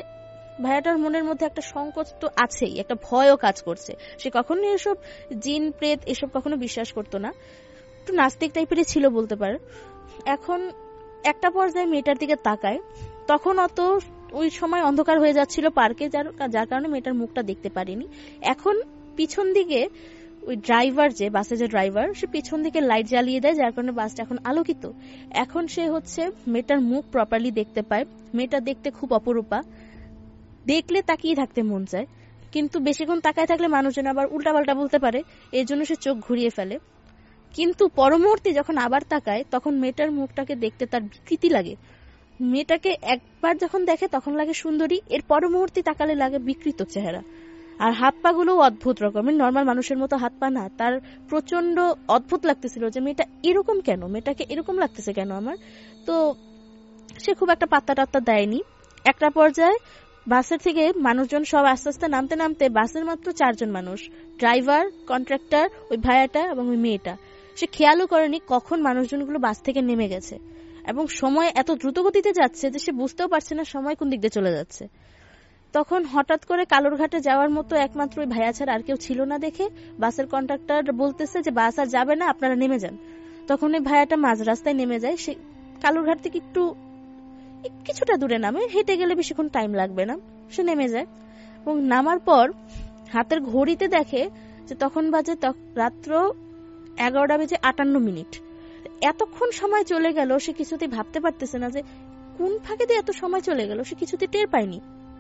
ভাইয়াটার মনের মধ্যে একটা সংকোচ তো আছেই, একটা ভয়ও কাজ করছে। সে কখনো এসব জিন প্রেত এসব কখনো বিশ্বাস করতো না, একটু নাস্তিক টাইপেরই ছিল বলতে পারে। এখন একটা পর্যায়ে মেয়েটার দিকে তাকায়, তখন অত ওই সময় অন্ধকার হয়ে যাচ্ছিল পার্কে, যার যার কারণে মেয়েটার মুখটা দেখতে পারিনি। এখন পিছন দিকে ওই ড্রাইভার, যে বাসে যে ড্রাইভার, সে পিছন দিকে লাইট জ্বালিয়ে দেয়, যার কারণে বাসটা এখন আলোকিত। এখন সে হচ্ছে মেয়েটার মুখ প্রপারলি দেখতে পায়। মেয়েটা দেখতে খুব অপরূপা, দেখলে তাকিয়ে থাকতে মন চায়, কিন্তু বেশিক্ষণ তাকায় থাকলে মানুষজন আবার উল্টাপাল্টা বলতে পারে, এই জন্য সে চোখ ঘুরিয়ে ফেলে। কিন্তু পরমুহূর্তে যখন আবার তাকায়, তখন মেয়েটার মুখটাকে দেখতে তার বিকৃতি লাগে। মেয়েটাকে একবার যখন দেখে তখন লাগে সুন্দরী, এর পর মুহূর্তে তাকালে লাগে বিকৃত চেহারা। আর হাত পা গুলো অদ্ভুত রকমের, নর্মাল মানুষের মতো হাত পা না। তার প্রচন্ড অদ্ভুত লাগতেছিল যে মেয়েটা এরকম কেন, মেয়েটাকে এরকম লাগতেছে কেন আমার। তো সে খুব একটা পাত্তা টাত্তা দেয়নি। একটা পর্যায়ে বাসের থেকে মানুষজন সব আস্তে আস্তে নামতে নামতে বাসের মাত্র চারজন মানুষ, ড্রাইভার, কন্ট্রাক্টর, ওই ভাইয়াটা এবং ওই মেয়েটা। সে খেয়ালও করেনি কখন মানুষজনগুলো বাস থেকে নেমে গেছে, এবং সময় এত দ্রুতগতিতে যাচ্ছে যে সে বুঝতেও পারছে না সময় কোন দিক দিয়ে চলে যাচ্ছে। তখন হঠাৎ করে কালুরঘাটে যাওয়ার মতো একমাত্র ওই ভাইয়া ছাড়া আর কেউ ছিল না দেখে বাসের কন্ট্রাক্টর বলতেছে যে বাস আর যাবে না, আপনারা নেমে যান। তখন ওই ভাইয়াটা মাঝ রাস্তায় নেমে যায়। সে কালুরঘাট থেকে একটু কিছুটা দূরে নামে, হেঁটে গেলে বেশিক্ষণ টাইম লাগবে না। সে নেমে যায় এবং নামার পর হাতের ঘড়িতে দেখে যে তখন বাজে রাত্র এগারোটা বেজে আটান্ন মিনিট। এতক্ষণ সময় চলে গেল, সে কিছুতেই ভাবতে পারতেছে না যে কোন ফাঁকে দিয়ে এত সময় চলে গেল। সে কিছুতে টের পায়নি।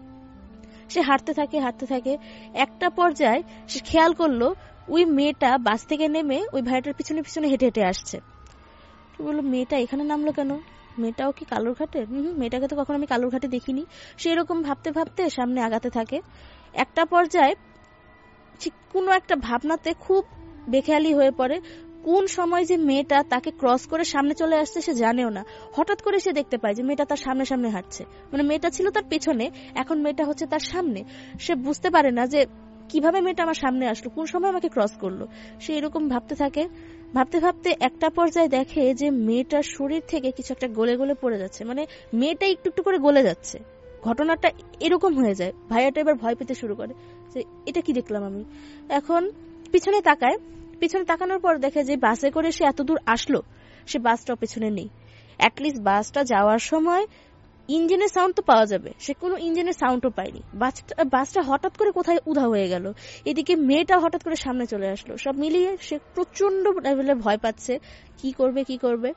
সে হাঁটতে থাকে হাঁটতে থাকে একটা পর্যায়ে সে খেয়াল করলো ওই মেয়েটা বাস থেকে নেমে ওই ভাইটার পিছনে পিছনে হেঁটে হেঁটে আসছে। বললো মেয়েটা এখানে নামলো কেন, মেয়েটাও কি কালুরঘাটে? হম মেয়েটাকে তো কখনো আমি কালুরঘাটে দেখিনি। সে এরকম ভাবতে ভাবতে সামনে আগাতে থাকে। একটা পর্যায়ে কোনো একটা ভাবনাতে খুব বেখেয়ালি হয়ে পড়ে। কোন সময় যে মেয়েটা তাকে ক্রস করে সামনে চলে আসছে সে জানেও না। হঠাৎ করে সে দেখতে পায় যে মেয়েটা তার সামনে সামনে হাঁটছে, মানে মেয়েটা ছিল তার পেছনে, এখন মেয়েটা হচ্ছে তার সামনে। সে বুঝতে পারে না যে কিভাবে মেয়েটা আমার সামনে আসলো, কোন সময় আমাকে ক্রস করলো। সে এরকম ভাবতে থাকে। ভাবতে ভাবতে একটা পর্যায়ে দেখে যে মেয়েটার শরীর থেকে কিছু একটা গলে গলে পড়ে যাচ্ছে, মানে মেয়েটা একটু একটু করে গলে যাচ্ছে। ঘটনাটা এরকম হয়ে যায়। ভাইয়াটা এবার ভয় পেতে শুরু করে যে এটা কি দেখলাম আমি। এখন পিছনে তাকায়, পিছনে তাকানোর পর দেখে যে বাসে করে সে এত দূর আসলো, সে বাসটা পেছনে নেই। অ্যাটলিস্ট বাসটা যাওয়ার সময় ইঞ্জিনের সাউন্ড তো পাওয়া যাবে, সে কোনো ইঞ্জিনের সাউন্ডও পায়নি। বাসটা হঠাৎ করে কোথায় উধাও হয়ে গেল। এদিকে মেয়েটা হঠাৎ করে সামনে চলে আসলো। সব মিলিয়ে সে প্রচন্ড লেভেলে ভয় পাচ্ছে, কি করবে কি করবে।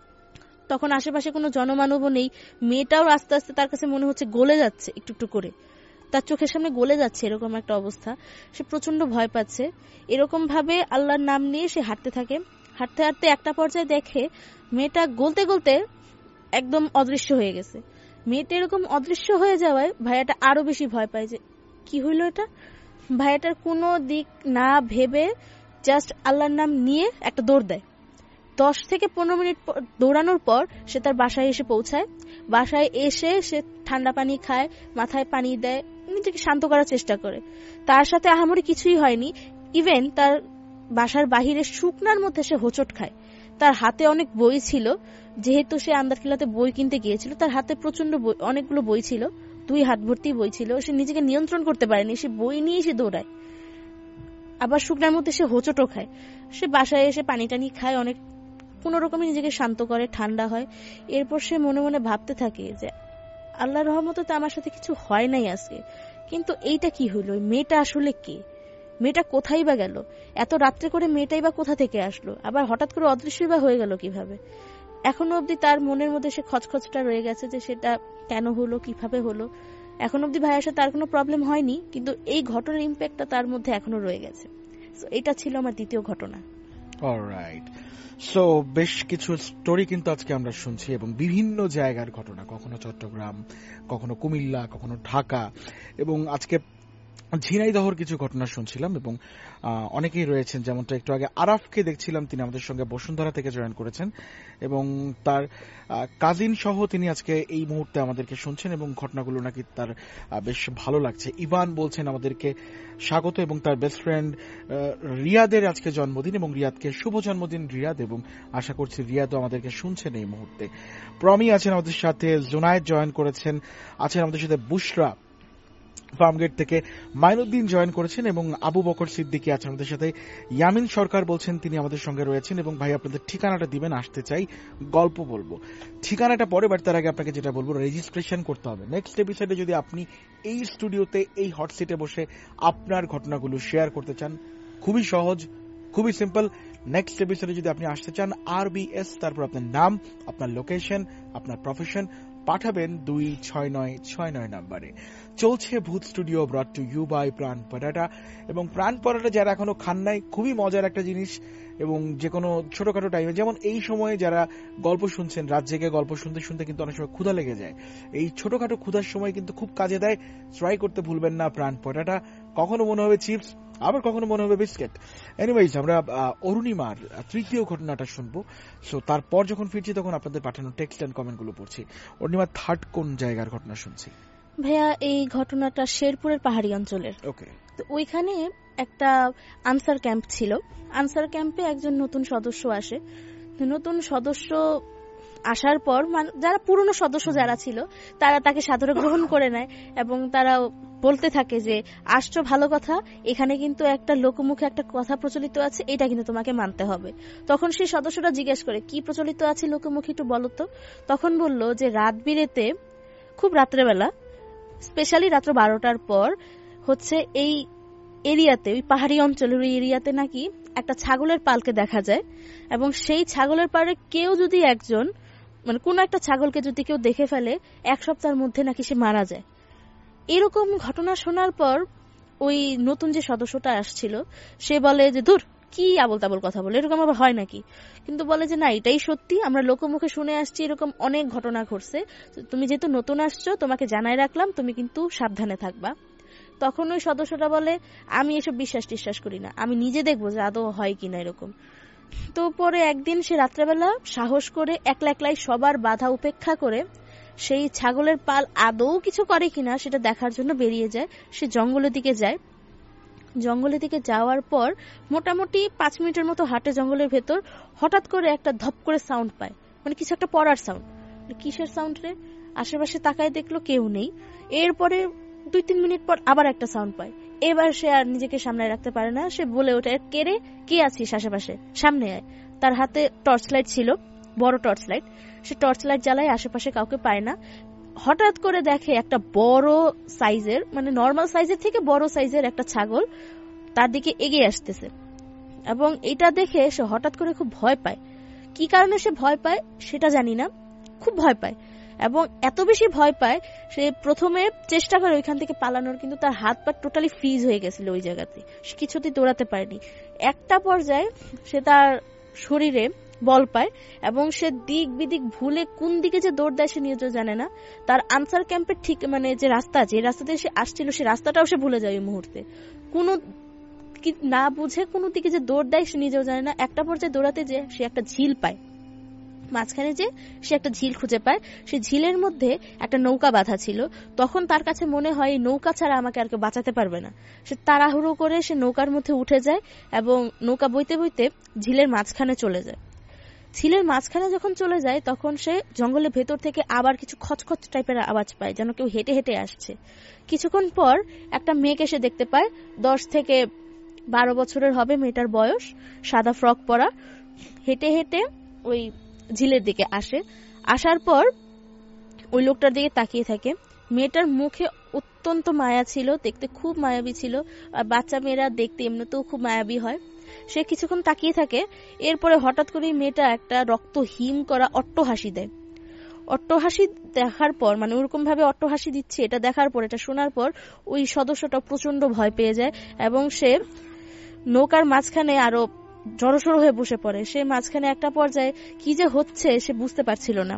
তখন আশেপাশে কোনো জনমানবও নেই। মেয়েটাও আস্তে আস্তে তার কাছে মনে হচ্ছে গলে যাচ্ছে, একটু একটু করে তার চোখের সামনে গলে যাচ্ছে, এরকম একটা অবস্থা। সে প্রচন্ড ভয় পাচ্ছে। এরকম ভাবে আল্লাহর নাম নিয়ে সে হাঁটতে থাকে। হাঁটতে হাঁটতে একটা পর্যায়ে দেখে মেয়েটা গলতে গলতে একদম অদৃশ্য হয়ে গেছে। মেয়েটা এরকম অদৃশ্য হয়ে যাওয়ায় ভাইয়াটা আরো বেশি ভয় পায় যে কি হইলো এটা। ভাইয়াটার কোনো দিক না ভেবে জাস্ট আল্লাহর নাম নিয়ে একটা দৌড় দেয়। দশ থেকে পনেরো মিনিট দৌড়ানোর পর সে তার বাসায় এসে পৌঁছায়। বাসায় এসে সে ঠান্ডা পানি খায়, মাথায় পানি দেয়, নিজেকে শান্ত করার চেষ্টা করে। তার সাথে আহামরি কিছুই হয়নি। ইভেন তার বাসার বাহিরে শুকনার মধ্যে সে হোঁচট খায়। তার হাতে অনেক বই ছিল, যেহেতু সে আন্দারকিল্লাতে বই কিনতে গিয়েছিল, তার হাতে প্রচন্ড অনেকগুলো বই ছিল, দুই হাত ভর্তি বই ছিল। সে নিজেকে নিয়ন্ত্রণ করতে পারেনি, সে বই নিয়ে সে দৌড়ায়। আবার শুকনার মধ্যে সে হোঁচটও খায়। সে বাসায় এসে পানি টানি খায়, অনেক কোন রকমে নিজেকে শান্ত করে, ঠান্ডা হয়। এরপর সে মনে মনে ভাবতে থাকে যে আল্লাহর রহমতে তো আমার সাথে কিছু হয় নাই আজকে, কিন্তু এইটা কি হইলো, মেয়েটা আসলে কে, মেয়েটা কোথায় বা গেল, এত রাত্রে করে মেয়েটাই বা কোথা থেকে আসলো, আবার হঠাৎ করে অদৃশ্য বা হয়ে গেল কিভাবে। এখনো অবধি তার মনের মধ্যে সে খচখচটা রয়ে গেছে যে সেটা কেন হলো, কিভাবে হলো। এখন অবধি ভাইয়ের সাথে তার কোনো প্রবলেম হয়নি, কিন্তু এই ঘটনার ইম্প্যাক্টটা তার মধ্যে এখনো রয়ে গেছে। এটা ছিল আমার দ্বিতীয় ঘটনা। অলরাইট, সো বেশ কিছু স্টোরি কিন্তু আজকে আমরা শুনছি, এবং বিভিন্ন জায়গার ঘটনা, কখনো চট্টগ্রাম, কখনো কুমিল্লা, কখনো ঢাকা, এবং আজকে ঝিনাইদহর কিছু ঘটনা শুনছিলাম। এবং অনেকেই রয়েছেন, যেমনটা একটু আগে আরাফকে দেখছিলাম, তিনি আমাদের সঙ্গে বসুন্ধরা থেকে জয়েন করেছেন, এবং তার কাজিন সহ তিনি আজকে এই মুহূর্তে আমাদেরকে শুনছেন, এবং ঘটনাগুলো নাকি তার বেশ ভালো লাগছে। ইভান বলছেন আমাদেরকে স্বাগত, এবং তার বেস্ট ফ্রেন্ড রিয়াদের আজকে জন্মদিন, এবং রিয়াদকে শুভ জন্মদিন রিয়াদ, এবং আশা করছি রিয়াদও আমাদেরকে শুনছেন এই মুহূর্তে। প্রমি আছেন আমাদের সাথে, জুনায়েদ জয়েন করেছেন, আছেন আমাদের সাথে বুশরা, ফার্মগেট থেকে মাইনুদ্দিন জয়েন করেছেন এবং আবু বকর সিদ্দিকী আছেন আমাদের সাথে। ইয়ামিন সরকার বলছেন তিনি আমাদের সঙ্গে রয়েছেন এবং ভাই আপনাদের ঠিকানাটা দিবেন, আসতে চাই, গল্প বলবো। ঠিকানাটা পরে, বাট তার আগে আপনাকে যেটা বলবো, রেজিস্ট্রেশন করতে হবে। নেক্সট এপিসোডে যদি আপনি এই স্টুডিওতে এই হট সিটে বসে আপনার ঘটনাগুলো শেয়ার করতে চান, খুবই সহজ, খুবই সিম্পল। নেক্সট এপিসোডে যদি আপনি আসতে চান, আর বি এস তারপর আপনার নাম, আপনার লোকেশন, আপনার প্রফেশন পাঠাবেন দুই ছয় নয় ছয় নয় নাম্বারে। চলছে Bhoot studio, brought to you by Pran Potata. এবং প্রাণ পরাটা যারা এখনো খান নাই, খুবই মজার একটা জিনিস। এবং যে কোনো ছোটখাটো টাইমে, যেমন এই সময়ে যারা গল্প শুনছেন, রাত জেগে গল্প শুনতে শুনতে কিন্তু অনেক সময় ক্ষুধা লেগে যায়, এই ছোটখাটো ক্ষুধার সময় কিন্তু খুব কাজে দেয়। ট্রাই করতে ভুলবেন না প্রাণ পরাটা। কখনো মনে হবে চিপস, আবার কখনো মনে হবে বিস্কিট। এনিওয়েজ, আমরা অরুণিমার তৃতীয় ঘটনাটা শুনবো। সো তারপর যখন ফিরছি তখন আপনাদের পাঠানো টেক্সট এন্ড কমেন্ট গুলো পড়ছি। অরুণিমার থার্ড কোন জায়গার ঘটনা শুনছি? ভাইয়া এই ঘটনাটা শেরপুরের পাহাড়ি অঞ্চলের। ওকে। তো ওইখানে একটা আনসার ক্যাম্প ছিল। আনসার ক্যাম্পে একজন নতুন সদস্য আসে। নতুন সদস্য আসার পর যারা পুরনো সদস্য যারা ছিল তারা তাকে সাদরে গ্রহণ করে নেয় এবং তারা বলতে থাকে যে আসছো ভালো কথা, এখানে কিন্তু একটা লোকমুখে একটা কথা প্রচলিত আছে, এটা কিন্তু তোমাকে মানতে হবে। তখন সেই সদস্যরা জিজ্ঞেস করে কি প্রচলিত আছে লোকমুখে, একটু বলো তো। তখন বলল যে রাত বিরেতে, খুব রাত্রেবেলা, স্পেশালি রাত্র বারোটার পর হচ্ছে এই এরিয়াতে, ওই পাহাড়ি অঞ্চলের ওই এরিয়াতে নাকি একটা ছাগলের পালকে দেখা যায় এবং সেই ছাগলের পাড়ে কেউ যদি একজন, মানে কোন একটা ছাগলকে যদি কেউ দেখে ফেলে, এক সপ্তাহের মধ্যে নাকি সে মারা যায়। এরকম ঘটনা শোনার পর ওই নতুন যে সদস্যটা আসছিল সে বলে যে দূর, কি আবল তাবল কথা বলে, এরকম আবার হয় নাকি? কিন্তু বলে যে না, এটাই সত্যি, আমরা লোকমুখে শুনে আসছি, এরকম অনেক ঘটনা ঘটছে, তুমি যেহেতু নতুন আসছো তোমাকে জানাই রাখলাম, তুমি কিন্তু সাবধানে থাকবা। তখন ওই সদস্যটা বলে আমি এসব বিশ্বাস টিশ্বাস করি না, আমি নিজে দেখবো যে আদৌ হয় কিনা এরকম। তো পরে একদিন সে রাত্রেবেলা সাহস করে একলা একলাই সবার বাধা উপেক্ষা করে সেই ছাগলের পাল আদৌ কিছু করে কিনা সেটা দেখার জন্য বেরিয়ে যায়। সে জঙ্গলের দিকে যায়। জঙ্গলের দিকে যাওয়ার পর মোটামুটি পাঁচ মিনিটের মতো হাঁটে জঙ্গলের ভেতর, হঠাৎ করে একটা ধপ করে সাউন্ড পায়, মানে কিছু একটা পড়ার সাউন্ড। কিসের সাউন্ড রে? আশেপাশে তাকায় দেখলো কেউ নেই। এরপরে দুই তিন মিনিট পর আবার একটা সাউন্ড পায়। এবার সে আর নিজেকে সামলায় রাখতে পারে না, সে বলে ওঠে কে রে, কে আছিস আশেপাশে, সামনে আয়। তার হাতে টর্চ লাইট ছিল, বড় টর্চ লাইট। সে টর্চ লাইট জ্বালায়, আশেপাশে কাউকে পায় না। হঠাৎ করে দেখে একটা বড় সাইজের, মানে নর্মাল সাইজের থেকে বড় সাইজের একটা ছাগল তার দিকে এগিয়ে আসতেছে এবং এটা দেখে সে হঠাৎ করে খুব ভয় পায়। কি কারণে সে ভয় পায় সেটা জানি না, খুব ভয় পায় এবং এত বেশি ভয় পায় সে প্রথমে চেষ্টা করে ওইখান থেকে পালানোর, কিন্তু তার হাত পা টোটালি ফ্রিজ হয়ে গেছিল ওই জায়গাতে, সে কিছুতেই দৌড়াতে পারেনি। একটা পর্যায়ে সে তার শরীরে বল পায় এবং সে দিক বিদিক ভুলে কোন দিকে যে দৌড় দেয় সে নিজেও জানে না। তার আনসার ক্যাম্পের ঠিক মানে যে রাস্তা, যে রাস্তা দিয়ে সে আসছিল সে রাস্তাটাও সে ভুলে যায় ওই মুহূর্তে, কোনো না বুঝে কোন দিকে যে দৌড় দেয় সে নিজেও জানে না। একটা পর্যায়ে দৌড়াতে যে সে একটা ঝিল পায়, মাঝখানে যে সে একটা ঝিল খুঁজে পায়, সে ঝিলের মধ্যে একটা নৌকা বাঁধা ছিল। তখন তার কাছে মনে হয় নৌকা ছাড়া আমাকে আর কেউ বাঁচাতে পারবে না। সে তাড়াহুড়ো করে সে নৌকার মধ্যে উঠে যায় এবং নৌকা বইতে বইতে ঝিলের মাঝখানে চলে যায়। ঝিলের মাঝখানে যখন চলে যায় তখন সে জঙ্গলের ভেতর থেকে আবার কিছু খচখচ টাইপের আওয়াজ পায়, যেন কেউ হেঁটে হেঁটে আসছে। কিছুক্ষণ পর একটা মেয়েকে সে দেখতে পায়, দশ থেকে বারো বছরের হবে মেয়েটার বয়স, সাদা ফ্রক পরা, হেঁটে হেঁটে ওই ঝিলের দিকে আসে। আসার পর ওই লোকটার দিকে তাকিয়ে থাকে। মেয়েটার মুখে অত্যন্ত মায়া ছিল, দেখতে খুব মায়াবী ছিল, আর বাচ্চা মেয়েরা দেখতে এমনিতেও খুব মায়াবী হয়। সে কিছুক্ষণ তাকিয়ে থাকে, এরপরে হঠাৎ করে মেয়েটা একটা রক্তহীন করা অট্টহাসি দেয়। অট্টহাসি দেখার পর, মানে ওরকম ভাবে অট্টহাসি দিচ্ছে, এটা দেখার পর, এটা শোনার পর ওই সদস্যটা প্রচন্ড ভয় পেয়ে যায় এবং সে নৌকার মাঝখানে আরো জড়সড় হয়ে বসে পড়ে। সে মাঝখানে একটা পর্যায়ে কি যে হচ্ছে সে বুঝতে পারছিল না।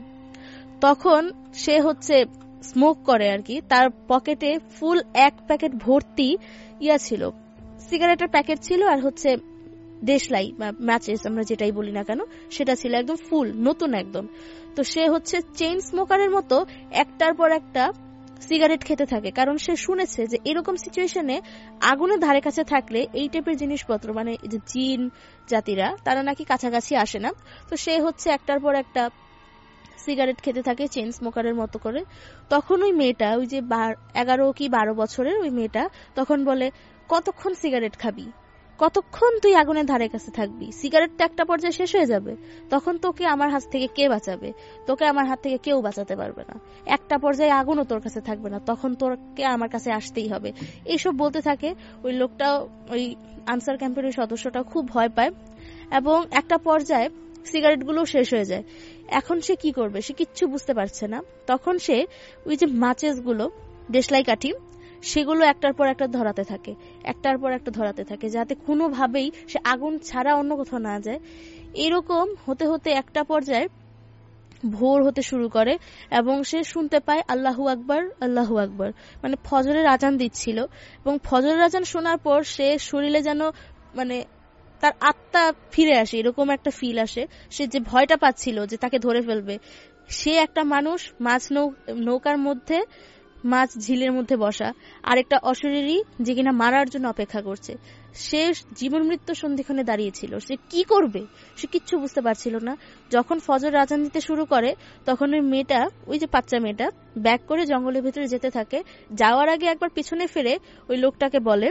তখন সে হচ্ছে স্মোক করে আর কি, তার পকেটে ফুল এক প্যাকেট ভর্তি ইয়া ছিল, সিগারেটের প্যাকেট ছিল, আর হচ্ছে দেশলাই বা ম্যাচেস আমরা যেটাই বলি না কেন সেটা ছিল, একদম ফুল নতুন একদম। তো সে হচ্ছে চেইন স্মোকারের মতো একটার পর একটা সিগারেট খেতে থাকে, কারণ সে শুনেছে যে এরকম সিচুয়েশনে আগুনের ধারে কাছে থাকলে এই টাইপের জিনিসপত্র, মানে যে জিন জাতিরা তারা নাকি কাছাকাছি আসে না। তো সে হচ্ছে একটার পর একটা সিগারেট খেতে থাকে চেইন স্মোকারের মতো করে। তখন ওই মেয়েটা, ওই যে এগারো কি বারো বছরের ওই মেয়েটা তখন বলে, কতক্ষণ সিগারেট খাবি, কতক্ষণ তুই আগুনের ধারে কাছে থাকবি, সিগারেটটা একটা পর্যায়ে শেষ হয়ে যাবে, তখন তোকে আমার হাত থেকে কে বাঁচাবে, তোকে আমার হাত থেকে কেউ বাঁচাতে পারবে না, একটা পর্যায়ে আগুনও তোর কাছে থাকবে না, তখন তোকে আমার কাছে আসতেই হবে। এইসব বলতে থাকে। ওই লোকটাও, ওই আনসার ক্যাম্পের ওই সদস্যটা খুব ভয় পায় এবং একটা পর্যায়ে সিগারেট গুলো শেষ হয়ে যায়। এখন সে কি করবে, সে কিচ্ছু বুঝতে পারছে না। তখন সে ওই যে মাচেস গুলো, দেশলাই কাঠি, সেগুলো একটার পর একটা ধরাতে থাকে, একটার পর একটা ধরাতে থাকে, যাতে কোনোভাবেই সে আগুন ছাড়া অন্য কোথাও না যায়। এরকম হতে হতে একটা পর্যায়ে ভোর হতে শুরু করে এবং সে শুনতে পায় আল্লাহু আকবার, আল্লাহু আকবার, মানে ফজরের আজান দিচ্ছিল। এবং ফজরের আজান শোনার পর সে শরীরে যেন মানে তার আত্মা ফিরে আসে, এরকম একটা ফিল আসে। সে যে ভয়টা পাচ্ছিল যে তাকে ধরে ফেলবে, সে একটা মানুষ মাছ নৌকার মধ্যে, মাছ ঝিলের মধ্যে বসা, আর একটা অশরীরী যে কিনা মারার জন্য অপেক্ষা করছে। সে জীবন মৃত্যু সন্ধিক্ষণে দাঁড়িয়েছিল। সে কি করবে সে কিচ্ছু বুঝতে পারছিল না। যখন ফজর আজান দিতে শুরু করে তখন ওই মেয়েটা, ওই যে বাচ্চা মেয়েটা ব্যাক করে জঙ্গলের ভেতরে যেতে থাকে। যাওয়ার আগে একবার পিছনে ফিরে ওই লোকটাকে বলে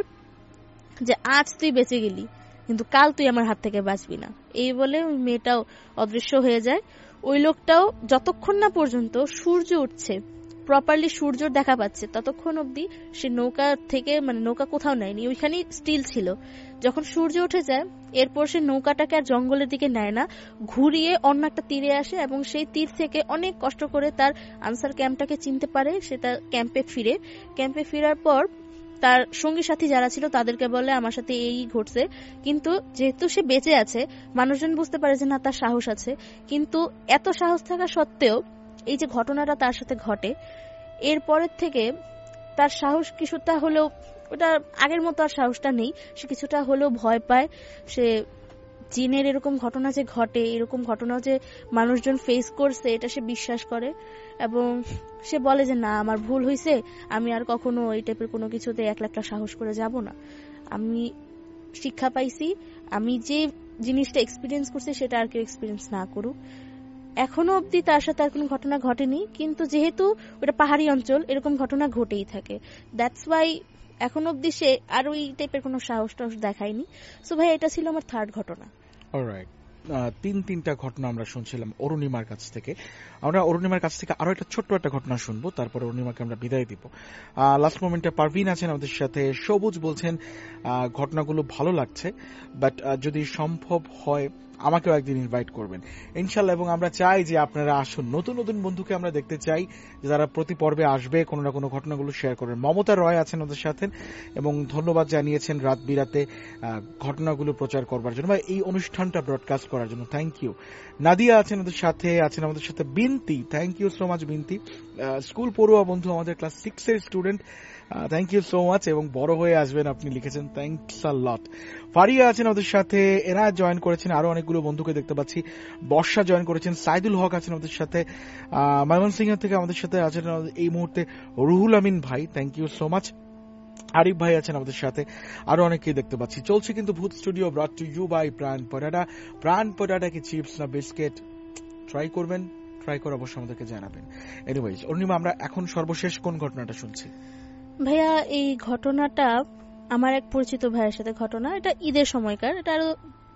যে আজ তুই বেঁচে গেলি, কিন্তু কাল তুই আমার হাত থেকে বাঁচবি না। এই বলে ওই মেয়েটাও অদৃশ্য হয়ে যায়। ওই লোকটাও যতক্ষণ না পর্যন্ত সূর্য উঠছে, প্রপারলি সূর্য দেখা পাচ্ছে, ততক্ষণ অবধি সে নৌকা থেকে, মানে নৌকা কোথাও নেয়নি, ওইখানে স্টিল ছিল। যখন সূর্য উঠে যায় এরপর সে নৌকাটাকে আর জঙ্গলের দিকে নেয় না, ঘুরিয়ে অন্য একটা তীরে আসে এবং সেই তীর থেকে অনেক কষ্ট করে তার আনসার ক্যাম্পটাকে চিনতে পারে। সে তার ক্যাম্পে ফিরে, ক্যাম্পে ফেরার পর তার সঙ্গী সাথী যারা ছিল তাদেরকে বলে আমার সাথে এই ঘটছে। কিন্তু যেহেতু সে বেঁচে আছে, মানুষজন বুঝতে পারে যে না, তার সাহস আছে। কিন্তু এত সাহস থাকা সত্ত্বেও এই যে ঘটনাটা তার সাথে ঘটে, এরপরের থেকে তার সাহস কিছুটা হলেও, ওটা আগের মতো আর সাহসটা নেই, সে কিছুটা হলেও ভয় পায়। সে জিনের এরকম ঘটনা যে ঘটে, এরকম ঘটনা যে মানুষজন ফেস করছে, এটা সে বিশ্বাস করে এবং সে বলে যে না, আমার ভুল হয়েছে, আমি আর কখনো এই টাইপের কোনো কিছুতে একলা একটা সাহস করে যাব না। আমি শিক্ষা পাইছি, আমি যে জিনিসটা এক্সপিরিয়েন্স করছি সেটা আর কেউ এক্সপিরিয়েন্স না করুক। এখনো অবধি তার সাথে আর কোনো ঘটনা ঘটেনি, কিন্তু যেহেতু ওটা পাহাড়ি অঞ্চল, এরকম ঘটনা ঘটেই থাকে। দ্যাটস ওয়াই এখন অবধি সে আর ওই টাইপের কোনো সাহস টাহস দেখায়নি। সো ভাই, এটা ছিল আমার থার্ড ঘটনা। অলরাইট, তিন তিনটা ঘটনা আমরা শুনছিলাম অরুণিমার কাছ থেকে। আমরা অরুণিমার কাছ থেকে আরো একটা ছোট্ট একটা ঘটনা শুনবো, তারপর অরুণিমাকে আমরা বিদায় দিব। লাস্ট মোমেন্টে পারভিন আছেন আমাদের সাথে, সবুজ বলছেন ঘটনাগুলো ভালো লাগছে, বাট যদি সম্ভব হয় আমাকেও একদিন ইনভাইট করবেন ইনশাল্লাহ। এবং আমরা চাই যে আপনারা আসুন, নতুন নতুন বন্ধুকে আমরা দেখতে চাই যারা প্রতি পর্বে আসবে, কোনো না কোনো ঘটনাগুলো শেয়ার করবেন। মমতা রয় আছেন ওদের সাথে এবং ধন্যবাদ জানিয়েছেন রাত বিরাতে ঘটনাগুলো প্রচার করবার জন্য বা এই অনুষ্ঠানটা ব্রডকাস্ট করার জন্য। Thank you. নাদিয়া আছেন ওদের সাথে, আছেন আমাদের সাথে Binoti, thank you so much Binoti, school পড়ুয়া বন্ধু, আমাদের ক্লাস সিক্স এর student, thank you so much, এবং বড় হয়ে আসবেন আপনি লিখেছেন, থ্যাংকস আ লট। ফারিয়া আছেন আমাদের সাথে, এরা জয়েন করেছেন, আরো অনেকগুলো বন্ধুকে দেখতে পাচ্ছি। বর্ষা জয়েন করেছেন, সাইদুল হক আছেন আমাদের সাথে, ময়মনসিংহ থেকে আমাদের সাথে আছেন এই মুহূর্তে রুহুল আমিন ভাই, thank you so much. Arif ভাই আছেন আমাদের সাথে, আরো অনেকেই দেখতে পাচ্ছি। চলছে কিন্তু Bhoot studio, brought to you by Pran Potata. প্রাণ পটাটা কি চিপস না বিস্কিট? ট্রাই করবেন, ট্রাই করে অবশ্যই আমাদেরকে জানাবেন। এনিওয়েজ অরুণিমা, আমরা এখন সর্বশেষ কোন ঘটনাটা শুনছি? ভাইয়া, এই ঘটনাটা আমার এক পরিচিত ভাইয়ের সাথে ঘটনা। এটা ঈদের সময়কার, এটা আরো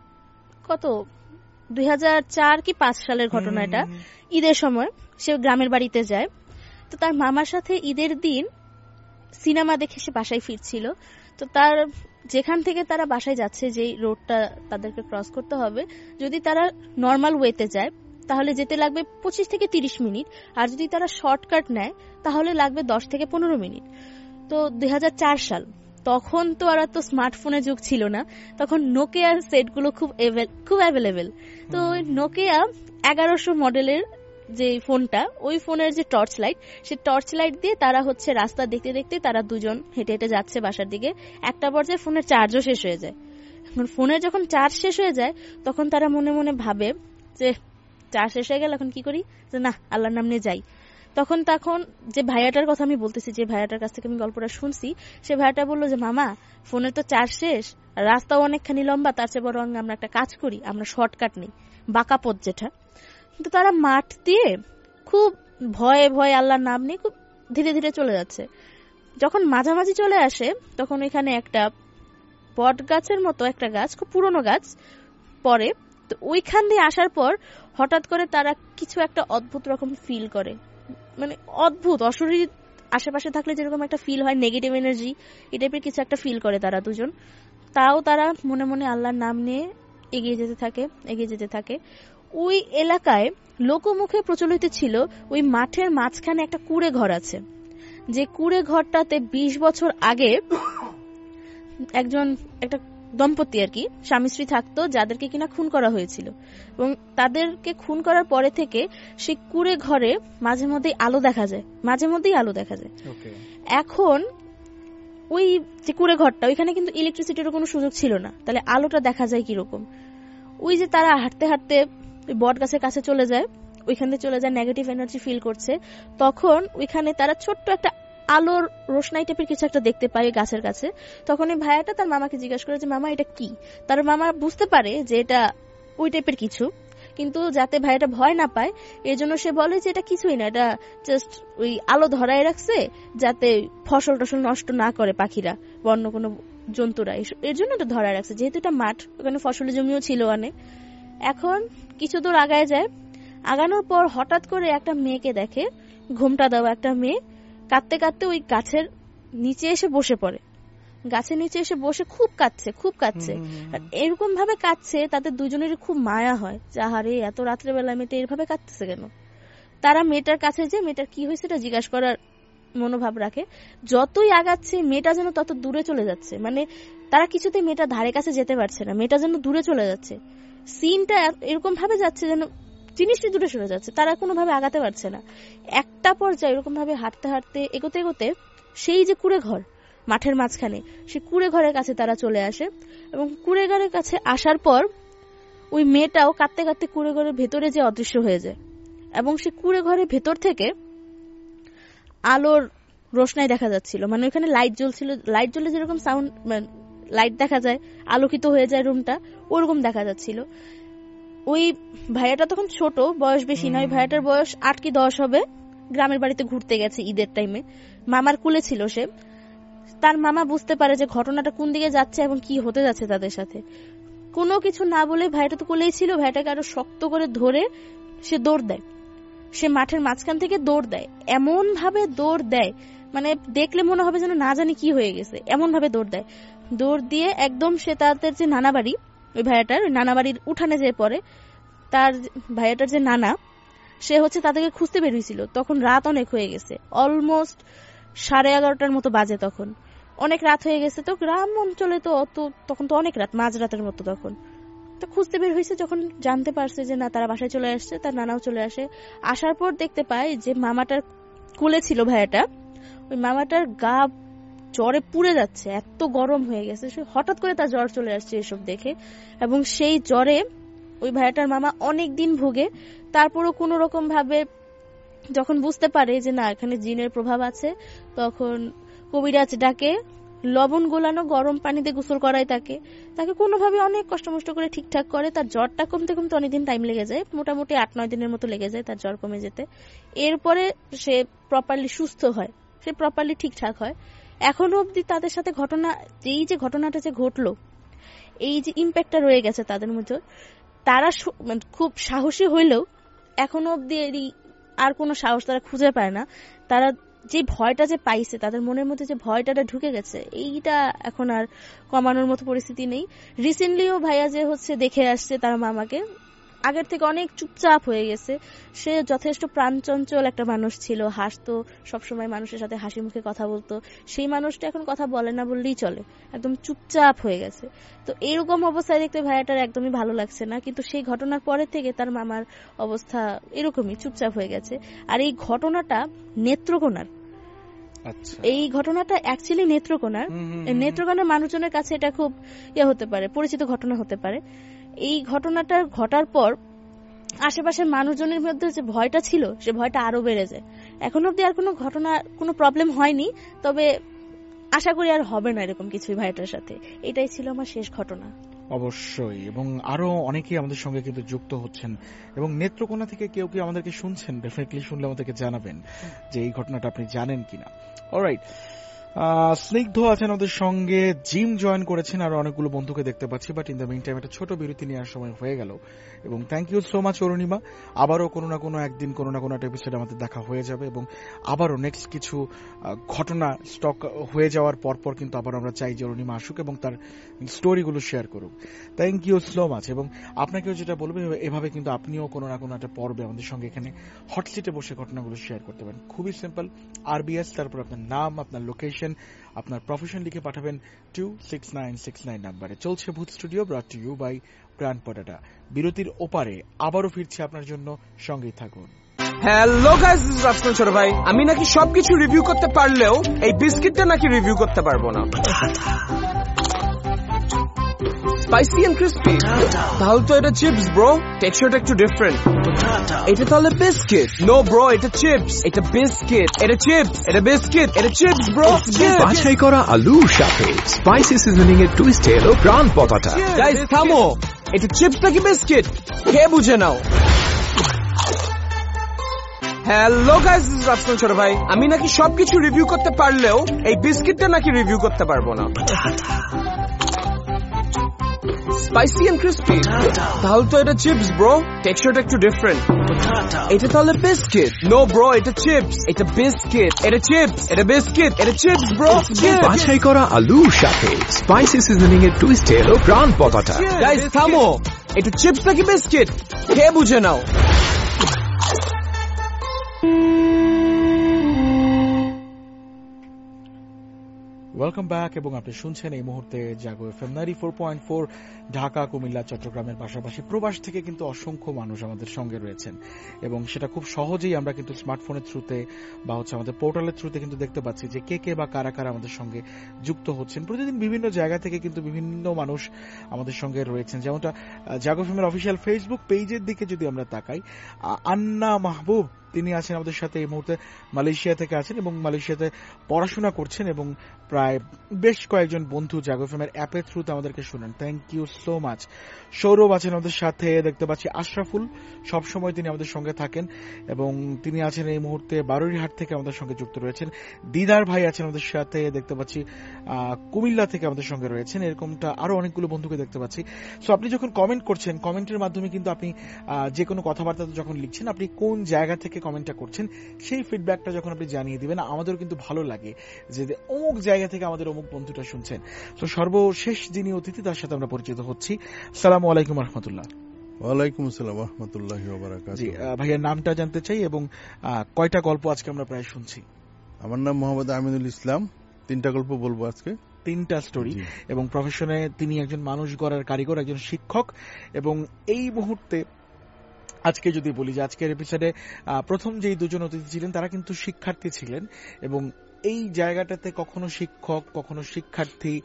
কত দুই হাজার চার কি পাঁচ সালের ঘটনা। এটা ঈদের সময় সে গ্রামের বাড়িতে যায়, তো তার মামার সাথে ঈদের দিন সিনেমা দেখে সে বাসায় ফিরছিল। তো তার যেখান থেকে তারা বাসায় যাচ্ছে, যে রোডটা তাদেরকে ক্রস করতে হবে, যদি তারা নর্মাল ওয়েতে যায় তাহলে যেতে লাগবে পঁচিশ থেকে তিরিশ মিনিট, আর যদি তারা শর্টকাট নেয় তাহলে লাগবে দশ থেকে পনেরো মিনিট। তো দুই হাজার চার সাল, তখন তো আর তো স্মার্টফোনের যুগ ছিল না, তখন নোকিয়ার সেটগুলো খুব খুব অ্যাভেলেবেল। তো নোকিয়া এগারোশো মডেলের যে ফোনটা, ওই ফোনের যে টর্চ লাইট, সে টর্চ লাইট দিয়ে তারা হচ্ছে রাস্তা দেখতে দেখতে তারা দুজন হেঁটে হেঁটে যাচ্ছে বাসার দিকে। একটা পর্যায়ে ফোনের চার্জও শেষ হয়ে যায়। এখন ফোনের যখন চার্জ শেষ হয়ে যায় তখন তারা মনে মনে ভাবে যে চার্জ শেষ হয়ে গেল, এখন কি করি, যে না, আল্লাহর নাম নিয়ে যাই। তখন তখন যে ভাইয়াটার কথা আমি বলতেছি, যে ভাইয়াটার কাছ থেকে আমি গল্পটা শুনছি, সে ভাইয়াটা বললো যে মামা, ফোনের তো চার্জ শেষ, রাস্তাও অনেকখানি লম্বা, তার চেয়ে বরং আমরা একটা কাজ করি, আমরা শর্টকাট নেই, বাঁকা পথ যেটা। কিন্তু তারা মাঠ দিয়ে খুব ভয়ে ভয়ে আল্লাহর নাম নিয়ে খুব ধীরে ধীরে চলে যাচ্ছে। যখন মাঝামাঝি চলে আসে তখন ওইখানে একটা বট গাছের মতো একটা গাছ, খুব পুরনো গাছ পরে। তো ওইখান দিয়ে আসার পর হঠাৎ করে তারা কিছু একটা অদ্ভুত রকম ফিল করে, মানে অদ্ভুত অশরীর আশেপাশে থাকলে যেরকম একটা ফিল হয়, নেগেটিভ এনার্জি, এই টাইপের কিছু একটা ফিল করে তারা দুজন। তাও তারা মনে মনে আল্লাহর নাম নিয়ে এগিয়ে যেতে থাকে এগিয়ে যেতে থাকে ওই এলাকায় লোকমুখে প্রচলিত ছিল ওই মাঠের মাঝখানে একটা কুঁড়ে ঘর আছে, যে কুঁড়ে ঘরটাতে বিশ বছর আগে একজন একটা দম্পতি আর কি স্বামী স্ত্রী থাকতো, যাদেরকে কিনা খুন করা হয়েছিল, এবং তাদেরকে খুন করার পরে থেকে সেই কুঁড়ে ঘরে মাঝে মধ্যেই আলো দেখা যায়, মাঝে মধ্যেই আলো দেখা যায়। এখন ওই যে কুঁড়ে ঘরটা, ওইখানে কিন্তু ইলেকট্রিসিটির কোনো সুযোগ ছিল না, তাহলে আলোটা দেখা যায় কিরকম? ওই যে তারা হাঁটতে হাঁটতে ওই বট গাছের কাছে চলে যায়, ওইখান থেকে চলে যায়, নেগেটিভ এনার্জি ফিল করছে, তখন ওইখানে তারা ছোট্ট একটা আলোর রোশনাই টাইপের কিছু একটা দেখতে পায় গাছের কাছে। তখন এই ভাইয়াটা তার মামাকে জিজ্ঞাসা করে যে মামা এটা কি? তার মামা বুঝতে পারে যে এটা ওই টাইপের কিছু, কিন্তু যাতে ভাইয়াটা ভয় না পায় এর জন্য সে বলে যে এটা কিছুই না, এটা জাস্ট ওই আলো ধরায় রাখছে যাতে ফসল টসল নষ্ট না করে পাখিরা বা অন্য কোনো জন্তুরা, এর জন্য এটা ধরায় রাখছে, যেহেতু এটা মাঠ, ওখানে ফসলের জমিও ছিল অনেক। এখন কিছু দূর আগায় যায়, আগানোর পর হঠাৎ করে একটা মেয়েকে দেখে, ঘুমটা দেওয়া একটা মেয়ে কাঁদতে কাঁদতে ওই গাছের নিচে এসে বসে পড়ে, গাছের নিচে এসে বসে খুব কাঁদছে খুব কাঁদছে এরকম ভাবে কাঁদছে, তাদের দুজনেরই খুব মায়া হয়, যাহারে এত রাত্রেবেলা মেয়েটা এরভাবে কাঁদতেছে কেন। তারা মেয়েটার কাছে যে মেয়েটার কি হয়েছে এটা জিজ্ঞাসা করার মনোভাব রাখে, যতই আগাচ্ছে মেয়েটা যেন তত দূরে চলে যাচ্ছে, মানে তারা কিছুতে মেয়েটা ধারে কাছে যেতে পারছে না, মেয়েটা যেন দূরে চলে যাচ্ছে, সিনটা এরকম ভাবে যাচ্ছে যেন জিনিসটি দূরে সরে যাচ্ছে, তারা কোনোভাবে আগাতে পারছে না। একটা পর্যায়ে এরকম ভাবে হাঁটতে হাঁটতে এগোতে এগোতে সেই যে কুঁড়ে ঘর মাঠের মাঝখানে, সেই কুঁড়ে ঘরের কাছে তারা চলে আসে, এবং কুঁড়ে ঘরের কাছে আসার পর ওই মেয়েটাও কাঁদতে কাঁদতে কুঁড়ে ঘরের ভেতরে যে অদৃশ্য হয়ে যায়, এবং সেই কুঁড়ে ঘরের ভেতর থেকে আলোর রোশনাই দেখা যাচ্ছিল, মানে ওইখানে লাইট জ্বলছিল, লাইট জ্বলে যেরকম সাউন্ড লাইট দেখা যায়, আলোকিত হয়ে যায় রুমটা, ওরকম দেখা যাচ্ছিল। ওই ভাইয়াটা তখন ছোট, বয়স বেশি নয়, ভাইয়াটার বয়স আট কি দশ হবে, গ্রামের বাড়িতে ঘুরতে গেছে ঈদের টাইমে, মামার কুলে ছিল সে। তার মামা বুঝতে পারে যে ঘটনাটা কোন দিকে যাচ্ছে এবং কি হতে যাচ্ছে তাদের সাথে, কোনো কিছু না বলে ভাইটা তো কোলেই ছিল, ভাইটাকে আরো শক্ত করে ধরে সে দৌড় দেয়, সে মাঠের মাঝখান থেকে দৌড় দেয়, এমন ভাবে দৌড় দেয় মানে দেখলে মনে হবে যেন না জানি কি হয়ে গেছে, এমন ভাবে দৌড় দেয়। দৌড় দিয়ে একদম সে তাদের যে নানা বাড়ি, ওই ভাইয়াটার ওই নানা বাড়ির উঠানে যেয়ে পড়ে। তার ভাইয়াটার যে নানা, সে হচ্ছে তাদেরকে খুঁজতে বেরিয়েছিল, তখন রাত অনেক হয়ে গেছে, অলমোস্ট সাড়ে এগারোটার মতো বাজে, তখন অনেক রাত হয়ে গেছে। তো গ্রাম অঞ্চলে তো অত, তখন তো অনেক রাত, মাঝ রাতের মতো তখন। তো খুঁজতে বের হয়েছে, যখন জানতে পারছে যে না তারা বাসায় চলে আসছে, তার নানাও চলে আসে। আসার পর দেখতে পায় যে মামাটার কোলে ছিল ভাইয়াটা, ওই মামাটার গা জ্বরে পুড়ে যাচ্ছে, এত গরম হয়ে গেছে, হঠাৎ করে তার জ্বর চলে আসছে এসব দেখে, এবং সেই জ্বরে ওই ভাইয়াটার মামা অনেক দিন ভুগে। তারপরও কোনো রকম ভাবে যখন বুঝতে পারে যে না এখানে জিনের প্রভাব আছে, তখন কবিরাজ ডাকে, লবণ গোলানো গরম পানিতে গোসল করায় তাকে, তাকে কোনোভাবে অনেক কষ্টমষ্ট করে ঠিকঠাক করে। তার জ্বরটা কমতে কমতে অনেকদিন টাইম লেগে যায়, মোটামুটি আট নয় দিনের মতো লেগে যায় তার জ্বর কমে যেতে। এরপরে সে প্রপারলি সুস্থ হয়, সে প্রপারলি ঠিকঠাক হয়। এখনো অবধি তাদের সাথে ঘটনা, এই যে ঘটনাটা যে ঘটলো, এই যে ইম্প্যাক্টটা রয়ে গেছে তাদের মধ্যে, তারা খুব সাহসী হইলেও এখনো অবধি আর কোনো সাহস তারা খুঁজে পায় না। তারা যে ভয়টা যে পাইছে, তাদের মনের মধ্যে যে ভয়টা ঢুকে গেছে, এইটা এখন আর কমানোর মতো পরিস্থিতি নেই। রিসেন্টলিও ভাইয়া যে হচ্ছে দেখে আসছে তার মামাকে, আগের থেকে অনেক চুপচাপ হয়ে গেছে। সে যথেষ্ট প্রাণচঞ্চল একটা মানুষ ছিল, হাসতো সবসময়, মানুষের সাথে হাসি মুখে কথা বলতো। সেই মানুষটা এখন কথা বলে না বললেই চলে, একদম চুপচাপ হয়ে গেছে। তো এরকম অবস্থায় দেখতে ভাইয়াটার একদমই ভালো লাগছে না, কিন্তু সেই ঘটনার পরে থেকে তার মামার অবস্থা এরকমই চুপচাপ হয়ে গেছে। আর এই ঘটনাটা নেত্রকোনার, এই ঘটনাটা অ্যাকচুয়ালি নেত্রকোনার, নেত্রকোনার মানুষজনের কাছে এটা খুব ইয়ে হতে পারে, পরিচিত ঘটনা হতে পারে। এই ঘটনাটা ঘটার পর আশেপাশের মানুষজনের মধ্যে যে ভয়টা ছিল, সে ভয়টা আরো বেড়ে যায়। এখন অব্দি আর কোনো ঘটনা, কোনো প্রবলেম হয়নি, তবে আশা করি আর হবে না এরকম কিছুই ভাইটার সাথে। এটাই ছিল আমার শেষ ঘটনা। অবশ্যই, এবং আরো অনেকেই আমাদের সঙ্গে কিন্তু যুক্ত হচ্ছেন এবং নেত্রকোনা থেকে কেউ কেউ আমাদেরকে শুনছেন, ডেফিনেটলি শুনলে আমাদেরকে জানাবেন যে এই ঘটনাটা আপনি জানেন কিনা। অলরাইট, স্নিগ্ধ আছেন আমাদের সঙ্গে, জিম জয়েন করেছেন, আরো অনেকগুলো বন্ধুকে দেখতে পাচ্ছি, but in the meantime একটা ছোট বিরতি নেওয়ার সময় হয়ে গেল। এবং thank you so much Arunima, আবারও কোনো না কোনো একদিন কোনো না কোনো একটা এপিসোড আমাদের দেখা হয়ে যাবে এবং আবারও নেক্সট কিছু ঘটনা স্টক হয়ে যাওয়ার পর পর কিন্তু আবার আমরা চাই যে অরুণিমা আসুক এবং তার স্টোরিগুলো শেয়ার করুক। Thank you so much. এবং আপনাকেও যেটা বলবো, এভাবে কিন্তু আপনিও কোনো না কোনো একটা পর্বে আমাদের সঙ্গে এখানে হট সিটে বসে ঘটনাগুলো শেয়ার করতে পারেন। খুবই সিম্পল, আরবিএস, তারপর আপনার নাম, আপনার লোকেশন, আপনার প্রফেশন লিখে পাঠাবেন two six nine six nine নাম্বারে। চলছে Bhoot studio, brought to you by Pran Potata. বিরতির ওপারে আবারও ফিরছে আপনার জন্য, সঙ্গেই থাকুন। Hello guys, this is Rajkumar ছোট ভাই। আমি নাকি সবকিছু রিভিউ করতে পারলেও এই বিস্কিটটা নাকি রিভিউ করতে পারবো না। স্পাইসি এন্ড ক্রিস্পি, তাহলে তো এটা চিপস ব্রো, টেক্সচারটা একটু ডিফারেন্ট। এটা তাহলে বিস্কিট? নো ব্রো, এটা চিপস। এটা বিস্কিট, এটা চিপস, এটা বিস্কিট, এটা চিপস ব্রো। বাছাই করা আলুর সাথে স্পাইসি সিজনিং এর টুইস্ট এলো প্রাণ পতাটা। গাইস থামো, এটা চিপস নাকি বিস্কিট খেয়ে বুঝে নাও। Hello guys, this is Rajkumar ছোট ভাই। আমি নাকি সবকিছু রিভিউ করতে পারলেও এই বিস্কিটটা নাকি রিভিউ করতে পারবো না। স্পাইসি এন্ড ক্রিস্পি, তাহলে তো এটা চিপস ব্রো, টেক্সচারটা একটু ডিফারেন্ট। এটা তাহলে বিস্কিট? নো ব্রো, এটা চিপস। এটা বিস্কিট, এটা চিপস, এটা বিস্কিট, এটা চিপস ব্রো। বাছাই করা আলুর সাথে স্পাইসি সিজনিং এর টুইস্ট এলো প্রাণ পতাটা। গাইস থামো, এটা চিপস নাকি বিস্কিট খেয়ে বুঝে নাও। ওয়েলকাম ব্যাক, এবং আপনি শুনছেন এই মুহূর্তে Jago FM ninety four point four Dhaka, Comilla, চট্টগ্রামের পাশাপাশি প্রবাস থেকে কিন্তু অসংখ্য মানুষ আমাদের সঙ্গে রয়েছেন এবং সেটা খুব সহজেই আমরা কিন্তু স্মার্টফোনের থ্রুতে বা হচ্ছে আমাদের পোর্টালের থ্রুতে কিন্তু দেখতে পাচ্ছি যে কে কে বা কারা কারা আমাদের সঙ্গে যুক্ত হচ্ছেন। প্রতিদিন বিভিন্ন জায়গা থেকে কিন্তু বিভিন্ন মানুষ আমাদের সঙ্গে রয়েছেন। যেমনটা জাগো এফএমের অফিসিয়াল ফেসবুক পেজের দিকে যদি আমরা তাকাই, আন্না মাহবুব তিনি আছেন আমাদের সাথে, এই মুহূর্তে মালয়েশিয়া থেকে আছেন এবং মালয়েশিয়াতে পড়াশোনা করছেন এবং প্রায় বেশ কয়েকজন বন্ধু জাগো এফএমের অ্যাপের থ্রুতে আমাদেরকে শুনেন। Thank you so much. Sourav আছেন আমাদের সাথে, দেখতে পাচ্ছি আশরাফুল সবসময় তিনি আমাদের সঙ্গে থাকেন এবং তিনি আছেন এই মুহূর্তে বারুইহাট থেকে আমাদের সঙ্গে যুক্ত রয়েছেন। দিদার ভাই আছেন আমাদের সাথে, দেখতে পাচ্ছি কুমিল্লা থেকে আমাদের সঙ্গে রয়েছেন। এরকমটা আরো অনেকগুলো বন্ধুকে দেখতে পাচ্ছি। সো আপনি যখন কমেন্ট করছেন, কমেন্টের মাধ্যমে কিন্তু আপনি যে কোনো কথাবার্তা যখন লিখছেন, আপনি কোন জায়গা থেকে কমেন্টটা করছেন সেই ফিডব্যাকটা যখন আপনি জানিয়ে দিবেন, আমাদেরও কিন্তু ভালো লাগে যে অমুক জায়গা থেকে আমাদের অমুক বন্ধুটা শুনছেন। তো সর্বশেষ যিনি অতিথি তার সাথে আমরা পরিচিত হচ্ছি। আসসালামু আলাইকুম রহমতুল্লাহ। ওয়ালাইকুম আসসালাম রহমতুল্লাহি ওয়া বারাকাতুহু। জি ভাইয়ের নামটা জানতে চাই এবং কয়টা গল্প আজকে আমরা প্রায় শুনছি? আমার নাম মোহাম্মদ আমিনুল ইসলাম। তিনটা গল্প বলবো আজকে, তিনটা স্টোরি, এবং প্রফেশনে তিনি একজন মানুষ গড়ার কারিগর, একজন শিক্ষক। এবং এই মুহূর্তে আজকে যদি বলি যে আজকের এপিসোডে প্রথম যেই দুজন অতিথি ছিলেন তারা কিন্তু শিক্ষার্থী ছিলেন এবং এই জায়গাটাতে কখনো শিক্ষক, কখনো শিক্ষার্থী,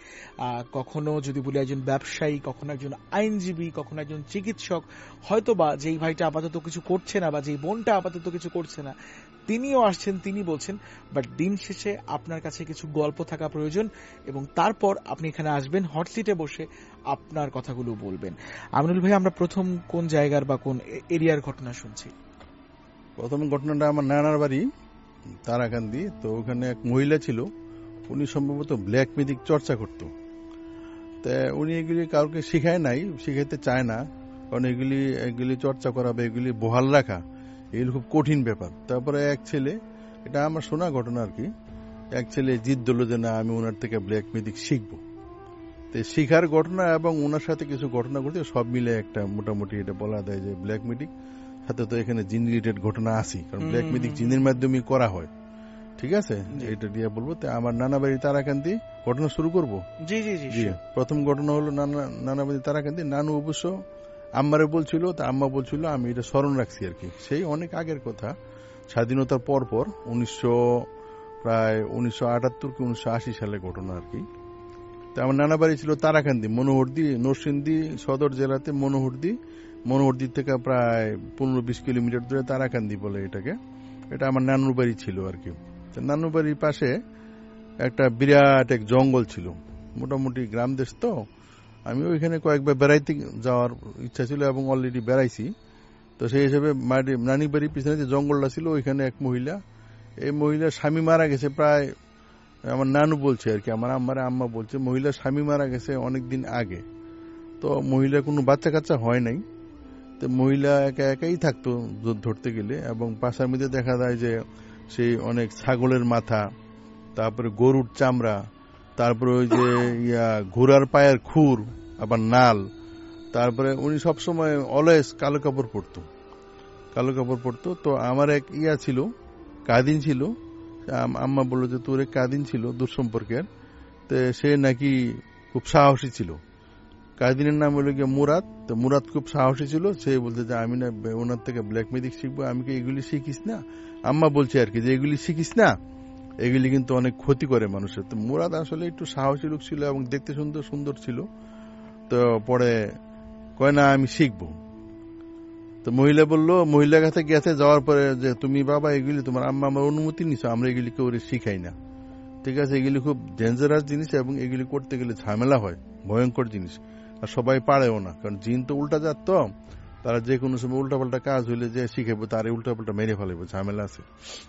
কখনো যদি বলি একজন ব্যবসায়ী, কখনো একজন আইনজীবী, কখনো একজন চিকিৎসক, হয়তো বা যেই ভাইটা আপাতত কিছু করছে না বা যেই বোনটা আপাতত কিছু করছে না তিনিও আসছেন, তিনি বলছেন। বাট দিন শেষে আপনার কাছে কিছু গল্প থাকা প্রয়োজন এবং তারপর আপনি এখানে আসবেন, হট সিটে বসে আপনার কথাগুলো বলবেন। আমিনুল ভাই, আমরা প্রথম কোন জায়গার বা কোন এরিয়ার ঘটনা শুনছি? প্রথম ঘটনাটা আমার নানার বাড়ি তারাকান্দি। তো ওখানে এক মহিলা ছিল, উনি সম্ভবত ব্ল্যাক ম্যাজিক চর্চা করত। তা উনি এগুলি কাউকে শিখায় নাই, শিখাইতে চায় না, কারণ এগুলি এগুলি চর্চা করা বা এগুলি বহাল রাখা এগুলি খুব কঠিন ব্যাপার। তারপরে এক ছেলে, এটা আমার শোনা ঘটনা আর কি, এক ছেলে জিদ ধরল যে না আমি ওনার থেকে ব্ল্যাক ম্যাজিক শিখবো। তো শিখার ঘটনা এবং ওনার সাথে কিছু ঘটনা ঘটে সব মিলে একটা মোটামুটি এটা বলা যায় যে ব্ল্যাক ম্যাজিক সাথে তো এখানে জিন রিলেটেড ঘটনা আছে, কারণ ব্ল্যাক ম্যাজিক জিনের মাধ্যমে করা হয়। ঠিক আছে, এটা দিয়ে বলবো। তো আমার নানা বাড়ি তারাকান্দি, ঘটনা শুরু করবো। জি জি জি। প্রথম ঘটনা হলো নানা নানা বাড়ি তারাকান্দি। নানু অবশ্য আম্মারে বলছিল, তা আম্মা বলছিল, আমি এটা স্মরণ রাখছি আর কি। সেই অনেক আগের কথা, স্বাধীনতার পর পর উনিশশো প্রায় উনিশশো আটাত্তর কি উনিশশো আশি সালের ঘটনা আর কি। তো আমার নানা বাড়ি ছিল তারাকান্দি, মনোহরদি, নরসিংদী সদর জেলাতে মনোহরদি। মনোহরদি থেকে প্রায় পনেরো বিশ কিলোমিটার দূরে তারাকান্দি বলে এটাকে। এটা আমার নানুর বাড়ি ছিল আর কি। নানুর বাড়ির পাশে একটা বিরাট এক জঙ্গল ছিল, মোটামুটি গ্রাম দেশ তো, আমি ওইখানে কয়েকবার বেড়াইতে যাওয়ার ইচ্ছা ছিল এবং অলরেডি বেড়াইছি। তো সেই হিসেবে নানি বাড়ির পিছনে যে জঙ্গলটা ছিল ওইখানে এক মহিলা, এই মহিলার স্বামী মারা গেছে প্রায়, আমার নানু বলছে আর কি, আমার আম্মার আম্মা বলছে মহিলার স্বামী মারা গেছে অনেকদিন আগে। তো মহিলা কোনো বাচ্চা কাচ্চা হয় নাই, তো মহিলা একা একাই থাকতো ধরতে গেলে। এবং পাশার মধ্যে দেখা যায় যে সেই অনেক ছাগলের মাথা, তারপরে গরুর চামড়া, তারপরে ওই যে ইয়া ঘোড়ার পায়ের খুর, আবার নাল, তারপরে উনি সবসময় অলওয়েজ কালো কাপড় পরতো, কালো কাপড় পরতো। তো আমার এক ইয়া ছিল, কাদিন ছিল, আম্মা বললো যে তোর এক কাদিন ছিল দূর সম্পর্কের, তো সে নাকি খুব সাহসী ছিল। কাদিনের নাম হলো গিয়ে মুরাদ। তো মুরাদ খুব সাহসী ছিল, সে বলতে যে আমি না ওনার থেকে ব্ল্যাক ম্যাজিক শিখবো, আমি কি এগুলি শিখিস না? আম্মা বলছে আর কি যে এগুলি শিখিস না, এগুলি কিন্তু অনেক ক্ষতি করে মানুষের। তো মুরাদ আসলে একটু সাহসী লোক ছিল এবং দেখতে সুন্দর সুন্দর ছিল। তো পরে কয় না আমি শিখবো। তো মহিলা বললো, মহিলার কাছে গেছে, যাওয়ার পরে যে তুমি বাবা এগুলি তোমার আম্মা আমার অনুমতি নিছো, আমরা এগুলি কেউ শিখাই না, ঠিক আছে? এগুলি খুব ডেঞ্জারাস জিনিস এবং এগুলি করতে গেলে ঝামেলা হয়, ভয়ঙ্কর জিনিস, আর সবাই পারেও না, কারণ জিন তো উল্টা যাত, তো তারা যে কোনো সময় উল্টাপাল্টা কাজ হইলে যে শিখাবো তার উল্টাপাল্টা মেরে ফেলাবো, ঝামেলা আছে।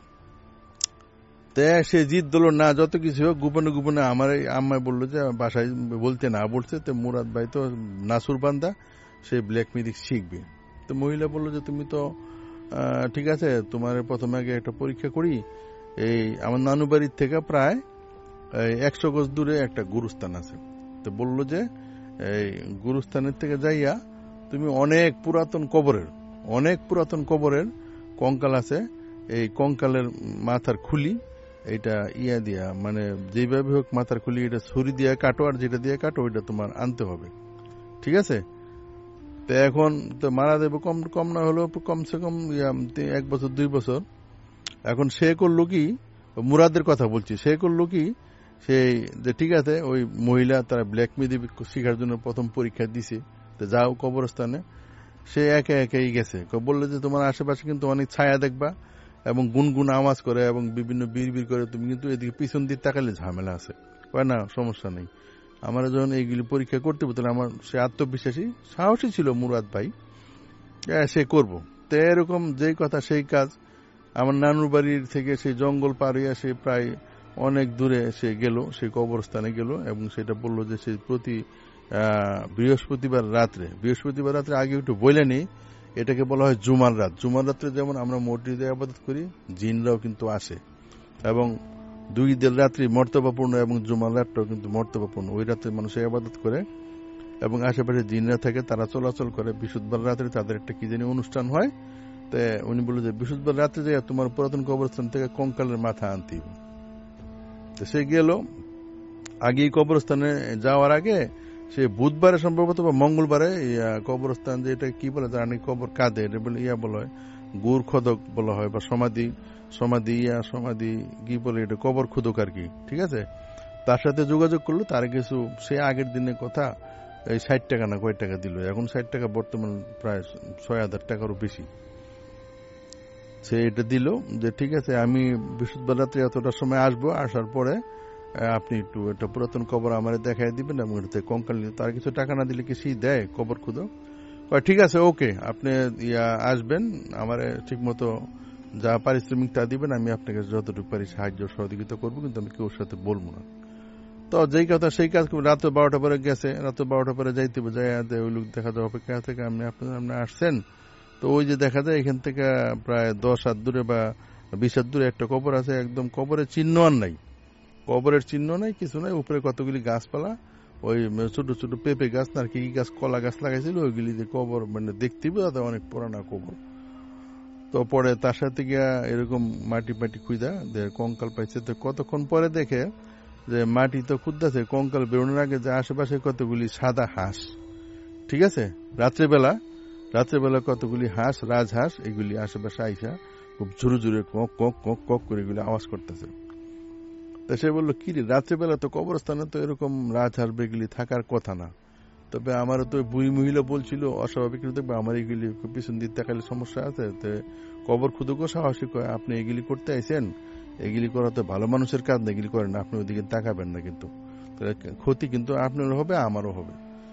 তো সে জিদ দিল না, যত কিছু হোক গোপনে গোপনে আমার আম্মায় বললো যে বাসায় বলতে না বলছে। তো মুরাদ ভাই তো নাসুর বান্দা, সে ব্ল্যাক ম্যাজিক শিখবে। তো মহিলা বললো যে তুমি তো ঠিক আছে, তোমার প্রথমে আগে একটা পরীক্ষা করি। এই আমার নানু বাড়ির থেকে প্রায় একশো গজ দূরে একটা গুরুস্থান আছে। তো বললো যে এই গুরুস্থানের থেকে যাইয়া তুমি অনেক পুরাতন কবরের, অনেক পুরাতন কবরের কঙ্কাল আছে, এই কঙ্কালের মাথার খুলি এটা ইয়া দিয়া, মানে যেভাবে হোক মাথার খুলি এটা ছুরি দিয়ে কাটো, আর যেটা দিয়ে কাটো ওইটা তোমার আনতে হবে, ঠিক আছে? তো এখন তো মারা দেবে কম কম না হলেও কমসে কম এক বছর দুই বছর। এখন সে করলো কি, মুরাদের কথা বলছি, সে করলো কি, সেই যে ঠিক আছে ওই মহিলা তারা ব্ল্যাক ম্যাজিক শিখার জন্য প্রথম পরীক্ষা দিছে। তো যাও কবরস্থানে, সে একে একেই গেছে, বললো যে তোমার আশেপাশে কিন্তু অনেক ছায়া দেখবা এবং গুনগুন আওয়াজ করে এবং বিভিন্ন বিড় বিড় করে, তুমি কিন্তু এদিকে পিছন দিকে তাকালে ঝামেলা আছে। কয় না সমস্যা নেই, আমরা যখন এইগুলি পরীক্ষা করতে বলতাম, আমার সে আত্মবিশ্বাসী সাহসী ছিল মুরাদ ভাই, সে করবো। তো এরকম যেই কথা সেই কাজ। আমার নানুর বাড়ির থেকে সেই জঙ্গল পার হইয়া সে প্রায় অনেক দূরে সে গেল, সেই কবরস্থানে গেল এবং সেটা বললো যে সে প্রতি বৃহস্পতিবার রাত্রে, বৃহস্পতিবার রাত্রে আগে একটু বলে নেই, এটাকে বলা হয় জুমার রাত। জুমার রাত্রে যেমন আমরা মসজিদে ইবাদত করি, জিনরাও কিন্তু আসে এবং দুই দিন রাত্রি মর্তবাপূর্ণ এবং জুমার রাতটাও কিন্তু মর্তবাপূর্ণ। ওই রাত্রে মানুষ ইবাদত করে এবং আশেপাশে জিনরা থাকে, তারা চলাচল করে। বৃহস্পতিবার রাত্রে তাদের একটা কি জানি অনুষ্ঠান হয়। তো উনি বলল যে বৃহস্পতিবার রাত্রে যাই তোমার পুরাতন কবরস্থান থেকে কঙ্কালের মাথা আনতে। তো সে গেল, আগে কবরস্থানে যাওয়ার আগে সে বুধবারে সম্ভবত বা মঙ্গলবারে কবরস্থান, যে এটা কি বলে জানি, কবর কাঁদে এটা বলে ইয়া বলা হয়, গুর খোদক বলা হয়, বা সমাধি সমাধি ইয়া সমাধি কি বলে এটা, কবর খুদক আর কি, ঠিক আছে? তার সাথে যোগাযোগ করলো, তার কিছু সে আগের দিনের কথা এই ষাট টাকা না কয় টাকা দিল, এখন ষাট টাকা বর্তমান প্রায় ছয় হাজার টাকারও বেশি। সে এটা দিল যে ঠিক আছে আমি বৃহস্পতিবার রাত্রে এতটার সময় আসবো, আসার পরে আপনি একটু একটা পুরাতন কবর আমার দেখাই দিবেন এবং এটাতে কঙ্কাল নিয়ে, তার কিছু টাকা না দিলে কি সেই দেয় কবর খুদো? ঠিক আছে ওকে, আপনি ইয়া আসবেন, আমার ঠিক মতো যা পারিশ্রমিক তা দিবেন, আমি আপনাকে যতটুকু পারি সাহায্য সহযোগিতা করবো, কিন্তু আমি কেউ সাথে বলবো না। তো যেই কথা সেই কাজ, রাত বারোটা পরে গেছে, রাত বারোটা পরে যাইতে যাই ওই লোক দেখা যায় অপেক্ষা থেকে আপনি আপনি আসছেন। তো ওই যে দেখা যায় এখান থেকে প্রায় দশ হাত দূরে বা বিশ হাত দূরে একটা কবর আছে, একদম কবরের চিহ্ন আর নাই, কবরের চিহ্ন নাই, কিছু নাই, উপরে কতগুলি গাছপালা, ওই ছোট ছোট পেঁপে গাছ না আর কি গাছ, কলা গাছ লাগাইছিল, ওইগুলি যে কবর মানে দেখতে হবে অনেক পুরানা কবর। তো পরে তার সাথে গিয়া এরকম মাটি মাটি খুঁজা কঙ্কাল পাইছে। তো কতক্ষণ পরে দেখে যে মাটি তো খুঁজতেছে, কঙ্কাল বেরোনোর আগে যে আশেপাশে কতগুলি সাদা হাঁস, ঠিক আছে, রাত্রেবেলা রাত্রেবেলা কতগুলি হাঁস, রাজহাঁস, এগুলি আশেপাশে আইসা খুব জোরে জোরে কক কক কক কক করে এগুলি আওয়াজ করতেছে। তা সে বললো কি রে, রাত্রেবেলা তো কবরস্থানে তো এরকম রাজহাঁস বেগুলি থাকার কথা না, তবে আমারও তো বুড়ি মহিলা বলছিল অস্বাভাবিক, দেখবে আমার এগুলি পিছন দিক তাকালে সমস্যা আছে। তো কবর খুদকও সাহসিক হয়, আপনি এগুলি করতে আইসেন, এগুলি করা তো ভালো মানুষের কাজ না, এগুলি করেন, আপনি ওইদিকে তাকাবেন না, কিন্তু ক্ষতি কিন্তু আপনারও হবে আমারও হবে।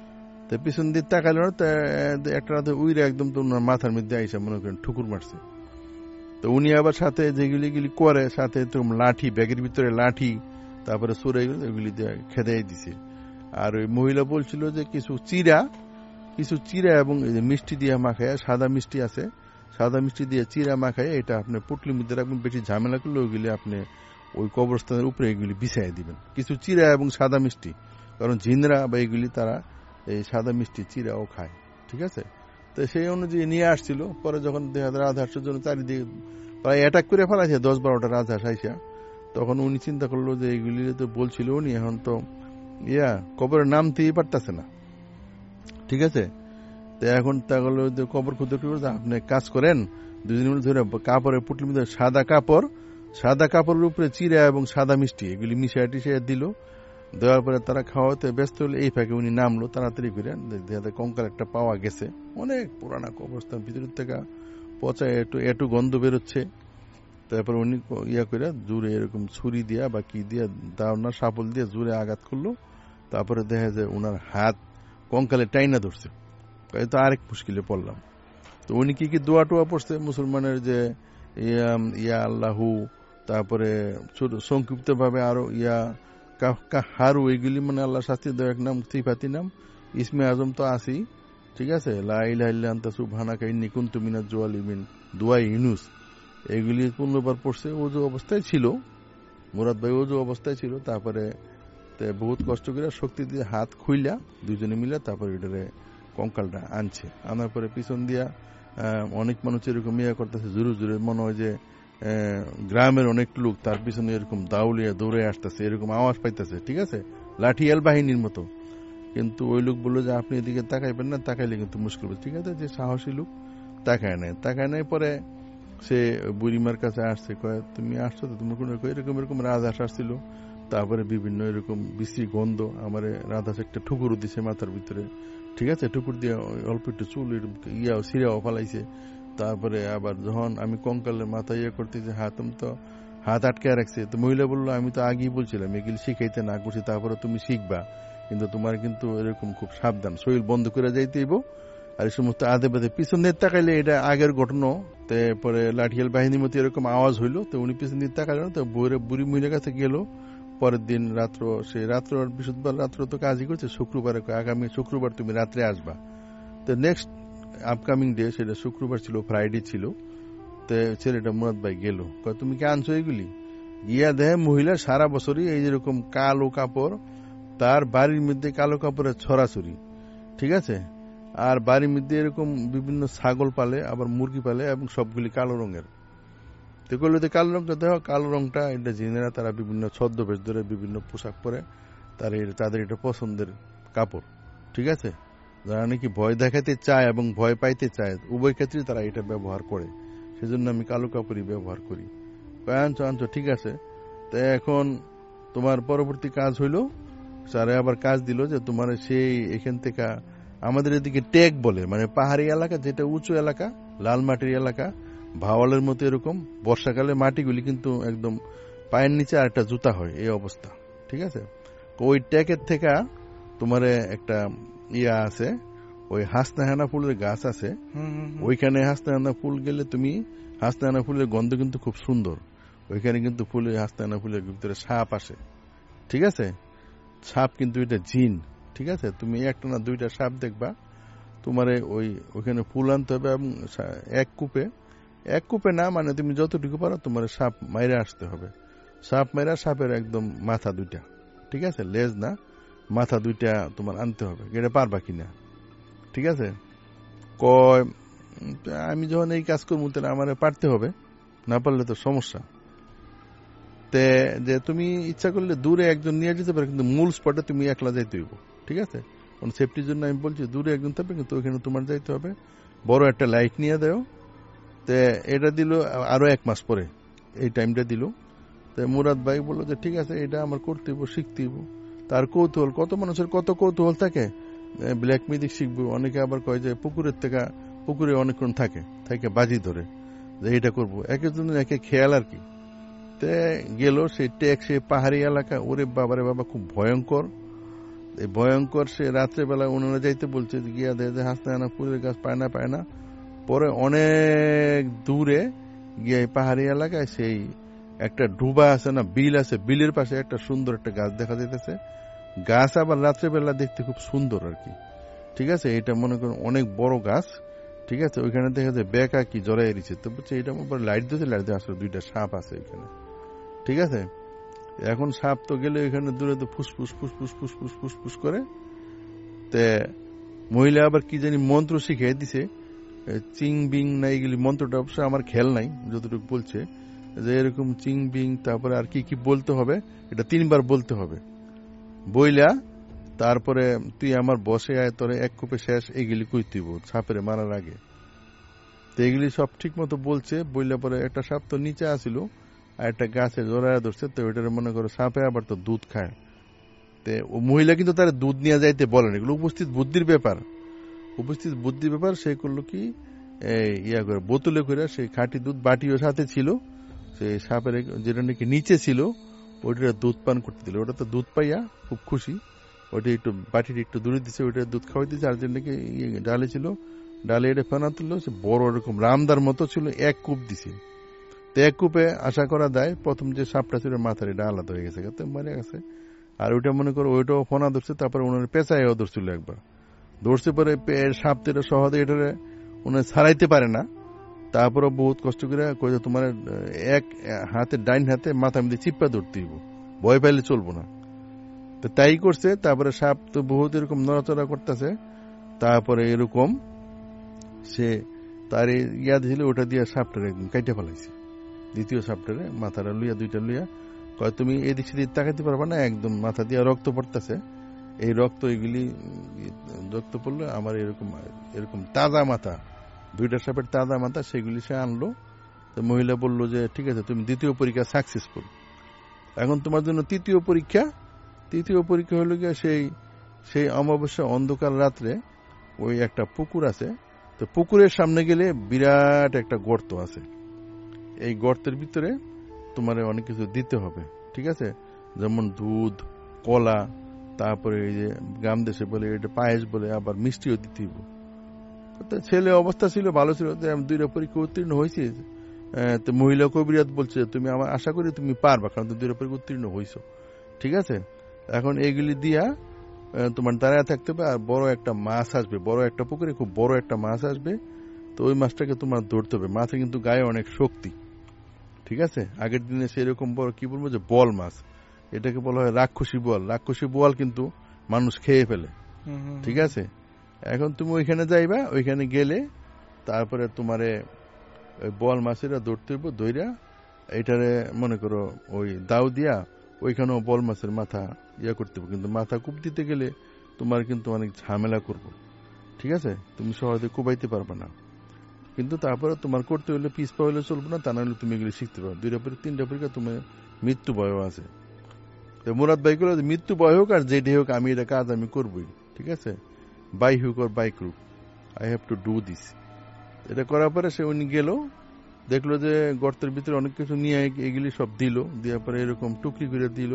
তো পিছন দিয়ে তাকাইল না, একটা রাতে উইরে একদম তো ওনার মাথার মধ্যে আইসা মনে করেন ঠুকুর মারছে। তো উনি আবার সাথে যেগুলি গুলি করে সাথে তো লাঠি, ব্যাগের ভিতরে লাঠি, তারপরে সরে ওইগুলি দিয়ে খেদাই দিছে। আর ওই মহিলা বলছিল যে কিছু চিরা কিছু চিরা এবং মিষ্টি দিয়ে মাখায়, সাদা মিষ্টি আছে, সাদা মিষ্টি দিয়ে চিরা মাখায়, এটা আপনি পুটলির মধ্যে রাখবেন, বেশি ঝামেলা করলে ওইগুলি আপনি ওই কবরস্থানের উপরে এগুলি বিছাই দিবেন, কিছু চিরা এবং সাদা মিষ্টি, কারণ জিনরা বা এগুলি তারা এই সাদা মিষ্টি চিরাও খায়। ঠিক আছে, তো সেই অনুযায়ী নিয়ে আসছিল। পরে যখন রাজহাঁসের জন্য চারিদিকে প্রায় অ্যাটাক করে ফেলাছে দশ বারোটা রাজহাঁস আইসা, তখন উনি চিন্তা করলো যে এইগুলি তো বলছিল উনি এখন তো ইয়া কবরে নামতেই পারতেছে না। ঠিক আছে, তো এখন তা হলো যে কবর খুঁজতে খুঁজতে আপনি কাজ করেন, দুদিন মিনিট ধরে কাপড়ের পুটলির মধ্যে সাদা কাপড়, সাদা কাপড়ের উপরে চিরা এবং সাদা মিষ্টি এগুলি মিশিয়ে টিশিয়ে দিল। দেওয়ার পরে তারা খাওয়াতে ব্যস্ত হলে এই ফাঁকে উনি নামলো তাড়াতাড়ি করে, কঙ্কাল একটা পাওয়া গেছে, অনেক পুরানা কবরস্থান, ভিতরের থেকে পচা একটু একটু গন্ধ বেরোচ্ছে। তারপর উনি ইয়া করে জোরে এরকম ছুরি দিয়া বা কি দিয়া দাওনা সাপল দিয়ে জোরে আঘাত করলো। তারপরে দেখা যায় ওনার হাত কঙ্কালে টাইনা ধরছে, তো আরেক মুশকিলে পড়লাম। তো উনি কি কি দোয়া টোয়া পড়ছে মুসলমানের, যে ইয়া আল্লাহু, তারপরে সংক্ষিপ্ত ভাবে আরো ইয়া হারু, এগুলি মানে আল্লাহ শাস্তি দেওয়া এক নাম, সিফাতি নাম, ইসমে আজম তো আসি। ঠিক আছে, লা ইলাহা ইল্লা আনতা সুবহানাকা ইন্নী কুনতু মিনাজ জালিমিন, দোয়া ইউনুস, এগুলি পূর্ণবার পড়ছে। ওজু অবস্থায় ছিল মুরাদ ভাই, ওজু অবস্থায় ছিল। তারপরে বহুত কষ্ট করে শক্তি দিয়ে হাত খুইলা দুজনে মিলে তারপরে এটারে কঙ্কালটা আনছে। আনার পরে পিছন দিয়া অনেক মানুষ এরকম ইয়া করতেছে, জোরে জোরে, মনে হয় যে গ্রামের অনেক লোক তার পিছনে এরকম দাউলিয়া দৌড়ে আসতেছে, এরকম আওয়াজ পাইতেছে। ঠিক আছে, লাঠিয়াল বাহিনীর মতো। কিন্তু ওই লোক বললো যে আপনি এদিকে তাকাইবেন না, তাকাইলে কিন্তু মুশকিল। ঠিক আছে, যে সাহসী লোক তাকায় নাই, তাকায় নাই। পরে সে বুড়িমার কাছে আসছে, কয় তুমি আসছো তো, তুমি কোন এরকম এরকম রাজহাঁস আসছিল, তারপরে বিভিন্ন এরকম বিশ্রী গন্ধ, আমার রাজহাঁস একটা ঠুকুর দিছে মাথার ভিতরে। ঠিক আছে, ঠুকুর দিয়ে অল্প একটু চুল ইয়া সিরাও ফালাইছে। তারপরে আবার যখন আমি কঙ্কালের মাথা ইয়ে করতেছি, হাত তো হাত আটকে রাখছে। তো মহিলা বললো আমি তো আগেই বলছিলাম এগুলি শিখাইতে না করছি, তারপরে তুমি শিখবা, কিন্তু তোমার কিন্তু এরকম খুব সাবধান, শরীর বন্ধ করে যাইতেইব। আর এই সমস্ত আদে বাদে পিছন দিয়ে তাকাইলে এটা আগের ঘটনা। পরে লাঠিয়াল বাহিনীর মতো এরকম আওয়াজ হইলো, তো উনি পিছন দিয়ে তাকাইল না, তো বুড়ি মহিলার কাছে গেল। পরের দিন রাত্র, সে রাত্র বৃহস্পতিবার রাত্র তো কাজই করছে, শুক্রবারে আগামী শুক্রবার তুমি রাত্রে আসবা। তো নেক্সট আপকামিং ডে, সেটা শুক্রবার ছিল, ফ্রাইডে ছিল। তো ছেলেটা মুরাদ ভাই গেল, তুমি কি আনছো এগুলি? গিয়া দেহে মহিলা সারা বছরই এই যেরকম কালো কাপড়, তার বাড়ির মধ্যে কালো কাপড়ের ছড়াছড়ি। ঠিক আছে, আর বাড়ির মধ্যে এরকম বিভিন্ন ছাগল পালে, আবার মুরগি পালে, এবং সবগুলি কালো রঙের। তো করলে তো কালো রঙটা দেখো, কালো রঙটা এটা জেনেরা তারা বিভিন্ন ছদ্মবেশ ধরে বিভিন্ন পোশাক পরে, তাদের এটা পছন্দের কাপড়। ঠিক আছে, যারা নাকি ভয় দেখাতে চায় এবং ভয় পাইতে চায়, উভয় ক্ষেত্রে তারা এটা ব্যবহার করে। সেজন্য আমি কালো কাপড়ই ব্যবহার করি। আনছো আনছো ঠিক আছে। তো এখন তোমার পরবর্তী কাজ হইলো, স্যারে আবার কাজ দিল যে তোমার সেই এখান থেকে আমাদের এদিকে টেক বলে, মানে পাহাড়ি এলাকা, যেটা উঁচু এলাকা, লাল মাটির এলাকা, ভাওয়ালের মতো এরকম, বর্ষাকালে মাটিগুলি কিন্তু একদম পায়ের নিচে আর একটা জুতা হয়, এই অবস্থা। ঠিক আছে, ওই টেকের থেকে তোমার একটা ইয়া আছে, ওই হাসনাহানা ফুলের গাছ আছে, ওইখানে হাসনাহানা ফুল গেলে তুমি, হাসনাহানা ফুলের গন্ধ কিন্তু খুব সুন্দর, ওইখানে কিন্তু ফুলের হাসনাহানা ফুলের ভিতরে সাপ আসে। ঠিক আছে, সাপ কিন্তু এটা জিন। ঠিক আছে, তুমি একটা না দুইটা সাপ দেখবা, তোমার ওই ওইখানে ফুল আনতে হবে, এবং এক কূপে, এক কূপে না মানে তুমি যতটুকু পারো তোমার সাপ মাইরে আসতে হবে। সাপ মাইরা সাপের একদম মাথা দুইটা, ঠিক আছে, লেজ না, মাথা দুইটা তোমার আনতে হবে। এটা পারবা কিনা? ঠিক আছে, কয় আমি যখন এই কাজ করবো তাহলে আমার পারতে হবে, না পারলে তো সমস্যা। তে যে তুমি ইচ্ছা করলে দূরে একজন নিয়ে যেতে পারো, কিন্তু মূল স্পটে তুমি একলা যাইতে হইব। ঠিক আছে, কারণ সেফটির জন্য আমি বলছি দূরে একজন থাকবে, কিন্তু ওইখানে তোমার যাইতে হবে। বড় একটা লাইট নিয়ে দেও। তে এটা দিল আরো এক মাস পরে, এই টাইমটা দিল। তো মুরাদ ভাই বললো যে ঠিক আছে, এটা আমার করতে হইব, শিখতে হইব। তার কৌতূহল, কত মানুষের কত কৌতূহল থাকে, ব্ল্যাক মিউজিক শিখবো। অনেকে আবার কয় যে পুকুরের থেকে, পুকুরে অনেকক্ষণ থাকে থাকে বাজি ধরে যে এটা করবো, এক একজনের এক এক খেয়াল আর কি। তে গেল সেই টেক, সে পাহাড়ি এলাকা, ওরে বাবারে বাবা খুব ভয়ঙ্কর। এই ভয়ঙ্কর সে রাত্রেবেলা ওনারা যাইতে বলছে, গিয়া দেখে হাসনাহানা ফুলের গাছ পায় না পায় না পরে অনেক দূরে গিয়ে পাহাড়ি এলাকায় সেই একটা ডুবা আছে না, বিল আছে, বিলের পাশে একটা সুন্দর একটা গাছ দেখা যাইতেছে। গাছ আবার রাত্রেবেলা দেখতে খুব সুন্দর আর কি, ঠিক আছে। এটা মনে করেন অনেক বড় গাছ, ঠিক আছে। ওইখানে দেখা যায় বেকা কি জড়াই দিচ্ছে, তো বলছে এটা লাইট দিতে লাইট দিয়ে আসলে দুইটা সাপ আছে ওইখানে, ঠিক আছে। এখন সাপ তো গেলে ওইখানে দূরে তো ফুসফুস ফুসফুস ফুসফুস ফুসফুস করে। তে মহিলা আবার কি জানি মন্ত্র শিখিয়ে দিছে, চিং বিং না এগুলি মন্ত্রটা অবশ্য আমার খেয়াল নাই, যতটুকু বলছে যে এরকম চিং বিং তারপরে আর কি কি বলতে হবে, এটা তিনবার বলতে হবে বইলা তারপরে তুই আমার বসে আয় তোরে এক কোপে শেষ এগুলি কইতেইব সাপের মারার আগে। তো এগুলি সব ঠিক মতো বলছে বইলা পরে একটা সাপ তো নিচে আসিল আর একটা গাছে জড়ায় ধরছে, তো ওইটারে মনে করো সাপে আবার তো দুধ খায়। তো ও মহিলা কিন্তু তার দুধ নিয়ে যাইতে বলেন, এগুলো উপস্থিত বুদ্ধির ব্যাপার, উপস্থিত বুদ্ধির ব্যাপার। সে করলো কি ইয়া করে বোতলে করে সেই খাঁটি দুধ বাটিও সাথে ছিল, সেই সাপের যেটা নাকি নিচে ছিল ওইটা দুধ পান করতে দিল। ওটা তো দুধ পাইয়া খুব খুশি, ওইটা একটু বাটির একটু দূরে দিচ্ছে, ওইটা দুধ খাওয়াই দিচ্ছে। আর যে নাকি ডালে ছিল ডালে এটা ফেনা তুললো, সে বড় এরকম রামদার মতো ছিল, এক কূপ দিছে। তো এক কূপে আশা করা যায় প্রথম যে সাপটা ছিল মাথার এটা আলাদা হয়ে গেছে, মারা গেছে। আর ওইটা মনে করো ওইটাও ফোনা ধরছে, তারপরে ওনার পেঁচাইও ধরছিল একবার, ধরছে পরে সাপ তো এটা সহজে এটা উনি ছাড়াইতে পারে না, তারপরে বহুত কষ্ট করে কইছে তোমার এক হাতে ডাইন হাতে মাথা মধ্যে চিপ্পা ধরতে হইব, ভয় পাইলে চলবো না। তো তাই করছে। তারপরে সাপ তো বহুত এরকম নড়াচড়া করতেছে, তারপরে এরকম সে তার ইয়া ছিল ওটা দিয়ে সাপটারে একদম কাইটে ফেলাইছে, দ্বিতীয় সাপটারে মাথাটা লুইয়া দুইটা লুইয়া কয় তুমি এদিক সেদিক তাকাইতে পারবা না, একদম মাথা দিয়ে রক্ত পড়তেছে। এই রক্ত এগুলি রক্ত পড়লে আমার এরকম এরকম তাজা মাথা, দুইটা সাপের তাজা মাথা, সেগুলি সে আনলো। তো মহিলা বললো যে ঠিক আছে তুমি দ্বিতীয় পরীক্ষা সাকসেসফুল, এখন তোমার জন্য তৃতীয় পরীক্ষা। তৃতীয় পরীক্ষা হলো গিয়ে সেই সেই অমাবস্যা অন্ধকার রাত্রে ওই একটা পুকুর আছে, তো পুকুরের সামনে গেলে বিরাট একটা গর্ত আছে, এই গর্তের ভিতরে তোমার অনেক কিছু দিতে হবে, ঠিক আছে, যেমন দুধ, কলা, তারপরে এই যে গ্রাম দেশে বলে এটা পায়েস বলে, আবার মিষ্টিও দিতে হইব। ছেলে অবস্থা ছিল ভালো ছিল, আমি দুইটা পরীক্ষা উত্তীর্ণ হয়েছি। তো মহিলা কবিরাত বলছে তুমি আমার আশা করি তুমি পারবা, কারণ তুমি দুইটা পরীক্ষা উত্তীর্ণ হয়েছো, ঠিক আছে। এখন এগুলি দিয়া তোমার দাঁড়ায় থাকতে হবে, আর বড় একটা মাছ আসবে, বড় একটা পুকুরে খুব বড় একটা মাছ আসবে, তো ওই মাছটাকে তোমার ধরতে হবে। মাছে কিন্তু গায়ে অনেক শক্তি, ঠিক আছে। আগের দিনে সেরকম বড় কি বলবো যে বল মাছ, এটাকে বলা হয় রাক্ষসী বোয়াল। রাক্ষসী বোয়াল কিন্তু মানুষ খেয়ে ফেলে, ঠিক আছে। এখন তুমি ওইখানে যাইবা, ওইখানে গেলে তারপরে তোমারে ওই বল মাছেরা ধরতে হইব, দইরা এটারে মনে করো ওই দাও দিয়া ওইখানেও বল মাছের মাথা ইয়া করতে হবে, কিন্তু মাথা কূপ দিতে গেলে তোমার কিন্তু অনেক ঝামেলা করবো, ঠিক আছে, তুমি সহজে কুবাইতে পারবে না। কিন্তু তারপরে তোমার করতে হলে পিস পা হলে চলবে না, তা না হলে তুমি এগুলো শিখতে পারো। দুইটা পরীক্ষা তিনটা পরীক্ষা তোমার মৃত্যু ভয়ও আছে। তো মুরাদ ভাই করলো মৃত্যু ভয় হোক আর যেটি হোক আমি এটা কাজ আমি করবই, ঠিক আছে, by hook or by crook I have to do this. এটা করার পরে সে উনি গেল, দেখলো যে গর্তের ভিতরে অনেক কিছু নিয়ে এগুলি সব দিল, দেওয়ার পরে এরকম টুকরি করে দিল।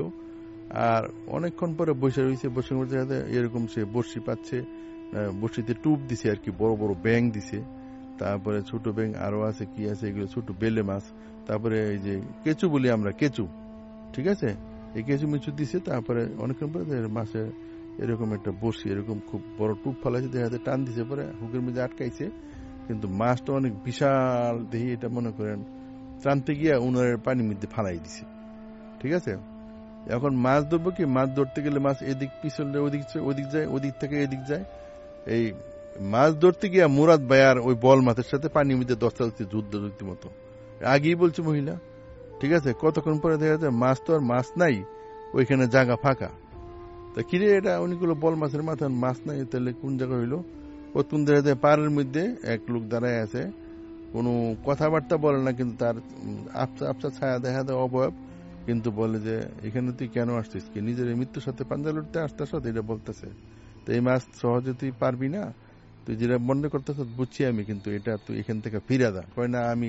আর অনেকক্ষণ পরে বসে রয়েছে, বসে বসে এরকম সে বড়শি পাচ্ছে, বড়শিতে টুপ দিছে আর কি, বড় বড় ব্যাং দিছে, তারপরে ছোট ব্যাং আরো আছে কি আছে এগুলো ছোট বেলে মাছ, তারপরে এই যে কেঁচু বলি আমরা কেঁচু, ঠিক আছে, এই কেঁচু মিচু দিছে। তারপরে অনেকক্ষণ পরে মাছে এরকম একটা বড়শি এরকম খুব বড় টুপ ফালাইছে, দেখাতে টান দিছে, পরে হুকের মধ্যে আটকাইছে, কিন্তু মাছটা অনেক বিশাল দেহি, এটা মনে করেন টানতে গিয়া উনারের পানির মধ্যে ফালাই দিছে, ঠিক আছে। এখন মাছ ধরবো কি, মাছ ধরতে গেলে মাছ এদিক পিছনে ওদিক ওদিক যায়, ওদিক থেকে এদিক যায়। এই মাছ ধরতে গিয়া মুরাদ ভাইয়ার ওই বল মাছের সাথে পানির মধ্যে দশটা হচ্ছে যুদ্ধ যুদ্ধি মতো, আগেই বলছে মহিলা, ঠিক আছে। কতক্ষণ পরে দেখা যায় মাছ তো আর মাছ নাই, ওইখানে জায়গা ফাঁকা। তা কিরে এটা অনেকগুলো বল মাছের মাথা, মাছ নাই, তাহলে কোন জায়গা হইলো? প্রথম দেখা যায় পাড়ের মধ্যে এক লোক দাঁড়ায় আছে, কোনো কথাবার্তা বলে না, কিন্তু তার আফসা আফসা ছায়া দেখা দেয়, অবয়ব, কিন্তু বলে যে এখানে তুই কেন আসছিস, কি নিজের মৃত্যুর সাথে পাঞ্জা লড়তে আসতে সাথে এটা বলতেছে। তো এই মাছ সহজে তুই পারবি না, তুই যেটা মনে করতেছ বুঝছি আমি, কিন্তু এটা তুই এখান থেকে ফিরা যা। কয় না আমি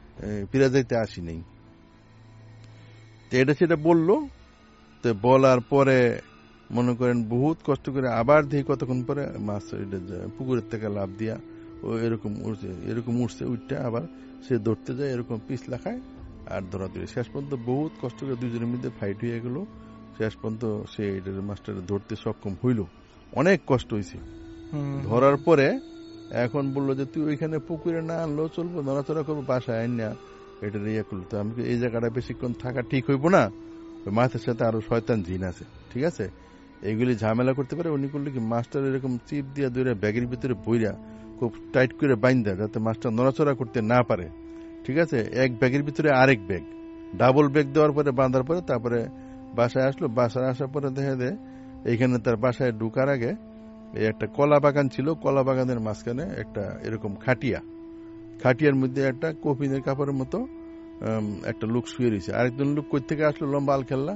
ফিরা যাইতে আসি নাই। তো এটা সেটা বললো। তো বলার পরে মনে করেন বহুত কষ্ট করে আবার দেখি কতক্ষণ পরে মাছ পুকুরের থেকে লাভ দিয়া ও এরকম উঠছে এরকম উঠছে উঠতে আবার সে ধরতে যায়, এরকম পিছলা খায় আর ধরা ধরে শেষ পর্যন্ত বহুত কষ্ট করে দুজনের মধ্যে ফাইট হয়ে গেল। শেষ পর্যন্ত সে মাছটা ধরতে সক্ষম হইল, অনেক কষ্ট হয়েছে। ধরার পরে এখন বললো যে তুই ওইখানে পুকুরে না আনলেও চলবো, নড়াচড়া করবো, বাসায় আইন না এটা ইয়ে করলো। তো আমি এই জায়গাটা বেশিক্ষণ থাকা ঠিক হইব না, ওই মাছের সাথে আরো শয়তান জিন আছে, ঠিক আছে, এইগুলি ঝামেলা করতে পারে। উনি করলে কি মাছটার এরকম চিপ দিয়া ধরে ব্যাগের ভিতরে বইরা খুব টাইট করে বাইন্দা যাতে মাছটা নড়াচড়া করতে না পারে, ঠিক আছে। এক ব্যাগের ভিতরে আরেক ব্যাগ, ডাবল ব্যাগ দেওয়ার পরে বাঁধার পরে তারপরে বাসায় আসলো। বাসায় আসার পরে দেখা যায় এইখানে তার বাসায় ঢুকার আগে এই একটা কলা বাগান ছিল, কলা বাগানের মাঝখানে একটা এরকম খাটিয়া, খাটিয়ার মধ্যে একটা কফিনের কাপড়ের মতো একটা লোক শুয়ে রয়েছে। আরেকজন লোক কই থেকে আসলো, লম্বা আল খেললা,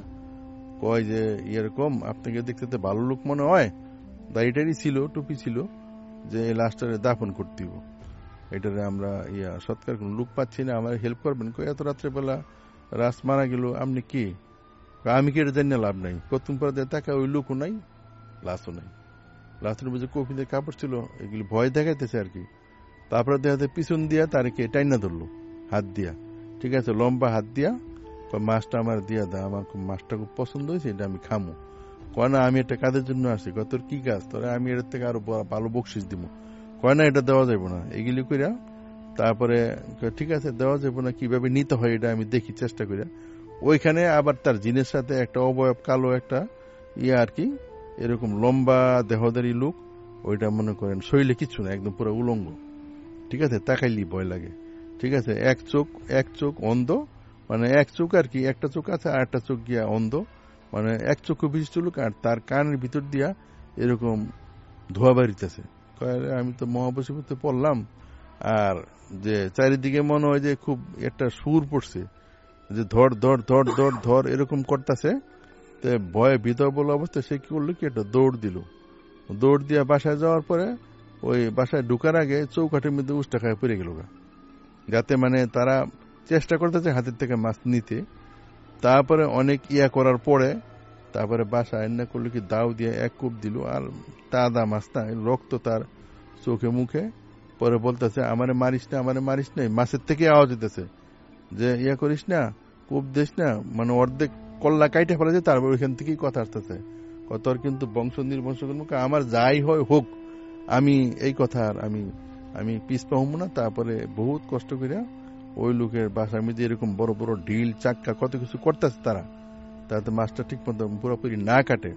কয় যে এরকম আপনাকে দেখতে ভালো লোক মনে হয়, দাড়িটারি ছিল, টুপি ছিল, যে এই লাশটারে দাফন করতে হবে, এটারে আমরা ইয়া সৎকার কোন লোক পাচ্ছি না, আমার হেল্প করবেন। কই এত রাত্রেবেলা রাস মারা গেল, আপনি কি? আমি কি এটা জানি লাভ নাই, কতক্ষণ পরে তাকা ওই লোকও নাই, লাশও নাই। লাশের মধ্যে কফিনের কাপড় ছিল, এগুলি ভয় দেখাইতেছে আর কি। তারপরে দেখা পিছন দিয়া তারকে টাইনা ধরলো হাত দিয়া, ঠিক আছে, লম্বা হাত দিয়া, মাছটা আমার দিয়া দা, আমার মাছটা খুব পছন্দ হয়েছে, এটা আমি খামো। কয় না আমি এটা কাদের জন্য আসি, কয় তোর কি কাজ, তোরা আমি এর থেকে আরো ভালো বকশিস দিব। কয় না এটা দেওয়া যাবে না, এগুলি কইরা তারপরে ঠিক আছে দেওয়া যাবে না, কিভাবে নিতে হয় এটা আমি দেখি চেষ্টা করিয়া। ওইখানে আবার তার জিনের সাথে একটা অবয়ব কালো একটা ইয়ে আর কি, এরকম লম্বা দেহদারি লোক, ওইটা মনে করেন শরীরে কিছু না, একদম পুরো উলঙ্গ, ঠিক আছে, তাকাইলি ভয় লাগে, ঠিক আছে। এক চোখ এক চোখ অন্ধ, মানে এক চোখ আর কি, একটা চোখ আছে আর একটা চোখ গিয়া অন্ধ, মানে এক চোখ বিশিষ্ট লোক, আর তার কানের ভিতর দিয়া এরকম ধোয়া বাড়িতেছে। আমি তো মহাবশীভূতে পড়লাম, আর যে চারিদিকে মনে হয় যে খুব একটা সুর পড়ছে, যে ধর ধর ধর ধর ধর এরকম করতেছে। ভয়ে ভিতর বলা অবস্থা সে কি করলো কি একটা দৌড় দিল, দৌড় দিয়া বাসায় যাওয়ার পরে ওই বাসায় ঢুকার আগে চৌকাঠের মধ্যে উষ্টা খায় পড়ে গেল, যাতে মানে তারা চেষ্টা করতেছে হাতের থেকে মাছ নিতে। তারপরে অনেক ইয়া করার পরে তারপরে বাসায় না করলো কি দাও দিয়ে এক কূপ দিল, আর তাজা মাছ না, রক্ত তার চোখে মুখে। পরে বলতেছে আমারে মারিস না, আমারে মারিস না, মাছের থেকে আওয়াজ দিতেছে যে ইয়া করিস না, কূপ দিস না, মানে অর্ধেক কল্লা কাইটে ফেলা যায়। তারপর ওইখান থেকেই কথা আসতেছে, তোর কিন্তু বংশ নির্বংশ আমার যাই হয় হোক, আমি এই কথা আর আমি আমি পিস পাবো না। তারপরে বহুত কষ্ট করে ওই লোকের বাসার মধ্যে এরকম বড় বড় ঢিল চাক্কা কত কিছু করতেছে তারা, তাতে মাছটা ঠিক মতো পুরোপুরি না কাটে।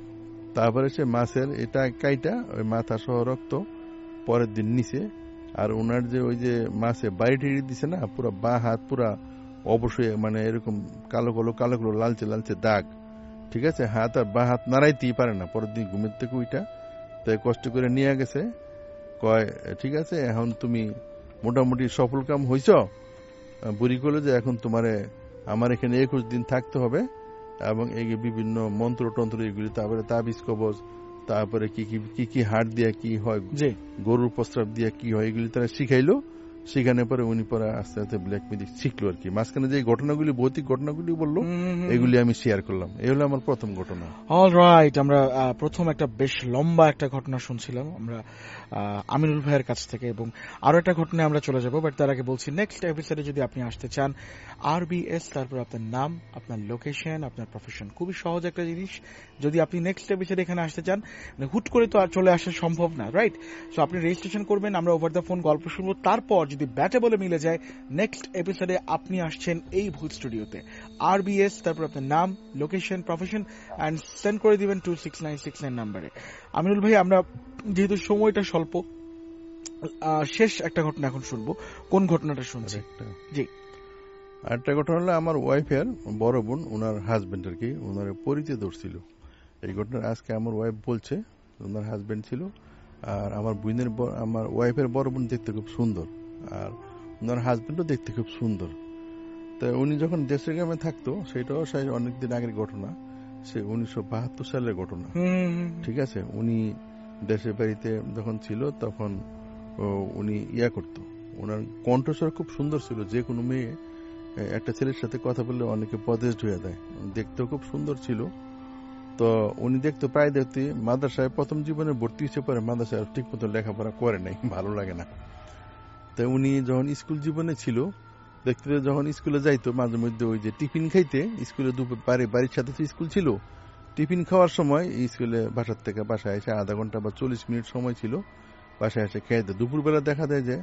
তারপরে সে মাছের এটা কাইটা ওই মাথা সহ রক্ত পরের দিন নিছে। আর ওনার যে ওই যে মাছে বাড়ি টিড়ি দিছে না, পুরো বা হাত পুরা অবশ্যই মানে এরকম কালো কালো কালো কালো লালচে লালচে দাগ, ঠিক আছে, হাত আর বা হাত নাড়াইতেই পারে না। পরের দিন ঘুমের থেকে ওইটা তাই কষ্ট করে নিয়ে গেছে, কয় ঠিক আছে এখন তুমি মোটামুটি সফল কাম হইছ। বুড়ি করলো যে এখন তোমারে আমার এখানে একুশ দিন থাকতে হবে, এবং এই বিভিন্ন মন্ত্র টন্ত্র এগুলি, তারপরে তাবিজ কবজ, তারপরে কি কি কি কি হাড় দিয়া কি হয়, গরুর প্রস্রাব দিয়া কি হয়, এগুলি তারা শিখাইলো। সেখানে পরে উনি পরে আস্তে আস্তে ব্ল্যাক ম্যাজিক শিখলো আর কি। মাঝখানে যে ঘটনাগুলি ভৌতিক ঘটনাগুলি বললো এগুলি আমি শেয়ার করলাম, এই হলো আমার প্রথম ঘটনা। অলরাইট, আমরা প্রথম একটা বেশ লম্বা একটা ঘটনা শুনছিলাম আমরা আমিনুল ভাইয়ের কাছ থেকে, এবং আরো একটা ঘটনা আমরা চলে যাবো। বাট তার আগে বলছি নেক্সট এপিসোডে যদি আপনি আসতে চান, আরবিএস তারপর আপনার নাম, আপনার লোকেশন, আপনার প্রফেশন, খুবই সহজ একটা জিনিস। যদি আপনি নেক্সট এপিসোডে এখানে আসতে চান, মানে হুট করে তো আর চলে আসা সম্ভব না, রাইট? সো আপনি রেজিস্ট্রেশন করবেন, আমরা ওভার দ্য ফোন গল্প শুনবো, তারপর যদি ব্যাটে বলে মিলে যায় নেক্সট এপিসোডে আপনি আসছেন এই ভূত স্টুডিওতে। আরবিএস তারপর আপনার নাম, লোকেশন, প্রফেশন অ্যান্ড সেন্ড করে দিবেন two six nine six nine নাম্বারে। আমিনুল ভাই, আমরা যেহেতু সময়টা স্বল্প, শেষ একটা ঘটনা এখন শুনবো। কোন ঘটনাটা শুনছি? জি, আরেকটা ঘটনা হলো আমার ওয়াইফের বড় বোন, ওনার হাজবেন্ড আর কি, ওনার পরিচয় ধরছিল। এই ঘটনা আজকে আমার ওয়াইফ বলছে, ওনার হাজবেন্ড ছিল। আর আমার বোনের আমার ওয়াইফের বড় বোন দেখতে খুব সুন্দর, আর ওনার হাজবেন্ডও দেখতে খুব সুন্দর। তো উনি যখন দেশের গ্রামে থাকতো, সেটাও অনেকদিন আগের ঘটনা, সে উনিশশো বাহাত্তর সালের ঘটনা, ঠিক আছে। উনি দেশের বাড়িতে যখন ছিল তখন উনি ইয়া করতো, ওনার কণ্ঠস্বর খুব সুন্দর ছিল, যে কোনো মেয়ে একটা ছেলের সাথে কথা বললে অনেকে পদেশ হয়ে দেয়, দেখতেও খুব সুন্দর ছিল। তো উনি দেখতো প্রায় দেখতে মাদ্রাসায় প্রথম জীবনে ভর্তি হয়েছে, পরে মাদ্রাসায় ঠিক মতো লেখাপড়া করে নাই, ভালো লাগে না। তো উনি যখন স্কুল জীবনে ছিল দেখতে যখন স্কুলে যাইতো মাঝে মধ্যে ওই যে টিফিন খাইতে স্কুলে দুপুর বাড়ির সাথে তো স্কুল ছিল, টিফিন খাওয়ার সময় স্কুলে বাসার থেকে বাসায় এসে আধা ঘন্টা বা চল্লিশ মিনিট সময় ছিল, বাসায় এসে খেয়ে দেয়। দুপুরবেলা দেখা যায় যে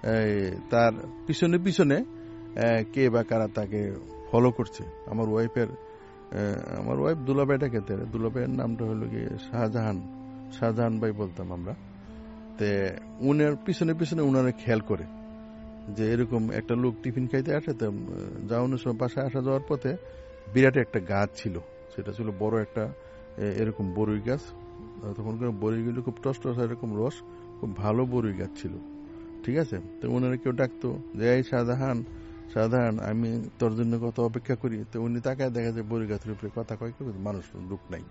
তার পিছনে পিছনে কে বা কারা তাকে ফলো করছে। আমার ওয়াইফের আমার ওয়াইফ দুলাভাইটা খেতে, দুলাভাইয়ের নামটা হলো গিয়ে শাহজাহান, শাহজাহান ভাই বলতাম আমরা। তে উনার পিছনে পিছনে উনারা খেয়াল করে যে এরকম একটা লোক টিফিন খাইতে আসে, তো যাওয়ানোর সময় বাসায় আসা যাওয়ার পথে বিরাট একটা গাছ ছিল, সেটা ছিল বড় একটা এরকম বড়ই গাছ। তখন বড়ইগুলো খুব টস টস এরকম রস, খুব ভালো বড়ই গাছ ছিল, ঠিক আছে। তো ওনারা কেউ ডাকতো যে এই শাহজাহান, শাহজাহান আমি তোর জন্য কত অপেক্ষা করি। তো উনি তাকায় দেখা যায় বড়ই গাছের উপরে কথা কয়, কেউ মানুষ লোক নাই।